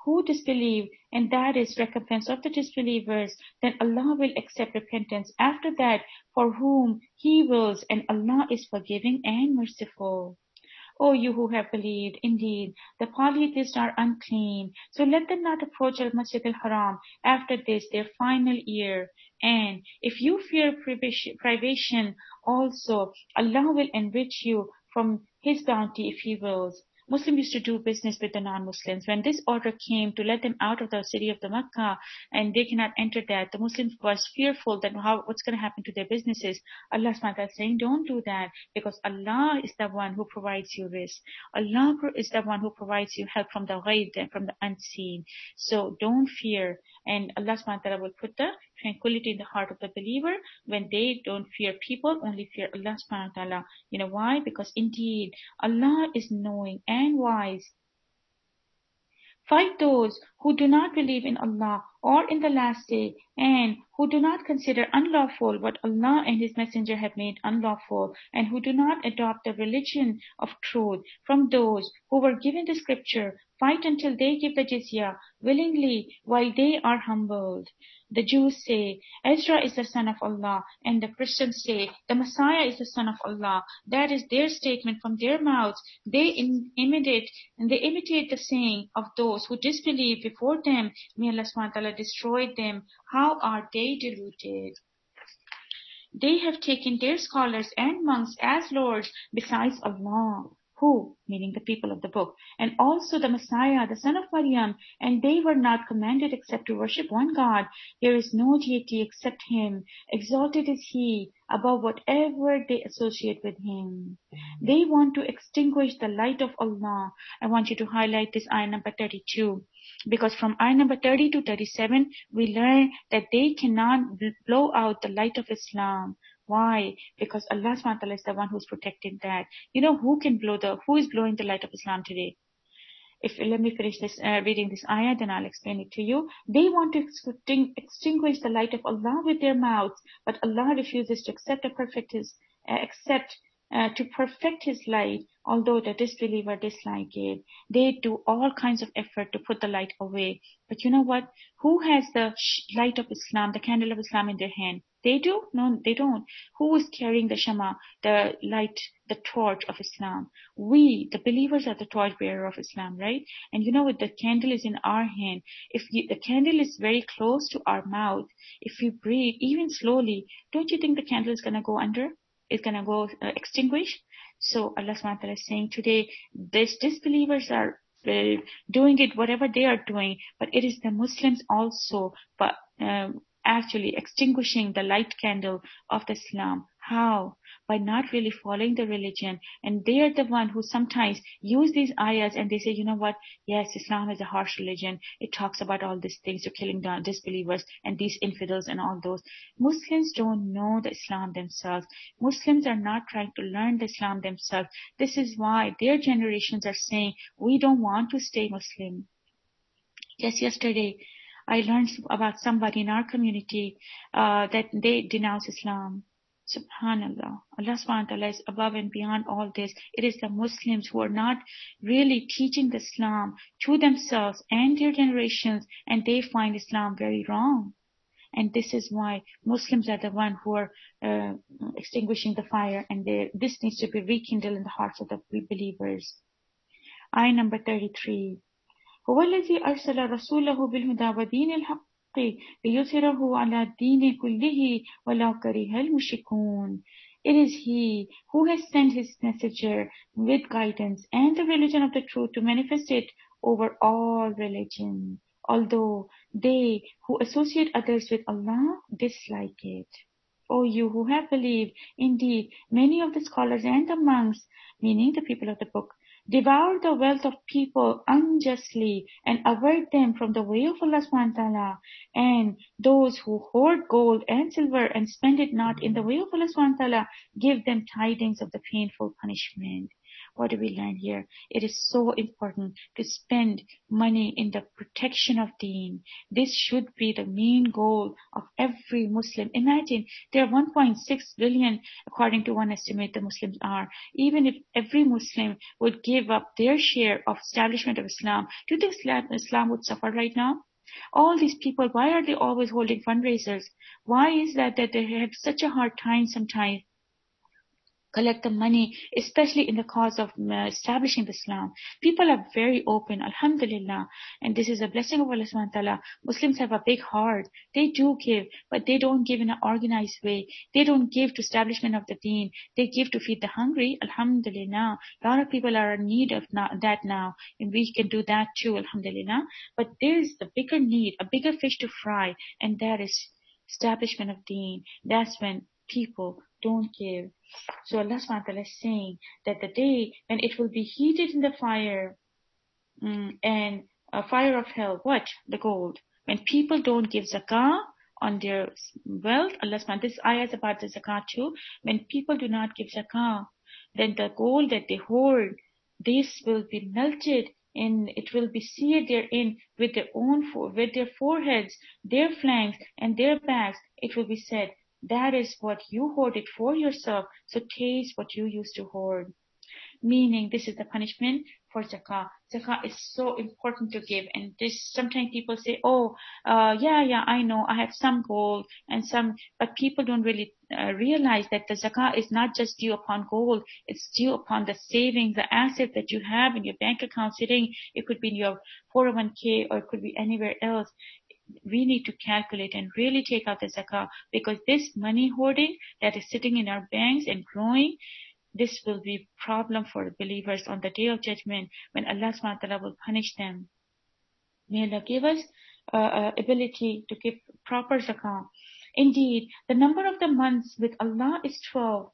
who disbelieve, and that is recompense of the disbelievers, then Allah will accept repentance after that for whom He wills, and Allah is forgiving and merciful. O you who have believed, indeed, the polytheists are unclean, so let them not approach al-Masjid al-Haram after this their final year. And if you fear privation also, Allah will enrich you from His bounty if He wills. Muslims used to do business with the non-Muslims. When this order came to let them out of the city of the Makkah and they cannot enter that, the Muslims was fearful that what's going to happen to their businesses. Allah SWT is saying, don't do that, because Allah is the one who provides you risk. Allah is the one who provides you help from the ghaib and from the unseen. So don't fear. And Allah SWT will put the tranquility in the heart of the believer when they don't fear people, only fear Allah SWT. You know why? Because indeed, Allah is knowing and wise. Fight those who do not believe in Allah or in the last day, and who do not consider unlawful what Allah and His Messenger have made unlawful, and who do not adopt the religion of truth from those who were given the scripture. Fight until they give the jizya willingly while they are humbled. The Jews say, Ezra is the son of Allah, and the Christians say, the Messiah is the son of Allah. That is their statement from their mouths. They imitate the saying of those who disbelieve before them. May Allah SWT destroy them. How are they deluded? They have taken their scholars and monks as lords besides Allah. Who? Meaning the people of the book. And also the Messiah, the son of Maryam. And they were not commanded except to worship one God. There is no deity except Him. Exalted is He above whatever they associate with Him. They want to extinguish the light of Allah. I want you to highlight this ayah number 32. Because from ayah number 30 to 37, we learn that they cannot blow out the light of Islam. Why? Because Allah SWT is the one who's protecting that. You know who is blowing the light of Islam today? Let me finish this, reading this ayah, then I'll explain it to you. They want to extinguish the light of Allah with their mouths, but Allah refuses to to perfect His light, although the disbeliever dislike it. They do all kinds of effort to put the light away. But you know what? Who has the light of Islam, the candle of Islam in their hand? They do? No, they don't. Who is carrying the Shama, the light, the torch of Islam? We, the believers, are the torch bearer of Islam, right? And you know what? The candle is in our hand. The candle is very close to our mouth. If we breathe, even slowly, don't you think the candle is going to go under? It's going to go extinguish? So Allah SWT is saying today, these disbelievers are doing it, whatever they are doing, but it is the Muslims also, but actually extinguishing the light candle of the Islam. How? By not really following the religion. And they are the one who sometimes use these ayahs and they say, you know what? Yes, Islam is a harsh religion. It talks about all these things, you're killing down disbelievers and these infidels and all those. Muslims don't know the Islam themselves. Muslims are not trying to learn the Islam themselves. This is why their generations are saying, we don't want to stay Muslim. Just yesterday, I learned about somebody in our community that they denounce Islam. Subhanallah. Allah SWT is above and beyond all this. It is the Muslims who are not really teaching the Islam to themselves and their generations, and they find Islam very wrong. And this is why Muslims are the one who are extinguishing the fire, and this needs to be rekindled in the hearts of the believers. Ayah number 33. هو الذي أرسل رسوله بالهدى ودين الحق ليظهره على الدين كله ولو كره المشركون. It is He who has sent His messenger with guidance and the religion of the truth to manifest it over all religion, although they who associate others with Allah dislike it. O you who have believed, indeed, many of the scholars and the monks, meaning the people of the book, devour the wealth of people unjustly and avert them from the way of Allah SWT. And those who hoard gold and silver and spend it not in the way of Allah SWT, give them tidings of the painful punishment. What do we learn here? It is so important to spend money in the protection of deen. This should be the main goal of every Muslim. Imagine, there are 1.6 billion, according to one estimate, the Muslims are. Even if every Muslim would give up their share of establishment of Islam, do you think Islam would suffer right now? All these people, why are they always holding fundraisers? Why is that they have such a hard time sometimes collect the money, especially in the cause of establishing Islam? People are very open, alhamdulillah, and this is a blessing of Allah subhanahu wa ta'ala. Muslims have a big heart. They do give, but they don't give in an organized way. They don't give to establishment of the deen. They give to feed the hungry, alhamdulillah. A lot of people are in need of that now, and we can do that too, alhamdulillah. But there is the bigger need, a bigger fish to fry, and that is establishment of deen. That's when people don't give. So Allah subhanahu wa ta'ala is saying that the day when it will be heated in the fire, and a fire of hell, what? The gold. When people don't give zakah on their wealth, Allah subhanahu wa ta'ala, this ayah is about the zakah too. When people do not give zakah, then the gold that they hoard, this will be melted and it will be seared therein with their foreheads, their flanks, and their backs. It will be said, that is what you hoarded for yourself, so taste what you used to hoard. Meaning, this is the punishment for zakah. Zakah is so important to give, and this sometimes people say, yeah, I know, I have some gold and some, but people don't really realize that the zakah is not just due upon gold, it's due upon the savings, the asset that you have in your bank account sitting. It could be in your 401k or it could be anywhere else. We need to calculate and really take out the zakah, because this money hoarding that is sitting in our banks and growing, this will be problem for the believers on the day of judgment when Allah subhanahu wa ta'ala will punish them. May Allah give us ability to give proper zakah. Indeed, the number of the months with Allah is 12.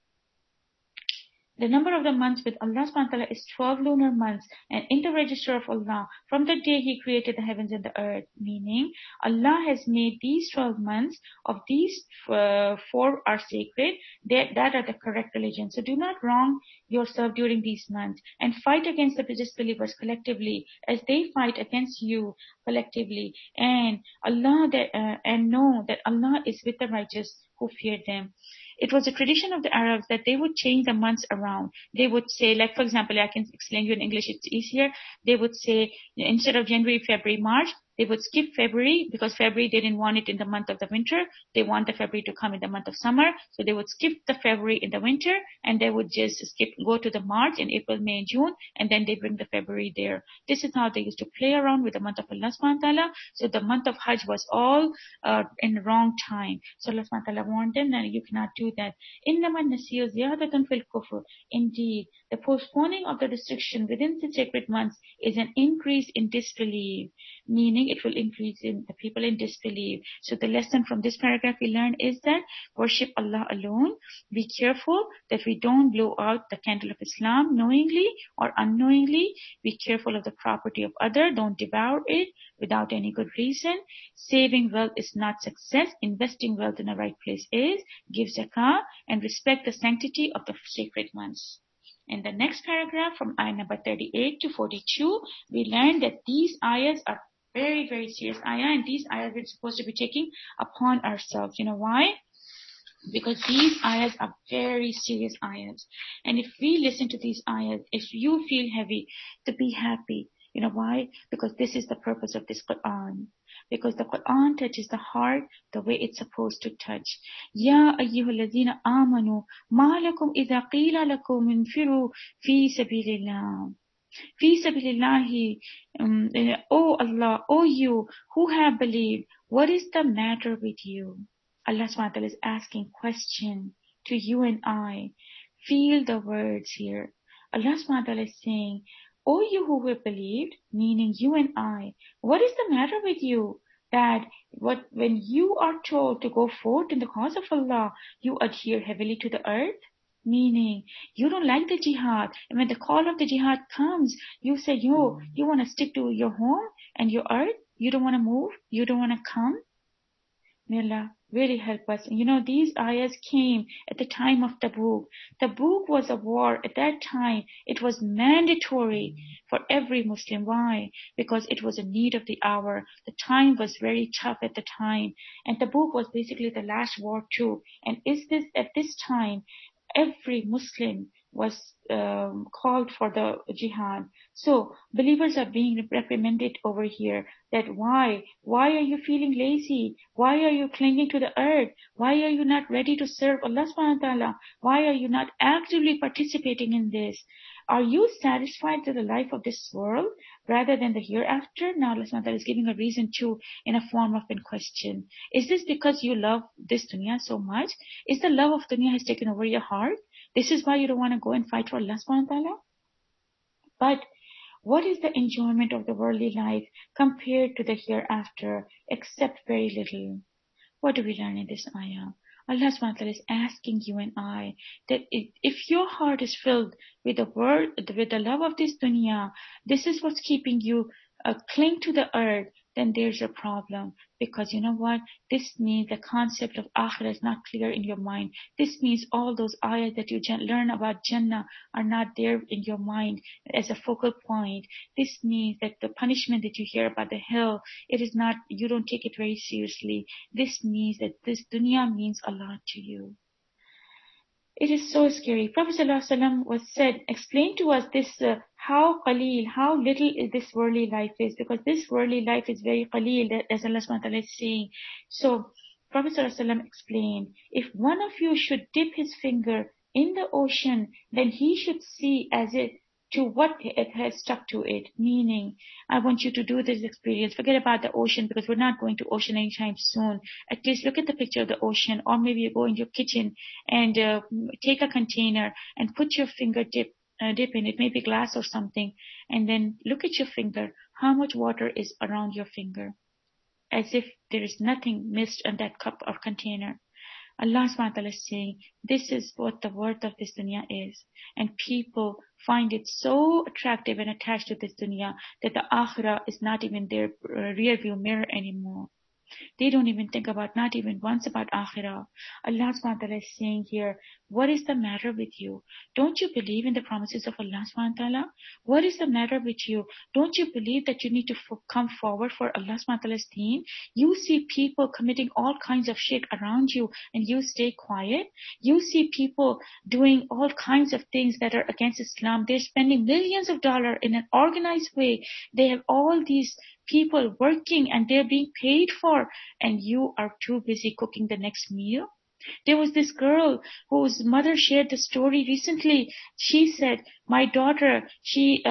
The number of the months with Allah subhanahu wa ta'ala is 12 lunar months, and in the register of Allah from the day He created the heavens and the earth. Meaning, Allah has made these 12 months, of these 4 are sacred, that are the correct religion. So do not wrong yourself during these months and fight against the disbelievers collectively as they fight against you collectively, and and know that Allah is with the righteous who fear them. It was a tradition of the Arabs that they would change the months around. They would say, like for example, I can explain you in English, it's easier. They would say, instead of January, February, March, they would skip February, because February they didn't want it in the month of the winter. They want the February to come in the month of summer. So they would skip the February in the winter, and they would just go to the March and April, May, and June, and then they bring the February there. This is how they used to play around with the month of Allah subhanahu wa ta'ala. So the month of Hajj was all in the wrong time. So Allah subhanahu wa ta'ala warned them that you cannot do that. إِنَّمَا النَّسِيُّ زِيَادَةٌ فِي الْكُفْرِ. Indeed, the postponing of the restriction within the sacred months is an increase in disbelief, meaning it will increase in the people in disbelief. So the lesson from this paragraph we learn is that worship Allah alone. Be careful that we don't blow out the candle of Islam knowingly or unknowingly. Be careful of the property of others. Don't devour it without any good reason. Saving wealth is not success. Investing wealth in the right place is. Give zakah and respect the sanctity of the sacred months. In the next paragraph, from ayah number 38 to 42, we learn that these ayahs are very, very serious ayah, and these ayahs we're supposed to be taking upon ourselves. You know why? Because these ayahs are very serious ayahs. And if we listen to these ayahs, if you feel heavy, to be happy. You know why? Because this is the purpose of this Quran. Because the Quran touches the heart the way it's supposed to touch. Ya ayyuhalladhina amanu ma lakum idha qila lakum infiru fi sabilillah. Fi sabilillahi, O Allah, O you who have believed, what is the matter with you? Allah subhanahu wa ta'ala is asking question to you and I. Feel the words here. Allah subhanahu wa ta'ala is saying, O you who have believed, meaning you and I, what is the matter with you? That when you are told to go forth in the cause of Allah, you adhere heavily to the earth? Meaning, you don't like the jihad. And when the call of the jihad comes, you say, you want to stick to your home and your earth? You don't want to move? You don't want to come? May Allah really help us. These ayahs came at the time of Tabuk. Tabuk was a war. At that time, it was mandatory for every Muslim. Why? Because it was a need of the hour. The time was very tough at the time. And Tabuk was basically the last war too. And at this time, every Muslim was called for the jihad. So believers are being reprimanded over here that why are you feeling lazy? Why are you clinging to the earth? Why are you not ready to serve Allah subhanahu wa ta'ala? Why are you not actively participating in this? Are you satisfied with the life of this world rather than the hereafter? Now Allah subhanahu wa ta'ala is giving a reason too in a form of a question. Is this because you love this dunya so much? Is the love of dunya has taken over your heart? This is why you don't want to go and fight for Allah subhanahu wa ta'ala? But what is the enjoyment of the worldly life compared to the hereafter, except very little? What do we learn in this ayah? Allah subhanahu wa ta'ala is asking you and I that if your heart is filled with the word, with the love of this dunya, this is what's keeping you cling to the earth, then there's a problem. Because you know what? This means the concept of akhirah is not clear in your mind. This means all those ayahs that you learn about Jannah are not there in your mind as a focal point. This means that the punishment that you hear about the hell, it is not, you don't take it very seriously. This means that this dunya means a lot to you. It is so scary. Prophet ﷺ was said, explain to us this, how qaleel, how little is this worldly life is, because this worldly life is very qaleel, as Allah subhanahu wa ta'ala is saying. So, Prophet ﷺ explained, if one of you should dip his finger in the ocean, then he should see as it to what it has stuck to it. Meaning, I want you to do this experience. Forget about the ocean because we're not going to ocean anytime soon. At least look at the picture of the ocean, or maybe you go in your kitchen and take a container and put your finger dip in it, maybe glass or something, and then look at your finger. How much water is around your finger? As if there is nothing missed in that cup or container. Allah subhanahu wa ta'ala is saying, this is what the worth of this dunya is. And people find it so attractive and attached to this dunya that the akhirah is not even their rear view mirror anymore. They don't even think about, not even once about akhirah. Allah subhanahu wa ta'ala is saying here, what is the matter with you? Don't you believe in the promises of Allah subhanahu wa ta'ala? What is the matter with you? Don't you believe that you need to come forward for Allah subhanahu wa ta'ala's deen? You see people committing all kinds of shirk around you and you stay quiet. You see people doing all kinds of things that are against Islam. They're spending millions of dollars in an organized way. They have all these people working and they're being paid for, and you are too busy cooking the next meal. There was this girl whose mother shared the story recently. She said, my daughter, she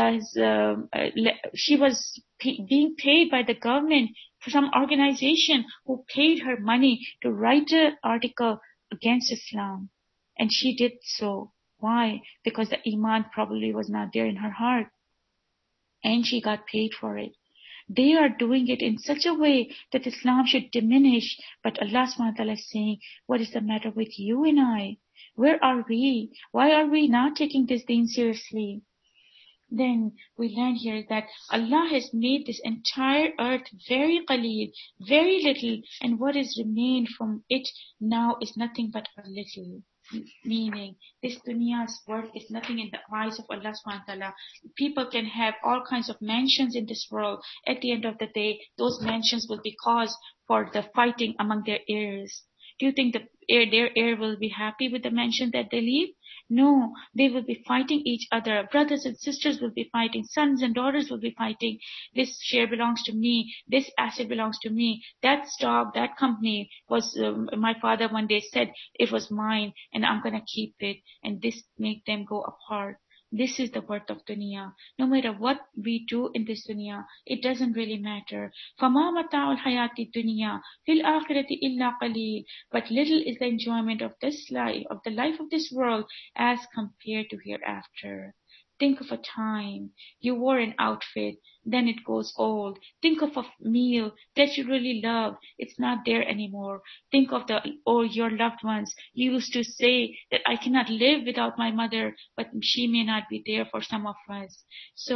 was being paid by the government for some organization who paid her money to write an article against Islam. And she did so. Why? Because the iman probably was not there in her heart. And she got paid for it. They are doing it in such a way that Islam should diminish. But Allah subhanahu wa ta'ala is saying, what is the matter with you and I? Where are we? Why are we not taking this deen seriously? Then we learn here that Allah has made this entire earth very qaleel, very little, and what is remained from it now is nothing but a little. Meaning, this dunya's worth is nothing in the eyes of Allah subhanahu wa ta'ala. People can have all kinds of mansions in this world. At the end of the day, those mansions will be cause for the fighting among their heirs. Do you think their heir will be happy with the mansion that they leave? No, they will be fighting each other. Brothers and sisters will be fighting. Sons and daughters will be fighting. This share belongs to me. This asset belongs to me. That stock, that company was, my father one day said it was mine and I'm going to keep it. And this make them go apart. This is the worth of dunya. No matter what we do in this dunya, it doesn't really matter. فَمَا مَتَاعُ الْحَيَاةِ الدُّنْيَا فِي الْآخِرَةِ إِلَّا قَلِيلٌ. But little is the enjoyment of this life, of the life of this world, as compared to hereafter. Think of a time you wore an outfit, then it goes old. Think of a meal that you really love. It's not there anymore. Think of your loved ones. You used to say that I cannot live without my mother, but she may not be there for some of us. So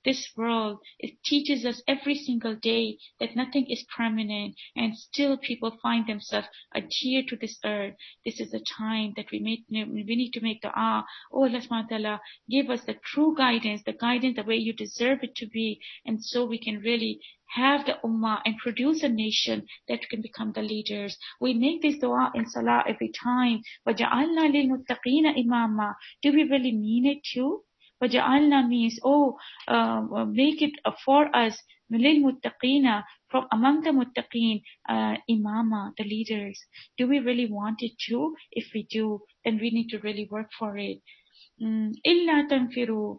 This world, it teaches us every single day that nothing is permanent, and still people find themselves adhered to this earth. This is the time that we need to make dua. Oh Allah subhanahu wa ta'ala, give us the true guidance, the way you deserve it to be, and so we can really have the ummah and produce a nation that can become the leaders. We make this dua in salah every time. وَجَعَلْنَا لِلْمُتَّقِينَ إِمَامًا. Do we really mean it too? وَجَعَلْنَا means, make it for us, لِلْمُتَّقِينَ, from among the muttaqeen, imama, the leaders. Do we really want it too? If we do, then we need to really work for it. إِلَّا تَنْفِرُوا.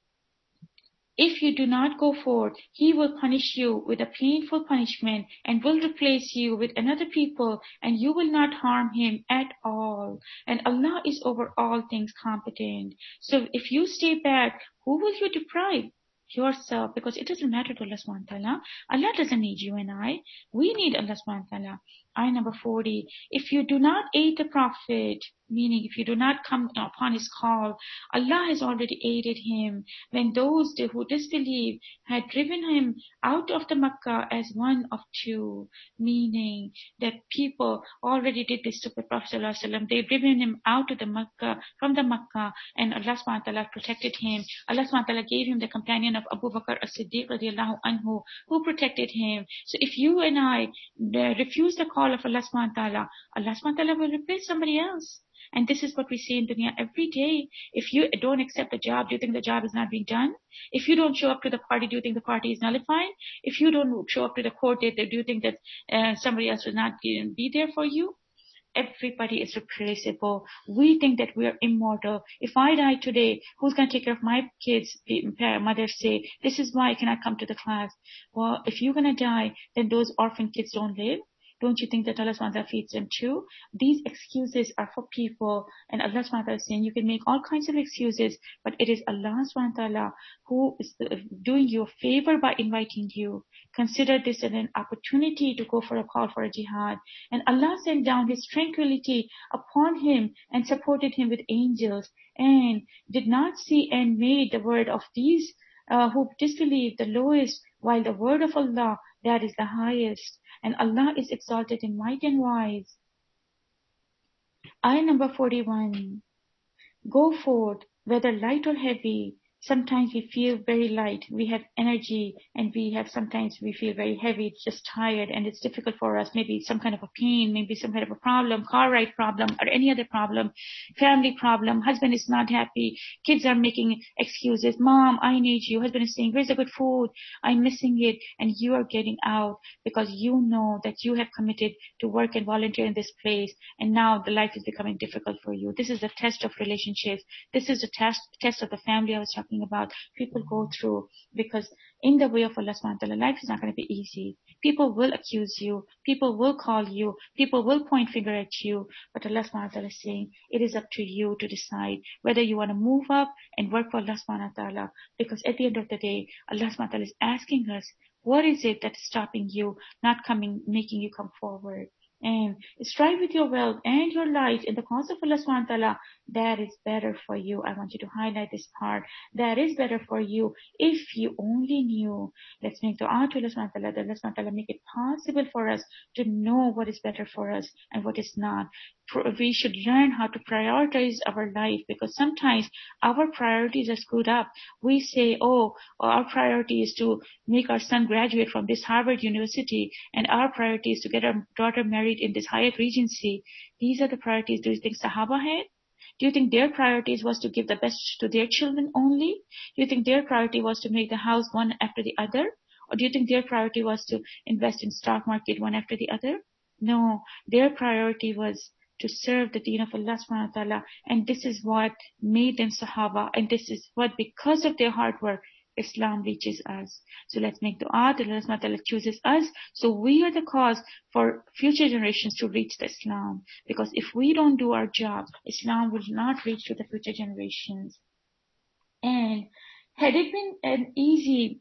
If you do not go forth, He will punish you with a painful punishment and will replace you with another people, and you will not harm Him at all. And Allah is over all things competent. So if you stay back, who will you deprive? Yourself, because it doesn't matter to Allah subhanahu wa ta'ala. Allah doesn't need you and I. We need Allah subhanahu wa ta'ala. Ayah number 40. If you do not aid the Prophet, meaning if you do not come upon his call, Allah has already aided him when those who disbelieve had driven him out of the Makkah as one of two, meaning that people already did this to the Prophet ﷺ. They've driven him out of the Makkah, from the Makkah, and Allah subhanahu wa ta'ala protected him. Allah subhanahu wa ta'ala gave him the companion of Abu Bakr as-Siddiq radiallahu anhu, who protected him. So if you and I refuse the call of Allah subhanahu wa ta'ala, Allah subhanahu wa ta'ala will replace somebody else. And this is what we see in dunya every day. If you don't accept the job, do you think the job is not being done? If you don't show up to the party, do you think the party is nullified? If you don't show up to the court date, do you think that somebody else will not be there for you? Everybody is replaceable. We think that we are immortal. If I die today, who's going to take care of my kids? Mothers say, this is why I cannot come to the class. Well, if you're going to die, then those orphan kids don't live. Don't you think that Allah subhanahu wa ta'ala feeds them too? These excuses are for people, and Allah subhanahu wa ta'ala is saying you can make all kinds of excuses, but it is Allah subhanahu wa ta'ala who is doing you a favor by inviting you. Consider this an opportunity to go for a call for a jihad. And Allah sent down His tranquility upon him and supported him with angels, and did not see and made the word of these who disbelieve the lowest, while the word of Allah, that is the highest. And Allah is exalted in might and wise. Ayah number 41. Go forth, whether light or heavy. Sometimes we feel very light, we have energy, and sometimes we feel very heavy, just tired, and it's difficult for us. Maybe some kind of a pain, maybe some kind of a problem, car ride problem, or any other problem, family problem, husband is not happy, kids are making excuses, mom, I need you, husband is saying, where's the good food, I'm missing it, and you are getting out because you know that you have committed to work and volunteer in this place, and now the life is becoming difficult for you. This is a test of relationships. This is a test of the family I was talking about. People go through, because in the way of Allah subhanahu wa ta'ala, life is not going to be easy. People will accuse you, people will call you, people will point finger at you, but Allah subhanahu wa ta'ala is saying it is up to you to decide whether you want to move up and work for Allah subhanahu wa ta'ala, because at the end of the day, Allah subhanahu wa ta'ala is asking us, what is it that is stopping you, not making you come forward? And strive with your wealth and your life in the cause of Allah subhanahu wa ta'ala. That is better for you. I want you to highlight this part. That is better for you if you only knew. Let's make dua to Allah subhanahu wa ta'ala, that Allah subhanahu wa ta'ala make it possible for us to know what is better for us and what is not. We should learn how to prioritize our life, because sometimes our priorities are screwed up. We say, our priority is to make our son graduate from this Harvard University, and our priority is to get our daughter married in this Hyatt Regency. These are the priorities. Do you think Sahaba had? Do you think their priorities was to give the best to their children only? Do you think their priority was to make the house one after the other? Or do you think their priority was to invest in stock market one after the other? No, their priority was to serve the deen of Allah subhanahu wa ta'ala, and this is what made them Sahaba, and this is what, because of their hard work, Islam reaches us. So let's make dua that Allah subhanahu wa ta'ala chooses us, so we are the cause for future generations to reach the Islam. Because if we don't do our job, Islam will not reach to the future generations. And had it been an easy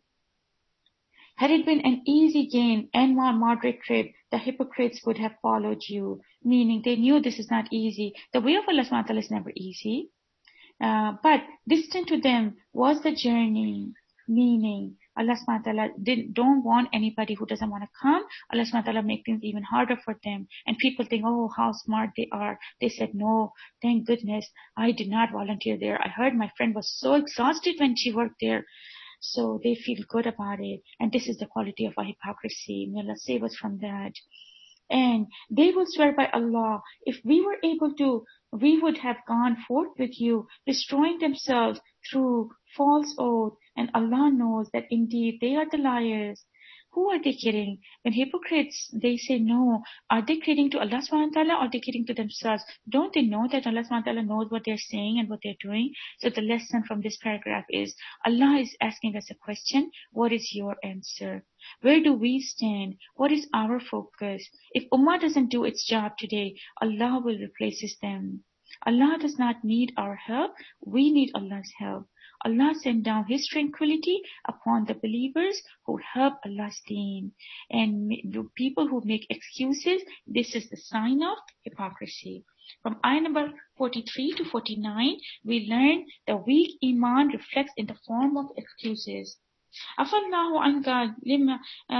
gain and more moderate trip, the hypocrites would have followed you. Meaning they knew this is not easy. The way of Allah subhanahu wa ta'ala is never easy. But distant to them was the journey. Meaning, Allah subhanahu wa ta'ala don't want anybody who doesn't want to come. Allah subhanahu wa ta'ala make things even harder for them. And people think, oh, how smart they are. They said, no, thank goodness, I did not volunteer there. I heard my friend was so exhausted when she worked there. So they feel good about it. And this is the quality of our hypocrisy. May Allah save us from that. And they will swear by Allah, if we were able to, we would have gone forth with you, destroying themselves through false oath. And Allah knows that indeed they are the liars. Who are they kidding? When hypocrites, they say no, are they kidding to Allah subhanahu wa ta'ala or are they kidding to themselves? Don't they know that Allah subhanahu wa ta'ala knows what they're saying and what they're doing? So the lesson from this paragraph is, Allah is asking us a question. What is your answer? Where do we stand? What is our focus? If Ummah doesn't do its job today, Allah will replace them. Allah does not need our help. We need Allah's help. Allah sent down His tranquility upon the believers who help Allah's deen. And the people who make excuses, this is the sign of hypocrisy. From ayah number 43 to 49, we learn the weak iman reflects in the form of excuses. Afallahu anka lima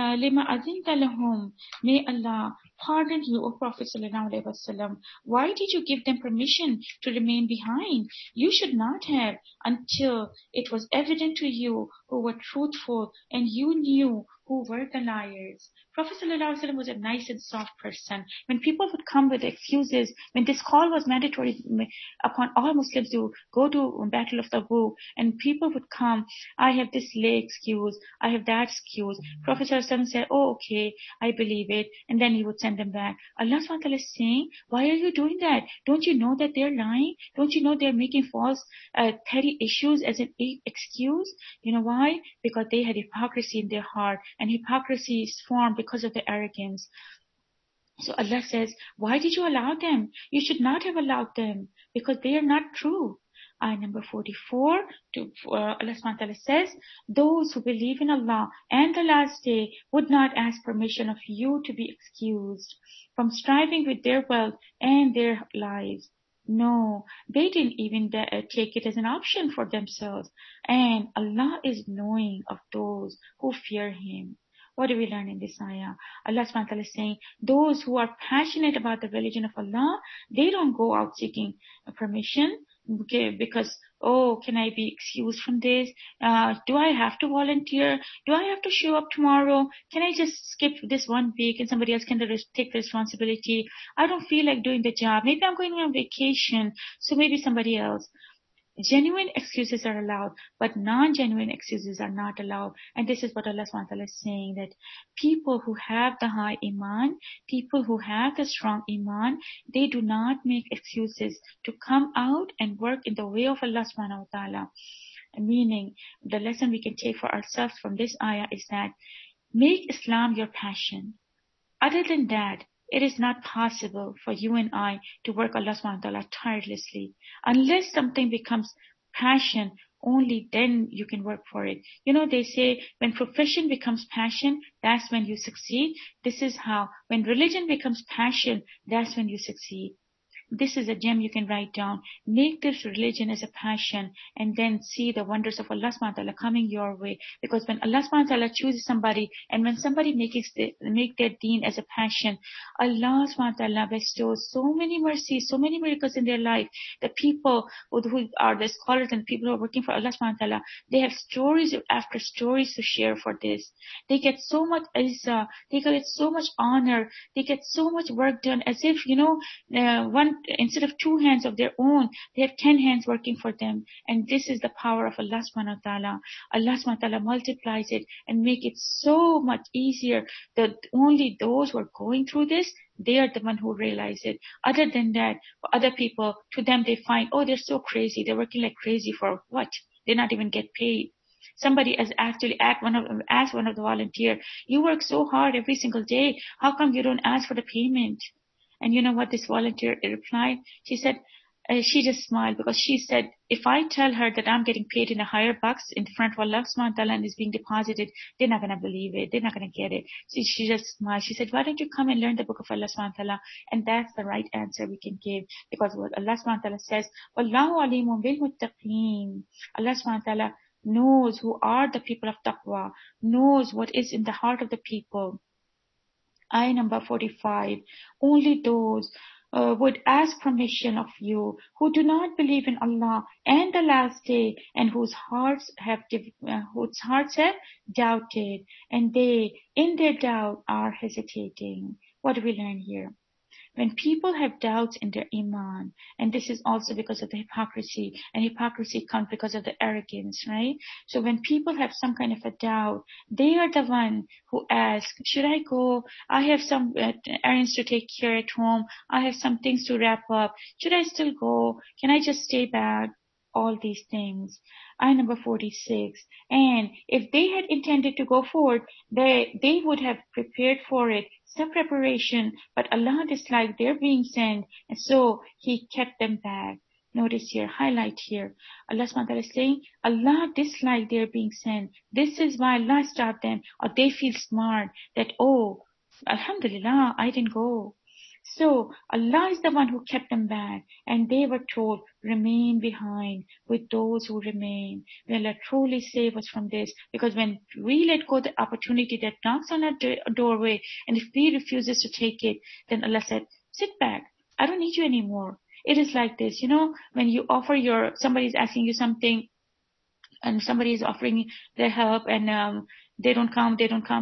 azinta lahum. May Allah pardon you, O Prophet sallallahu alaihi wasallam. Why did you give them permission to remain behind? You should not have, until it was evident to you who were truthful and you knew who were the liars. Prophet sallallahu alaihi wasallam was a nice and soft person. When people would come with excuses, when this call was mandatory upon all Muslims to go to Battle of Tabuk, and people would come, I have this lay excuse, I have that excuse. Prophet sallallahu alaihi wasallam said, oh, okay, I believe it, and then he would send them back. Allah subhanahu wa ta'ala is saying, why are you doing that? Don't you know that they're lying? Don't you know they're making false, petty issues as an excuse? You know why? Because they had hypocrisy in their heart, and hypocrisy is formed because of the arrogance. So Allah says, why did you allow them? You should not have allowed them, because they are not true. Ayah number 44, Allah subhanahu wa ta'ala says, those who believe in Allah and the last day would not ask permission of you to be excused from striving with their wealth and their lives. No, they didn't even take it as an option for themselves. And Allah is knowing of those who fear Him. What do we learn in this ayah? Allah subhanahu wa ta'ala is saying, those who are passionate about the religion of Allah, they don't go out seeking permission. Okay, because, oh, can I be excused from this? Do I have to volunteer? Do I have to show up tomorrow? Can I just skip this 1 week and somebody else can take the responsibility? I don't feel like doing the job. Maybe I'm going on vacation, so maybe somebody else. Genuine excuses are allowed, but non-genuine excuses are not allowed. And this is what Allah subhanahu wa ta'ala is saying, that people who have the high iman, people who have the strong iman, they do not make excuses to come out and work in the way of Allah subhanahu wa ta'ala. Meaning, the lesson we can take for ourselves from this ayah is that make Islam your passion. Other than that, it is not possible for you and I to work Allah subhanahu wa ta'ala tirelessly. Unless something becomes passion, only then you can work for it. You know, they say when profession becomes passion, that's when you succeed. This is how, when religion becomes passion, that's when you succeed. This is a gem you can write down. Make this religion as a passion and then see the wonders of Allah subhanahu wa ta'ala coming your way. Because when Allah subhanahu wa ta'ala chooses somebody and when somebody make their deen as a passion, Allah subhanahu wa ta'ala bestows so many mercies, so many miracles in their life. The people who are the scholars and people who are working for Allah subhanahu wa ta'ala, they have stories after stories to share for this. They get so much izzah, they get so much honor, they get so much work done as if, instead of 2 hands of their own, they have 10 hands working for them. And this is the power of Allah subhanahu wa ta'ala. Allah subhanahu wa ta'ala multiplies it and make it so much easier that only those who are going through this, they are the one who realize it. Other than that, for other people, to them they find, oh, they're so crazy. They're working like crazy for what? They not even get paid. Somebody has actually asked one of the volunteers, you work so hard every single day. How come you don't ask for the payment? And you know what this volunteer replied? She said, she just smiled because she said, if I tell her that I'm getting paid in a higher bucks in front of Allah subhanahu wa ta'ala and is being deposited, they're not going to believe it. They're not going to get it. So she just smiled. She said, why don't you come and learn the book of Allah subhanahu wa ta'ala? And that's the right answer we can give, because what Allah subhanahu wa ta'ala says, Wallahu alimun bil muttaqeen. Allah subhanahu wa ta'ala knows who are the people of taqwa, knows what is in the heart of the people. Ayah number 45. Only those would ask permission of you who do not believe in Allah and the last day, and whose hearts have doubted, and they in their doubt are hesitating. What do we learn here? When people have doubts in their iman, and this is also because of the hypocrisy, and hypocrisy comes because of the arrogance, right? So when people have some kind of a doubt, they are the one who ask, should I go? I have some errands to take care at home. I have some things to wrap up. Should I still go? Can I just stay back? All these things. Ayah number 46. And if they had intended to go forward, they would have prepared for it some preparation, but Allah disliked their being sent, and so He kept them back. Notice here, highlight here. Allah subhanahu wa ta'ala is saying, Allah disliked their being sent. This is why Allah stopped them, or they feel smart that, oh, Alhamdulillah, I didn't go. So Allah is the one who kept them back, and they were told, remain behind with those who remain. May Allah truly save us from this, because when we let go the opportunity that knocks on our doorway, and if we refuses to take it, then Allah said, sit back, I don't need you anymore. It is like this, when you offer somebody is asking you something, and somebody is offering their help, and they don't come.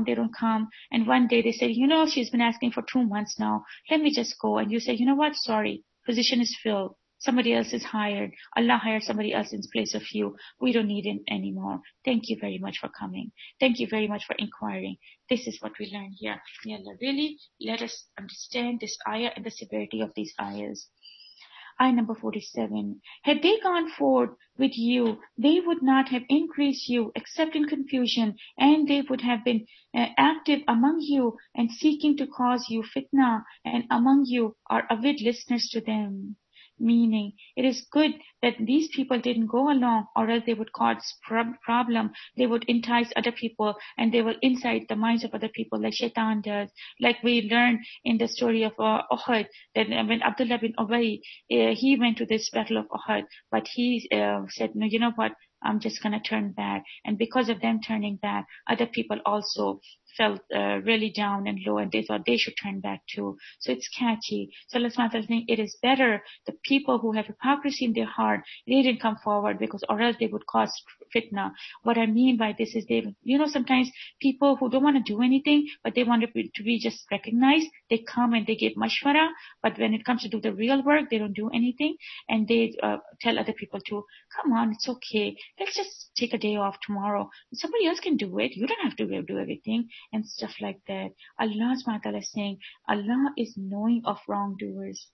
And one day they say, she's been asking for 2 months now. Let me just go. And you say, you know what? Sorry, position is filled. Somebody else is hired. Allah hired somebody else in place of you. We don't need him anymore. Thank you very much for coming. Thank you very much for inquiring. This is what we learn here. May Allah really let us understand this ayah and the severity of these ayahs. Ayah number 47. Had they gone forward with you, they would not have increased you except in confusion, and they would have been active among you and seeking to cause you fitna, and among you are avid listeners to them. Meaning, it is good that these people didn't go along, or else they would cause problem. They would entice other people, and they will incite the minds of other people like Shaitan does. Like we learned in the story of Uhud, that when Abdullah bin Ubay, he went to this battle of Uhud, but he said, no, you know what? I'm just going to turn back. And because of them turning back, other people also felt really down and low, and they thought they should turn back too. So it's catchy. So Allah subhanahu wa ta'ala is saying, it is better the people who have hypocrisy in their heart, they didn't come forward, because or else they would cause fitna. What I mean by this is sometimes people who don't want to do anything, but they want to be just recognized, they come and they give mashwara, but when it comes to do the real work, they don't do anything, and they tell other people to, come on, it's okay, let's just take a day off tomorrow. Somebody else can do it. You don't have to do everything, and stuff like that. Allah subhanahu wa ta'ala is saying, Allah is knowing of wrongdoers.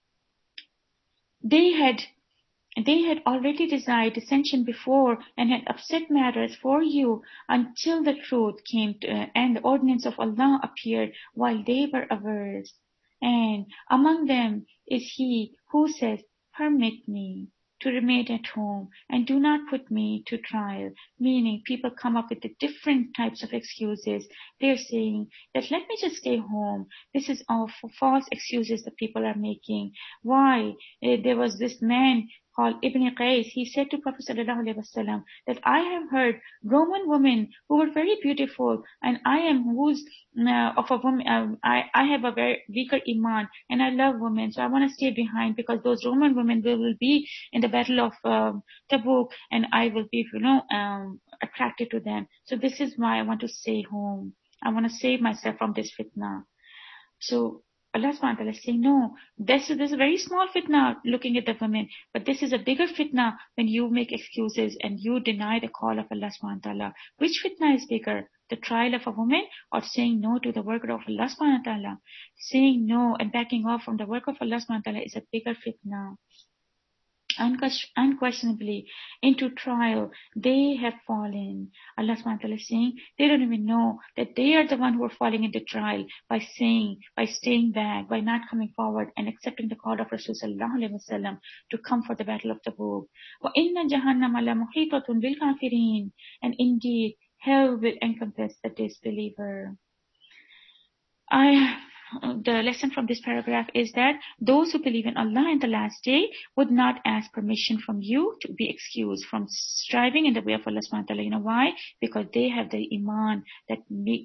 They had already desired dissension before, and had upset matters for you until the truth came and the ordinance of Allah appeared, while they were averse. And among them is he who says, permit me to remain at home and do not put me to trial. Meaning, people come up with the different types of excuses. They're saying that let me just stay home. This is all false excuses that people are making. Why? There was this man called Ibn Qais. He said to Prophet ﷺ that I have heard Roman women who were very beautiful, and I am of a woman. I have a very weaker iman, and I love women, so I want to stay behind, because those Roman women will be in the battle of Tabuk, and I will be attracted to them. So this is why I want to stay home. I want to save myself from this fitna. So Allah subhanahu wa ta'ala is saying, no, this is a very small fitna looking at the women, but this is a bigger fitna when you make excuses and you deny the call of Allah subhanahu wa ta'ala. Which fitna is bigger? The trial of a woman, or saying no to the work of Allah subhanahu wa ta'ala? Saying no and backing off from the work of Allah subhanahu wa ta'ala is a bigger fitna. Unquestionably, into trial, they have fallen. Allah subhanahu wa ta'ala is saying, they don't even know that they are the one who are falling into trial by staying back, by not coming forward and accepting the call of Rasulullah sallallahu alaihi wasallam to come for the battle of Tabuk. وَإِنَّ جَهَنَّمَ لَمُحِيطَةٌ بِالْكَافِرِينَ. And indeed, hell will encompass the disbeliever. the lesson from this paragraph is that those who believe in Allah and the last day would not ask permission from you to be excused from striving in the way of Allah subhanahu wa ta'ala. You know why? Because they have the iman that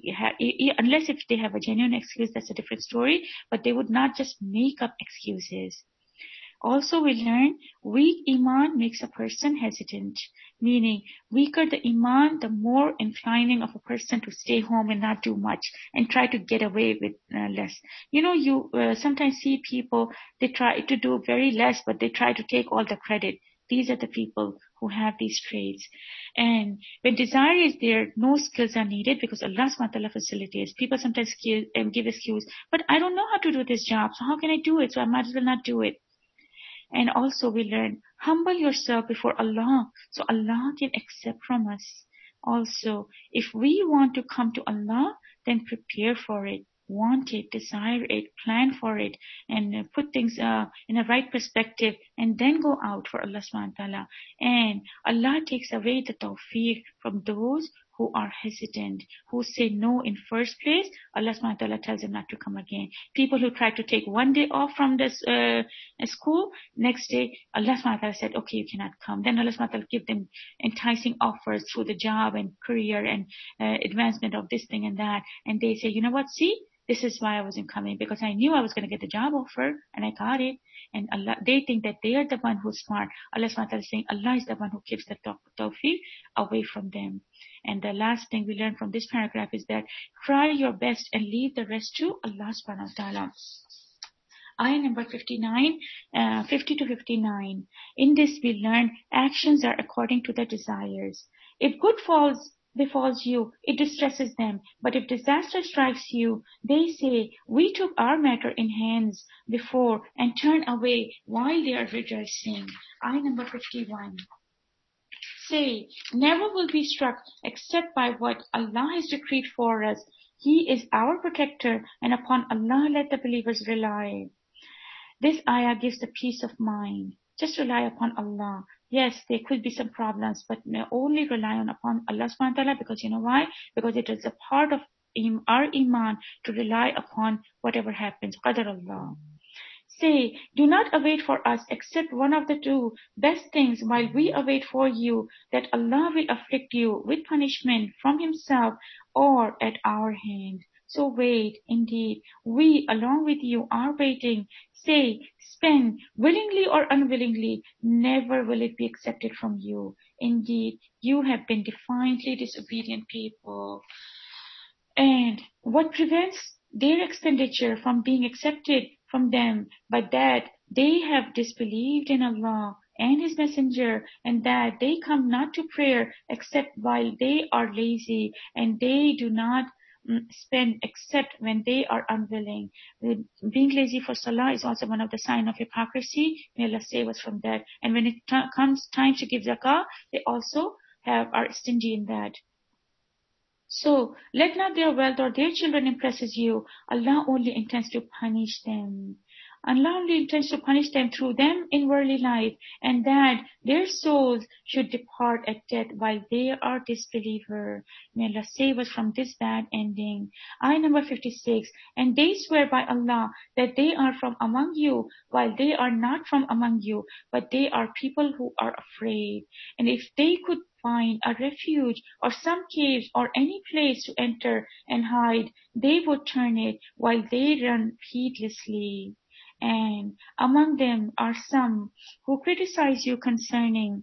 unless if they have a genuine excuse, that's a different story, but they would not just make up excuses. Also, we learn weak iman makes a person hesitant, meaning weaker the iman, the more inclining of a person to stay home and not do much and try to get away with less. You know, you sometimes see people, they try to do very less, but they try to take all the credit. These are the people who have these traits. And when desire is there, no skills are needed because Allah subhanahu wa ta'ala facilitates. People sometimes give excuse, but I don't know how to do this job, so how can I do it? So I might as well not do it. And also we learn, humble yourself before Allah, so Allah can accept from us. Also, if we want to come to Allah, then prepare for it, want it, desire it, plan for it, and put things in a right perspective, and then go out for Allah subhanahu wa ta'ala. And Allah takes away the tawfiq from those who are hesitant, who say no in first place. Allah subhanahu wa ta'ala tells them not to come again. People who try to take one day off from this school, next day Allah subhanahu wa ta'ala said, okay, you cannot come. Then Allah subhanahu wa ta'ala give them enticing offers through the job and career and advancement of this thing and that. And they say, you know what, see, this is why I wasn't coming, because I knew I was going to get the job offer and I got it. And Allah, they think that they are the one who's smart. Allah subhanahu wa ta'ala is saying Allah is the one who keeps the tawfiq away from them. And the last thing we learn from this paragraph is that try your best and leave the rest to Allah subhanahu wa ta'ala. Ayah number 59, 50 to 59. In this we learn actions are according to the desires. If good befalls you, it distresses them. But if disaster strikes you, they say, we took our matter in hands before and turn away while they are rejoicing. Ayah number 51. Say, never will be struck except by what Allah has decreed for us. He is our protector, and upon Allah let the believers rely. This ayah gives the peace of mind. Just rely upon Allah. Yes, there could be some problems, but only rely upon Allah subhanahu wa ta'ala, because you know why? Because it is a part of our iman to rely upon whatever happens. Qadar Allah. Say, do not await for us except one of the two best things while we await for you that Allah will afflict you with punishment from Himself or at our hand. So wait, indeed, we along with you are waiting. Say, spend willingly or unwillingly, never will it be accepted from you. Indeed, you have been defiantly disobedient people. And what prevents their expenditure from being accepted from them, but that they have disbelieved in Allah and His Messenger, and that they come not to prayer except while they are lazy, and they do not spend except when they are unwilling. Being lazy for salah is also one of the signs of hypocrisy. May Allah save us from that. And when it comes time to give zakah, they also are stingy in that. So, let not their wealth or their children impresses you. Allah only intends to punish them. Allah only intends to punish them through them in worldly life, and that their souls should depart at death while they are disbeliever. May Allah save us from this bad ending. Ayah number 56. And they swear by Allah that they are from among you, while they are not from among you, but they are people who are afraid. And if they could find a refuge or some caves or any place to enter and hide, they would turn it while they run heedlessly. And among them are some who criticize you concerning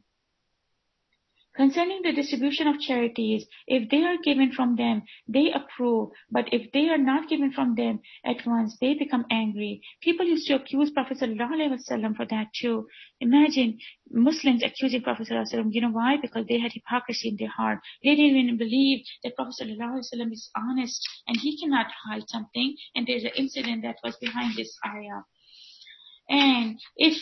the distribution of charities. If they are given from them, they approve, but if they are not given from them at once, they become angry. People used to accuse Prophet ﷺ for that too. Imagine Muslims accusing Prophet ﷺ. You know why? Because they had hypocrisy in their heart. They didn't even believe that Prophet ﷺ is honest and he cannot hide something. And there's an incident that was behind this ayah. And if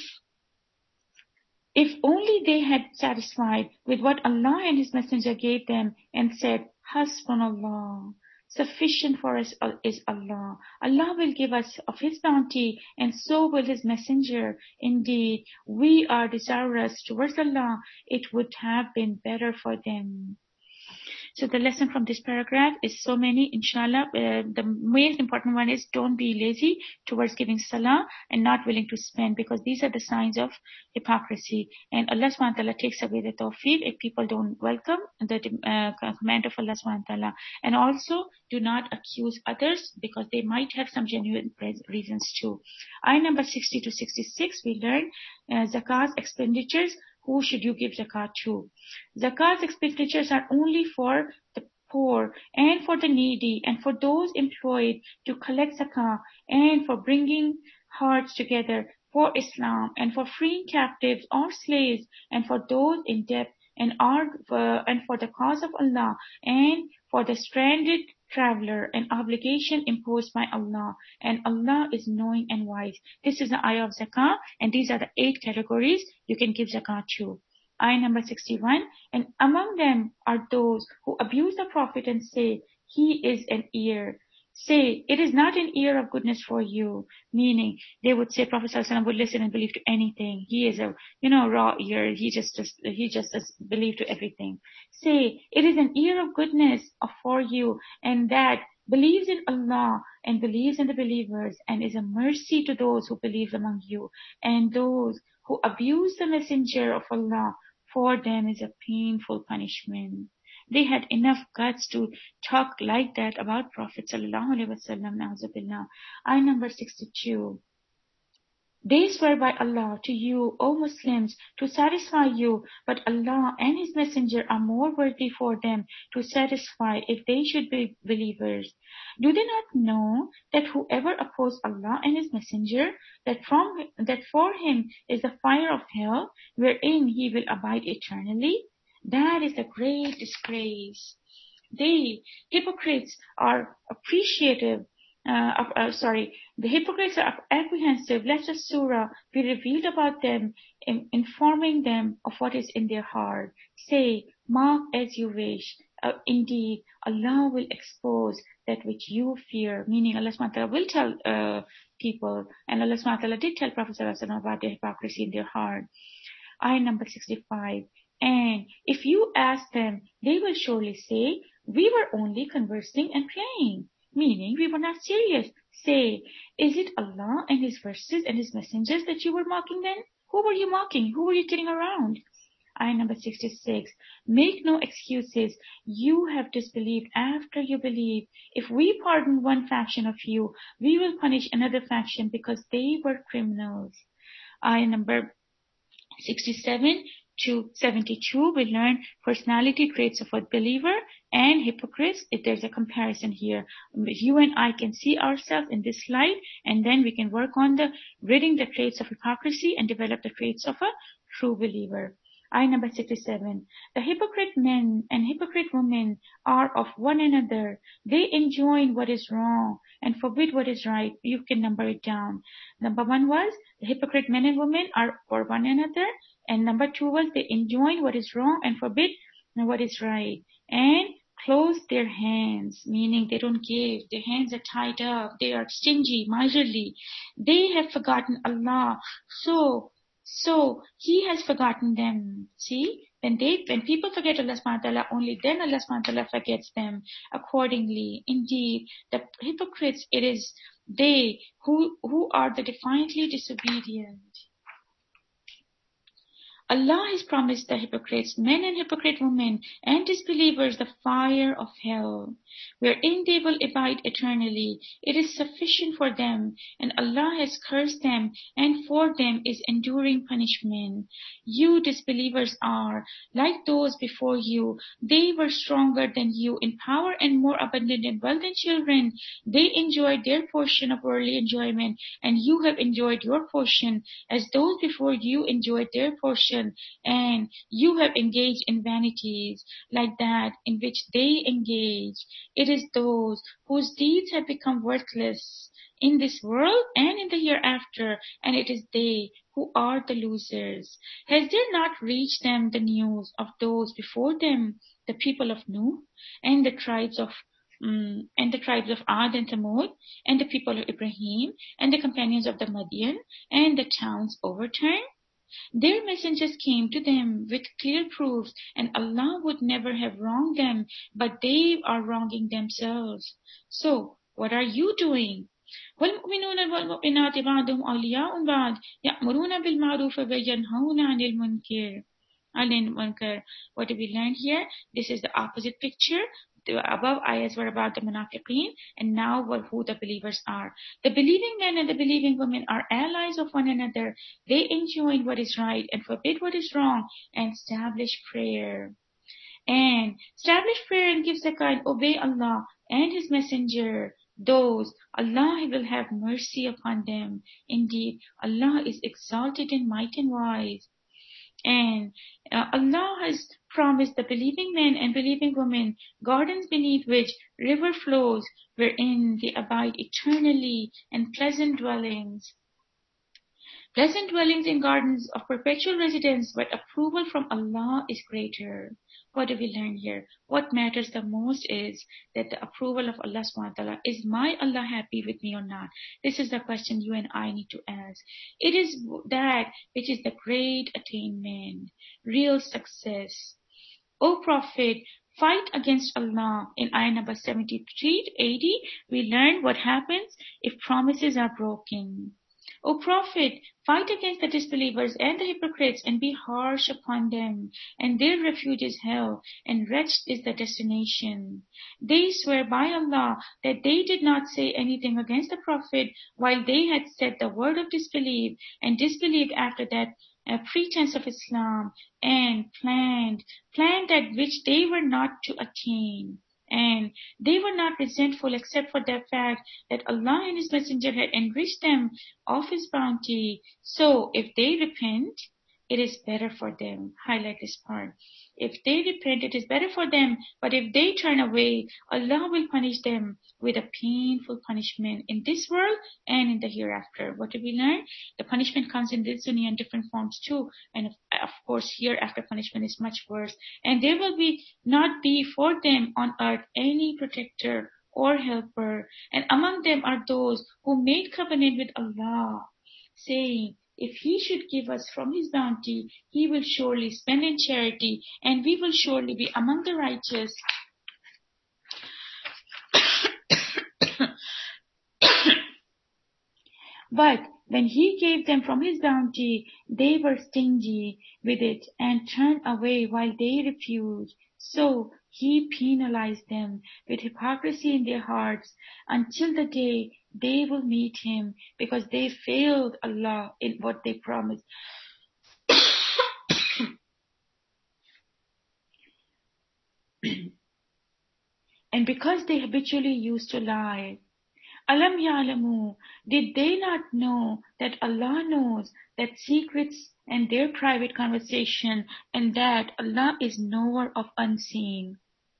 only they had satisfied with what Allah and His Messenger gave them and said, Hasbunallah, sufficient for us is Allah. Allah will give us of His bounty, and so will His Messenger. Indeed, we are desirous towards Allah. It would have been better for them. So the lesson from this paragraph is so many, inshallah. The most important one is don't be lazy towards giving salah and not willing to spend, because these are the signs of hypocrisy. And Allah subhanahu wa ta'ala takes away the tawfiq if people don't welcome the command of Allah subhanahu wa ta'ala. And also do not accuse others, because they might have some genuine reasons too. Ayah number 60 to 66, we learn zakat expenditures. Who should you give zakat to? Zakat expenditures are only for the poor and for the needy and for those employed to collect zakat and for bringing hearts together for Islam and for freeing captives or slaves and for those in debt and for the cause of Allah and for the stranded traveler, an obligation imposed by Allah, and Allah is knowing and wise. This is the ayah of zakah, and these are the 8 categories you can give zakah to. Ayah number 61, and among them are those who abuse the Prophet and say, he is an ear. Say, it is not an ear of goodness for you. Meaning, they would say Prophet ﷺ would listen and believe to anything. He is a, raw ear. He just does believe to everything. Say, it is an ear of goodness for you, and that believes in Allah and believes in the believers, and is a mercy to those who believe among you. And those who abuse the messenger of Allah, for them is a painful punishment. They had enough guts to talk like that about Prophet sallallahu alaihi wasallam. Na'uzubillah. Ayah number 62. They swear by Allah to you, O Muslims, to satisfy you, but Allah and His Messenger are more worthy for them to satisfy if they should be believers. Do they not know that whoever opposes Allah and His Messenger, that for him is the fire of hell, wherein he will abide eternally? That is a great disgrace. They, hypocrites, are appreciative. The hypocrites are apprehensive lest a surah be revealed about them, informing them of what is in their heart. Say, mark as you wish. Indeed, Allah will expose that which you fear. Meaning, Allah subhanahu wa ta'ala will tell people, and Allah subhanahu wa ta'ala did tell Prophet sallallahu alaihi wasallam about their hypocrisy in their heart. Ayah number 65. And if you ask them, they will surely say, we were only conversing and playing. Meaning, we were not serious. Say, is it Allah and His verses and His messengers that you were mocking then? Who were you mocking? Who were you kidding around? Ayah number 66. Make no excuses. You have disbelieved after you believe. If we pardon one faction of you, we will punish another faction because they were criminals. Ayah number 67 to 72, we learn personality traits of a believer and hypocrites. If there's a comparison here, you and I can see ourselves in this slide, and then we can work on reading the traits of hypocrisy and develop the traits of a true believer. Ayah number 67. The hypocrite men and hypocrite women are of one another. They enjoin what is wrong and forbid what is right. You can number it down. Number 1 was the hypocrite men and women are for one another. And number 2 was they enjoin what is wrong and forbid what is right. And close their hands, meaning they don't give. Their hands are tied up. They are stingy, miserly. They have forgotten Allah. So He has forgotten them. See, when people forget Allah subhanahu wa ta'ala, only then Allah subhanahu wa ta'ala forgets them accordingly. Indeed, the hypocrites, it is they who are the defiantly disobedient. Allah has promised the hypocrites, men and hypocrite women, and disbelievers the fire of hell, wherein they will abide eternally. It is sufficient for them, and Allah has cursed them, and for them is enduring punishment. You disbelievers are like those before you. They were stronger than you in power and more abundant in wealth and children. They enjoyed their portion of worldly enjoyment, and you have enjoyed your portion, as those before you enjoyed their portion. And you have engaged in vanities like that in which they engage. It is those whose deeds have become worthless in this world and in the hereafter, and it is they who are the losers. Has there not reached them the news of those before them, the people of Nuh, and the tribes of Ad and Thamud, and the people of Ibrahim, and the companions of the Madian, and the towns overturned? Their messengers came to them with clear proofs, and Allah would never have wronged them, but they are wronging themselves. So, what are you doing? والمؤمنون والمؤمنات بعضهم أولياء بعض يأمرون بالمعروف وينهون عن المنكر. What do we learn here? This is the opposite picture. The above ayahs were about the munafiqeen, and now who the believers are. The believing men and the believing women are allies of one another. They enjoin what is right and forbid what is wrong, and establish prayer. And establish prayer and give zakah and obey Allah and His Messenger. Those, Allah will have mercy upon them. Indeed, Allah is exalted in might and wise. And Allah has promised the believing men and believing women gardens beneath which river flows, wherein they abide eternally, and pleasant dwellings. Pleasant dwellings in gardens of perpetual residence, but approval from Allah is greater. What do we learn here? What matters the most is that the approval of Allah subhanahu wa ta'ala. Is my Allah happy with me or not? This is the question you and I need to ask. It is that which is the great attainment, real success. O Prophet, fight against Allah. In ayah number 73 to 80, we learn what happens if promises are broken. O Prophet, fight against the disbelievers and the hypocrites, and be harsh upon them, and their refuge is hell, and wretched is the destination. They swear by Allah that they did not say anything against the Prophet while they had said the word of disbelief, and disbelieved after that pretense of Islam, and planned that which they were not to attain. And they were not resentful except for the fact that Allah and His Messenger had enriched them of His bounty. So if they repent, it is better for them. Highlight this part. If they repent, it is better for them. But if they turn away, Allah will punish them with a painful punishment in this world and in the hereafter. What do we learn? The punishment comes in this dunya in different forms too. And of course, hereafter punishment is much worse. And there will not be for them on earth any protector or helper. And among them are those who made covenant with Allah, saying, if He should give us from His bounty, He will surely spend in charity, and we will surely be among the righteous. But when He gave them from His bounty, they were stingy with it and turned away while they refused. So He penalized them with hypocrisy in their hearts until the day they will meet Him, because they failed Allah in what they promised. And because they habitually used to lie. Alam ya'lamu, did they not know that Allah knows that secrets and their private conversation, and that Allah is knower of unseen?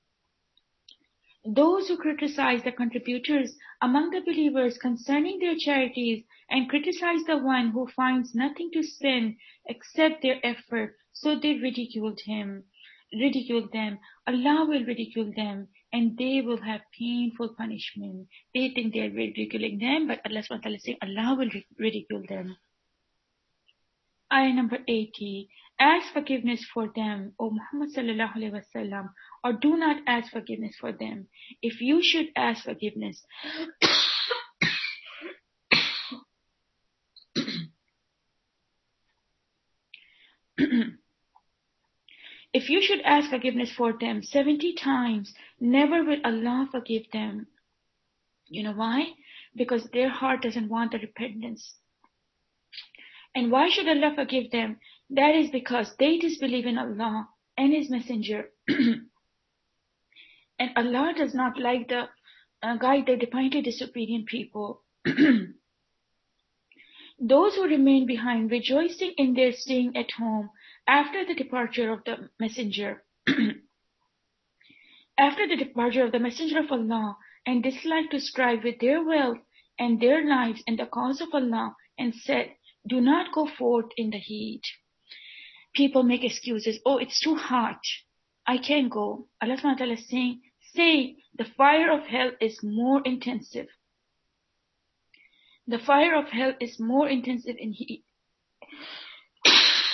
Those who criticize the contributors among the believers concerning their charities, and criticize the one who finds nothing to spend except their effort, so they ridiculed them. Allah will ridicule them, and they will have painful punishment. They think they are ridiculing them, but Allah subhanahu wa ta'ala is saying Allah will ridicule them. Ayah number 80. Ask forgiveness for them, O Muhammad sallallahu alaihi wasallam, or do not ask forgiveness for them. If you should ask forgiveness, if you should ask forgiveness for them 70 times, never will Allah forgive them. You know why? Because their heart doesn't want the repentance. And why should Allah forgive them? That is because they disbelieve in Allah and His Messenger. And Allah does not like the guide the defiantly disobedient people. Those who remain behind, rejoicing in their staying at home after the departure of the Messenger, after the departure of the Messenger of Allah, and dislike to strive with their wealth and their lives in the cause of Allah, and said, do not go forth in the heat. People make excuses. Oh, it's too hot. I can't go. Allah subhanahu wa ta'ala is saying, say, the fire of hell is more intensive. The fire of hell is more intensive in heat.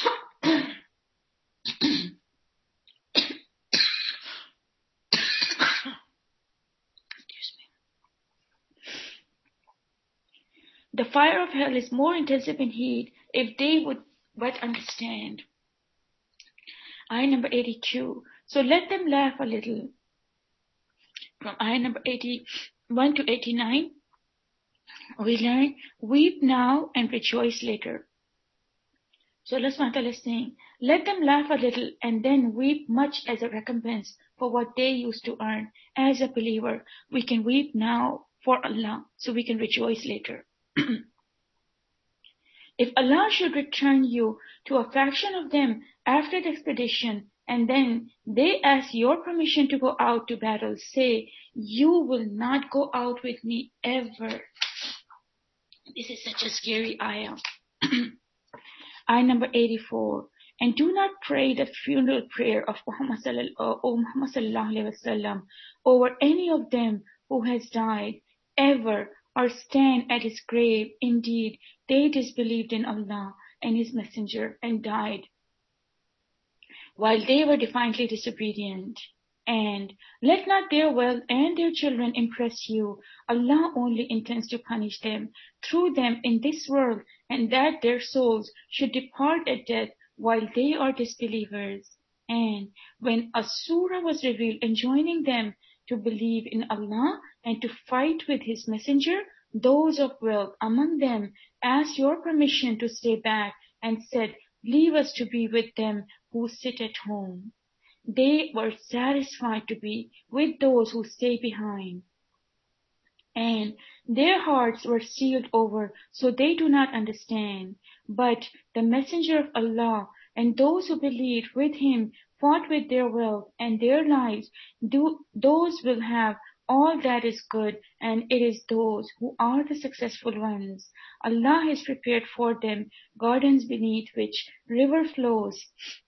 fire of hell is more intensive in heat if they would but understand. Ayah number 82. So let them laugh a little. From ayah number 81 to 89, we learn, weep now and rejoice later. So Allah subhanahu wa ta'ala is saying, let them laugh a little and then weep much as a recompense for what they used to earn. As a believer, we can weep now for Allah, so we can rejoice later. If Allah should return you to a fraction of them after the expedition, and then they ask your permission to go out to battle, say, you will not go out with me ever. This is such a scary ayah. Ayah number 84. And do not pray the funeral prayer of Muhammad sallallahu alaihi wasallam over any of them who has died ever, or stand at his grave. Indeed, they disbelieved in Allah and His Messenger and died while they were defiantly disobedient. And let not their wealth and their children impress you. Allah only intends to punish them through them in this world, and that their souls should depart at death while they are disbelievers. And when a surah was revealed enjoining them to believe in Allah and to fight with His Messenger, those of wealth among them asked your permission to stay back and said, leave us to be with them who sit at home. They were satisfied to be with those who stay behind. And their hearts were sealed over, so they do not understand. But the Messenger of Allah and those who believed with him fought with their wealth and their lives. Those will have all that is good, and it is those who are the successful ones. Allah has prepared for them gardens beneath which river flows,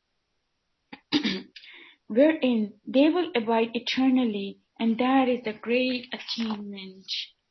wherein they will abide eternally, and that is the great achievement.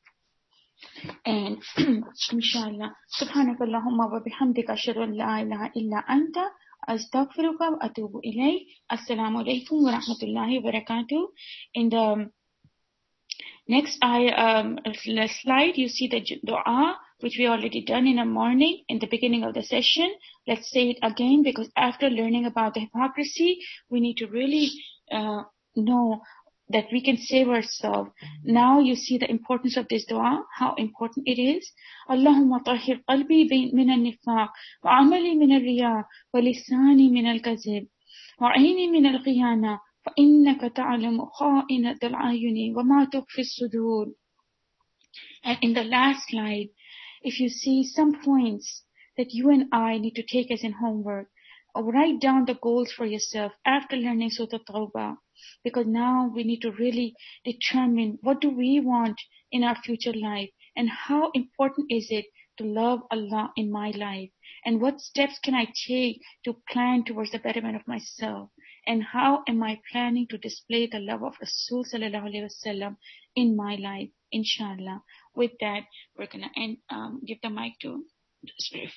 And inshallah, subhanakallahumma wa bihamdika ashhadu an la ilaha illa anta astaghfiruka wa atubu ilayk. Assalamu alaikum wa rahmatullahi wa barakatuh. In the next slide, you see the dua, which we already done in the morning, in the beginning of the session. Let's say it again, because after learning about the hypocrisy, we need to really know that we can save ourselves. Now you see the importance of this dua, how important it is. Allahumma tahhir qalbi min al-nifaq, wa amali min al-riya, wa lisani min al-kazib, wa aini min al-qiyana, fa innaka ta'lamu kha'inat al-ayuni, wa ma tukhfi as-sudur. And in the last slide, if you see some points that you and I need to take as in homework, or write down the goals for yourself after learning Surah Tawbah, because now we need to really determine what do we want in our future life, and how important is it to love Allah in my life, and what steps can I take to plan towards the betterment of myself, and how am I planning to display the love of Rasul sallallahu alaihi wasallam in my life, inshallah. With that, we're gonna give the mic to Spirit.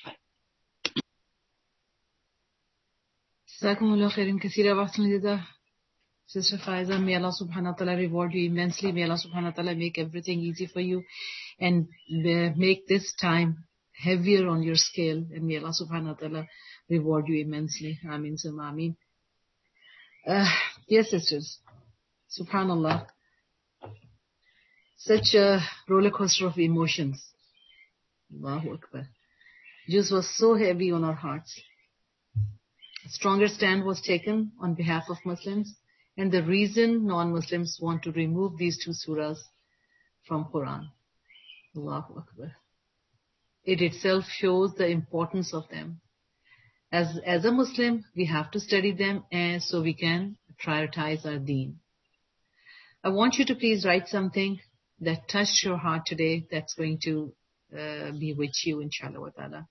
Jazakumullah khairan kaseera wa ahsan jazaa. Sister Faiza, may Allah subhanahu wa ta'ala reward you immensely. May Allah subhanahu wa ta'ala make everything easy for you and make this time heavier on your scale. And may Allah subhanahu wa ta'ala reward you immensely. Ameen, summa ameen. Yes, sisters. Subhanallah. Such a roller coaster of emotions. Allahu Akbar. This was so heavy on our hearts. A stronger stand was taken on behalf of Muslims, and the reason non-Muslims want to remove these two surahs from Quran. Allahu Akbar. It itself shows the importance of them. As a Muslim, we have to study them so we can prioritize our deen. I want you to please write something that touched your heart today that's going to be with you, inshallah wa ta'ala.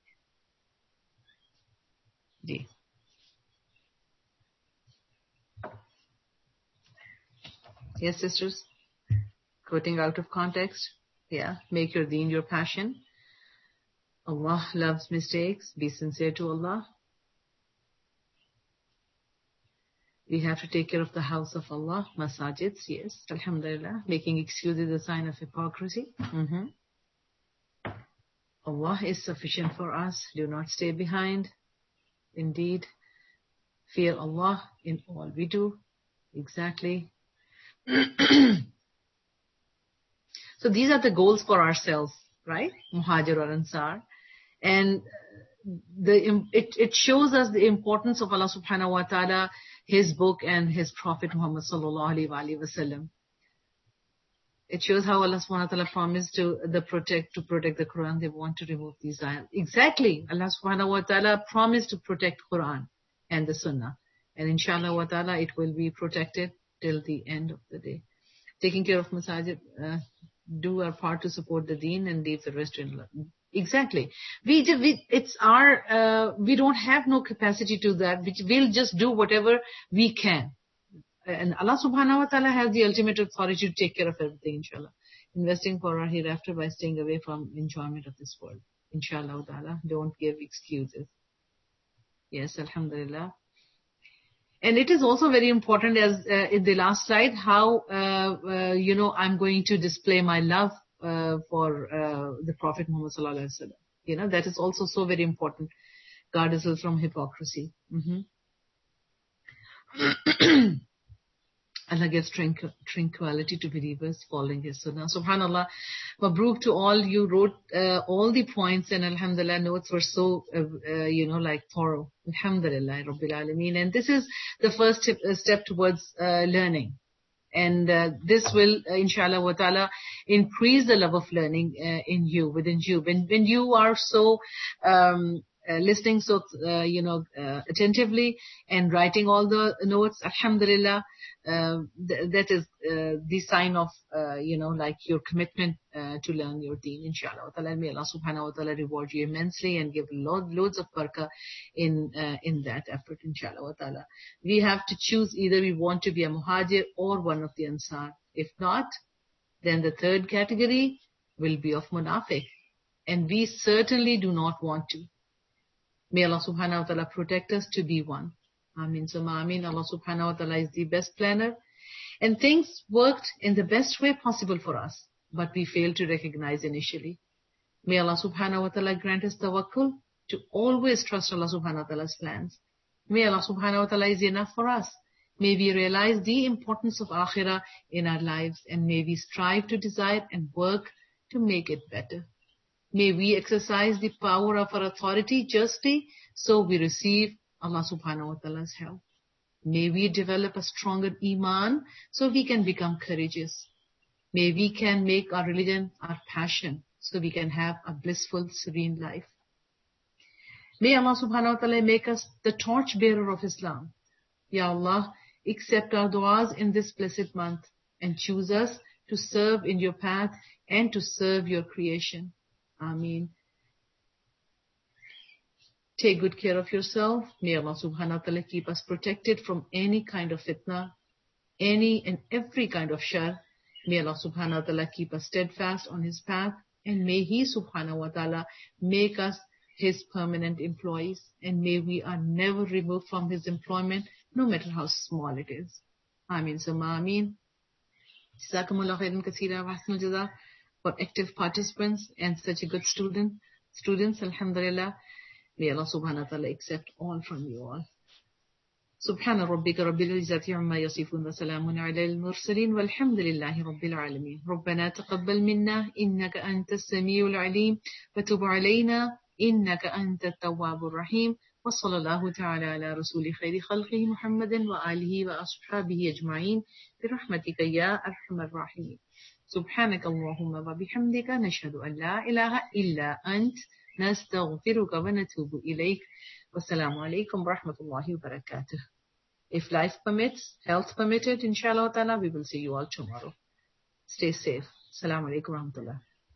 Yes, sisters? Quoting out of context. Yeah, make your deen your passion. Allah loves mistakes. Be sincere to Allah. We have to take care of the house of Allah, masajids, yes, alhamdulillah. Making excuses is a sign of hypocrisy. Allah is sufficient for us. Do not stay behind. Indeed, fear Allah in all we do. Exactly. So these are the goals for ourselves, right? Muhajir or Ansar. And it shows us the importance of Allah subhanahu wa ta'ala, His book and His Prophet Muhammad sallallahu alaihi wasallam. It shows how Allah subhanahu wa ta'ala promised to protect the Quran. They want to remove these ayahs. Exactly. Allah subhanahu wa ta'ala promised to protect Quran and the Sunnah. And inshallah wa ta'ala, it will be protected till the end of the day. Taking care of masajid, do our part to support the deen and leave the rest in love. Exactly. We don't have no capacity to that. We'll just do whatever we can. And Allah subhanahu wa ta'ala has the ultimate authority to take care of everything, inshallah. Investing for our hereafter by staying away from enjoyment of this world. Inshallah wa ta'ala. Don't give excuses. Yes, alhamdulillah. And it is also very important, as in the last slide, how, I'm going to display my love for the Prophet Muhammad sallallahu alaihi wasallam. That is also so very important. Guard us from hypocrisy. Allah gives tranquility to believers following His Sunnah. Subhanallah. Mabrooq to all. You wrote all the points, and alhamdulillah, notes were so, thorough. Alhamdulillah, Rabbil Alameen. And this is the first step towards learning. And this will, inshallah wa ta'ala, increase the love of learning within you. When you are so listening so, attentively and writing all the notes, alhamdulillah, that is the sign of, your commitment to learn your deen, inshallah wa ta'ala. May Allah subhanahu wa ta'ala reward you immensely and give loads of barakah in that effort, inshallah wa ta'ala. We have to choose either we want to be a muhajir or one of the ansar. If not, then the third category will be of munafiq. And we certainly do not want to. May Allah subhanahu wa ta'ala protect us to be one. Ameen. So Ameen. Allah subhanahu wa ta'ala is the best planner. And things worked in the best way possible for us, but we failed to recognize initially. May Allah subhanahu wa ta'ala grant us tawakkul to always trust Allah subhanahu wa ta'ala's plans. May Allah subhanahu wa ta'ala is enough for us. May we realize the importance of akhirah in our lives, and may we strive to desire and work to make it better. May we exercise the power of our authority justly so we receive Allah subhanahu wa ta'ala's help. May we develop a stronger iman so we can become courageous. May we can make our religion our passion so we can have a blissful, serene life. May Allah subhanahu wa ta'ala make us the torch bearer of Islam. Ya Allah, accept our du'as in this blessed month and choose us to serve in your path and to serve your creation. Ameen. Take good care of yourself. May Allah subhanahu wa ta'ala keep us protected from any kind of fitna, any and every kind of shar. May Allah subhanahu wa ta'ala keep us steadfast on His path, and may He subhanahu wa ta'ala make us His permanent employees, and may we are never removed from His employment, no matter how small it is. Ameen. Summa Ameen. Jazakumullah khairan kaseera wa ahsanul jazaa for active participants and such a good students, alhamdulillah. May Allah subhanahu wa ta'ala accept all from you all. Subhana rabbika rabbil izzati amma yasifun wa salamun ala al-mursalin walhamdulillahi rabbil alamin. Rabbana taqabbal minna innaka antas samiul alim wa tub alayna innaka antat tawwabur rahim. Wa sallallahu ta'ala ala rasuli khayri khalqihi Muhammadin wa alihi wa ashabihi ajma'in bi rahmatika ya arhamar rahimin. سبحانك اللهم وبحمدك نشهد أن لا إله إلا أنت نستغفرك ونتوب إليك والسلام عليكم ورحمة الله وبركاته. If life permits, health permitted, inshallah ta'ala, we will see you all tomorrow. Stay safe. Assalamu alaikum warahmatullah.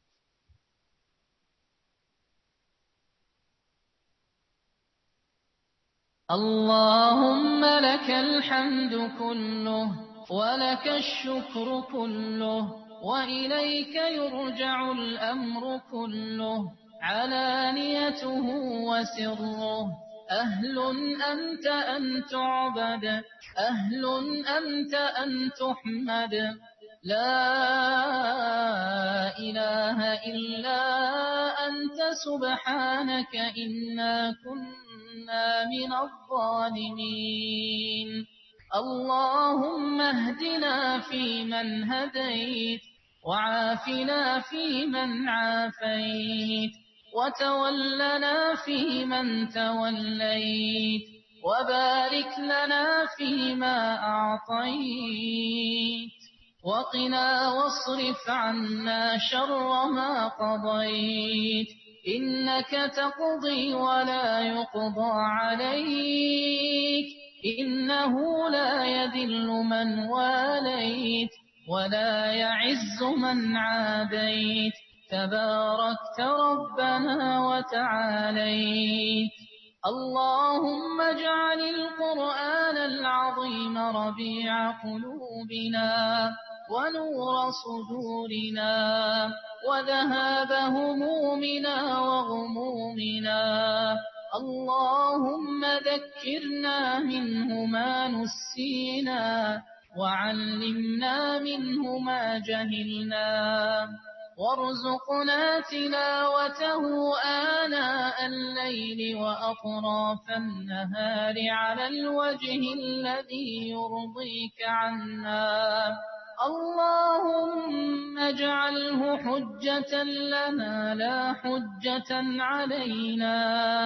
اللهم لك الحمد كله ولك الشكر كله وإليك يرجع الأمر كله علانيته وسره أهل أنت أن تعبد أهل أنت أن تحمد لا إله إلا أنت سبحانك إنا كنا من الظالمين. اللهم اهدنا فيمن هديت، وعافنا فيمن عافيت، وتولنا فيمن توليت، وبارك لنا فيما أعطيت، وقنا واصرف عنا شر ما قضيت، إنك تقضي ولا يقضى عليك، إنه لا يذل من واليت ولا يعز من عاديت، تباركت ربنا وتعاليت. اللهم اجعل القرآن العظيم ربيع قلوبنا ونور صدورنا وذهاب همومنا وغمومنا. اللهم ذكرنا منه ما نسينا، وعلمنا منه ما جهلنا، وارزقنا تلاوته آناء الليل وأطراف النهار على الوجه الذي يرضيك عنا. اللهم اجعله حجة لنا لا حجة علينا،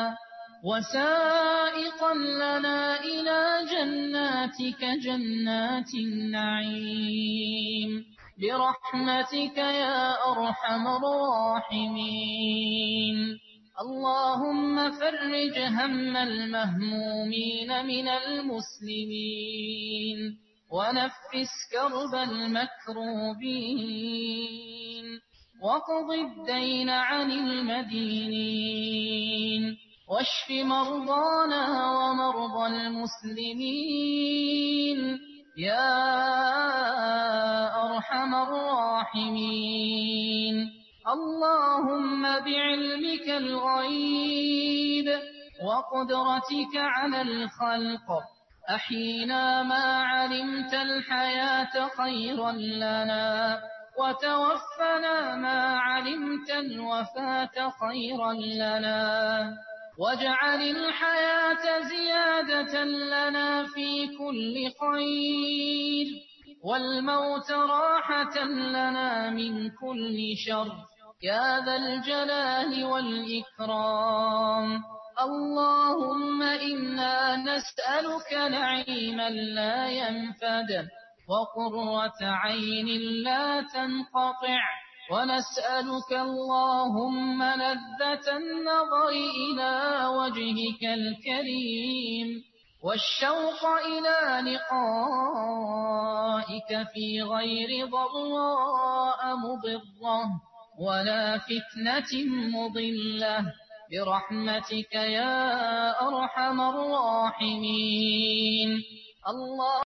وسائقا لنا إلى جناتك جنات النعيم برحمتك يا أرحم الراحمين. اللهم فرج هم المهمومين من المسلمين، ونفس كرب المكروبين، واقض الدين عن المدينين، واشف مرضانا ومرضى المسلمين يا أرحم الراحمين. اللهم بعلمك الغيب وقدرتك على الخلق أحينا ما علمت الحياة خيرا لنا، وتوفنا ما علمت الوفاة خيرا لنا، واجعل الحياة زيادة لنا في كل خير، والموت راحة لنا من كل شر يا ذا الجلال والإكرام. اللهم إنا نسألك نعيما لا ينفد، وقرة عين لا تنقطع، ونسألك اللهم لذة النظر إلى وجهك الكريم، والشوق إلى لقائك في غير ضراء مضرة ولا فتنة مضلة برحمتك يا أرحم الراحمين. الله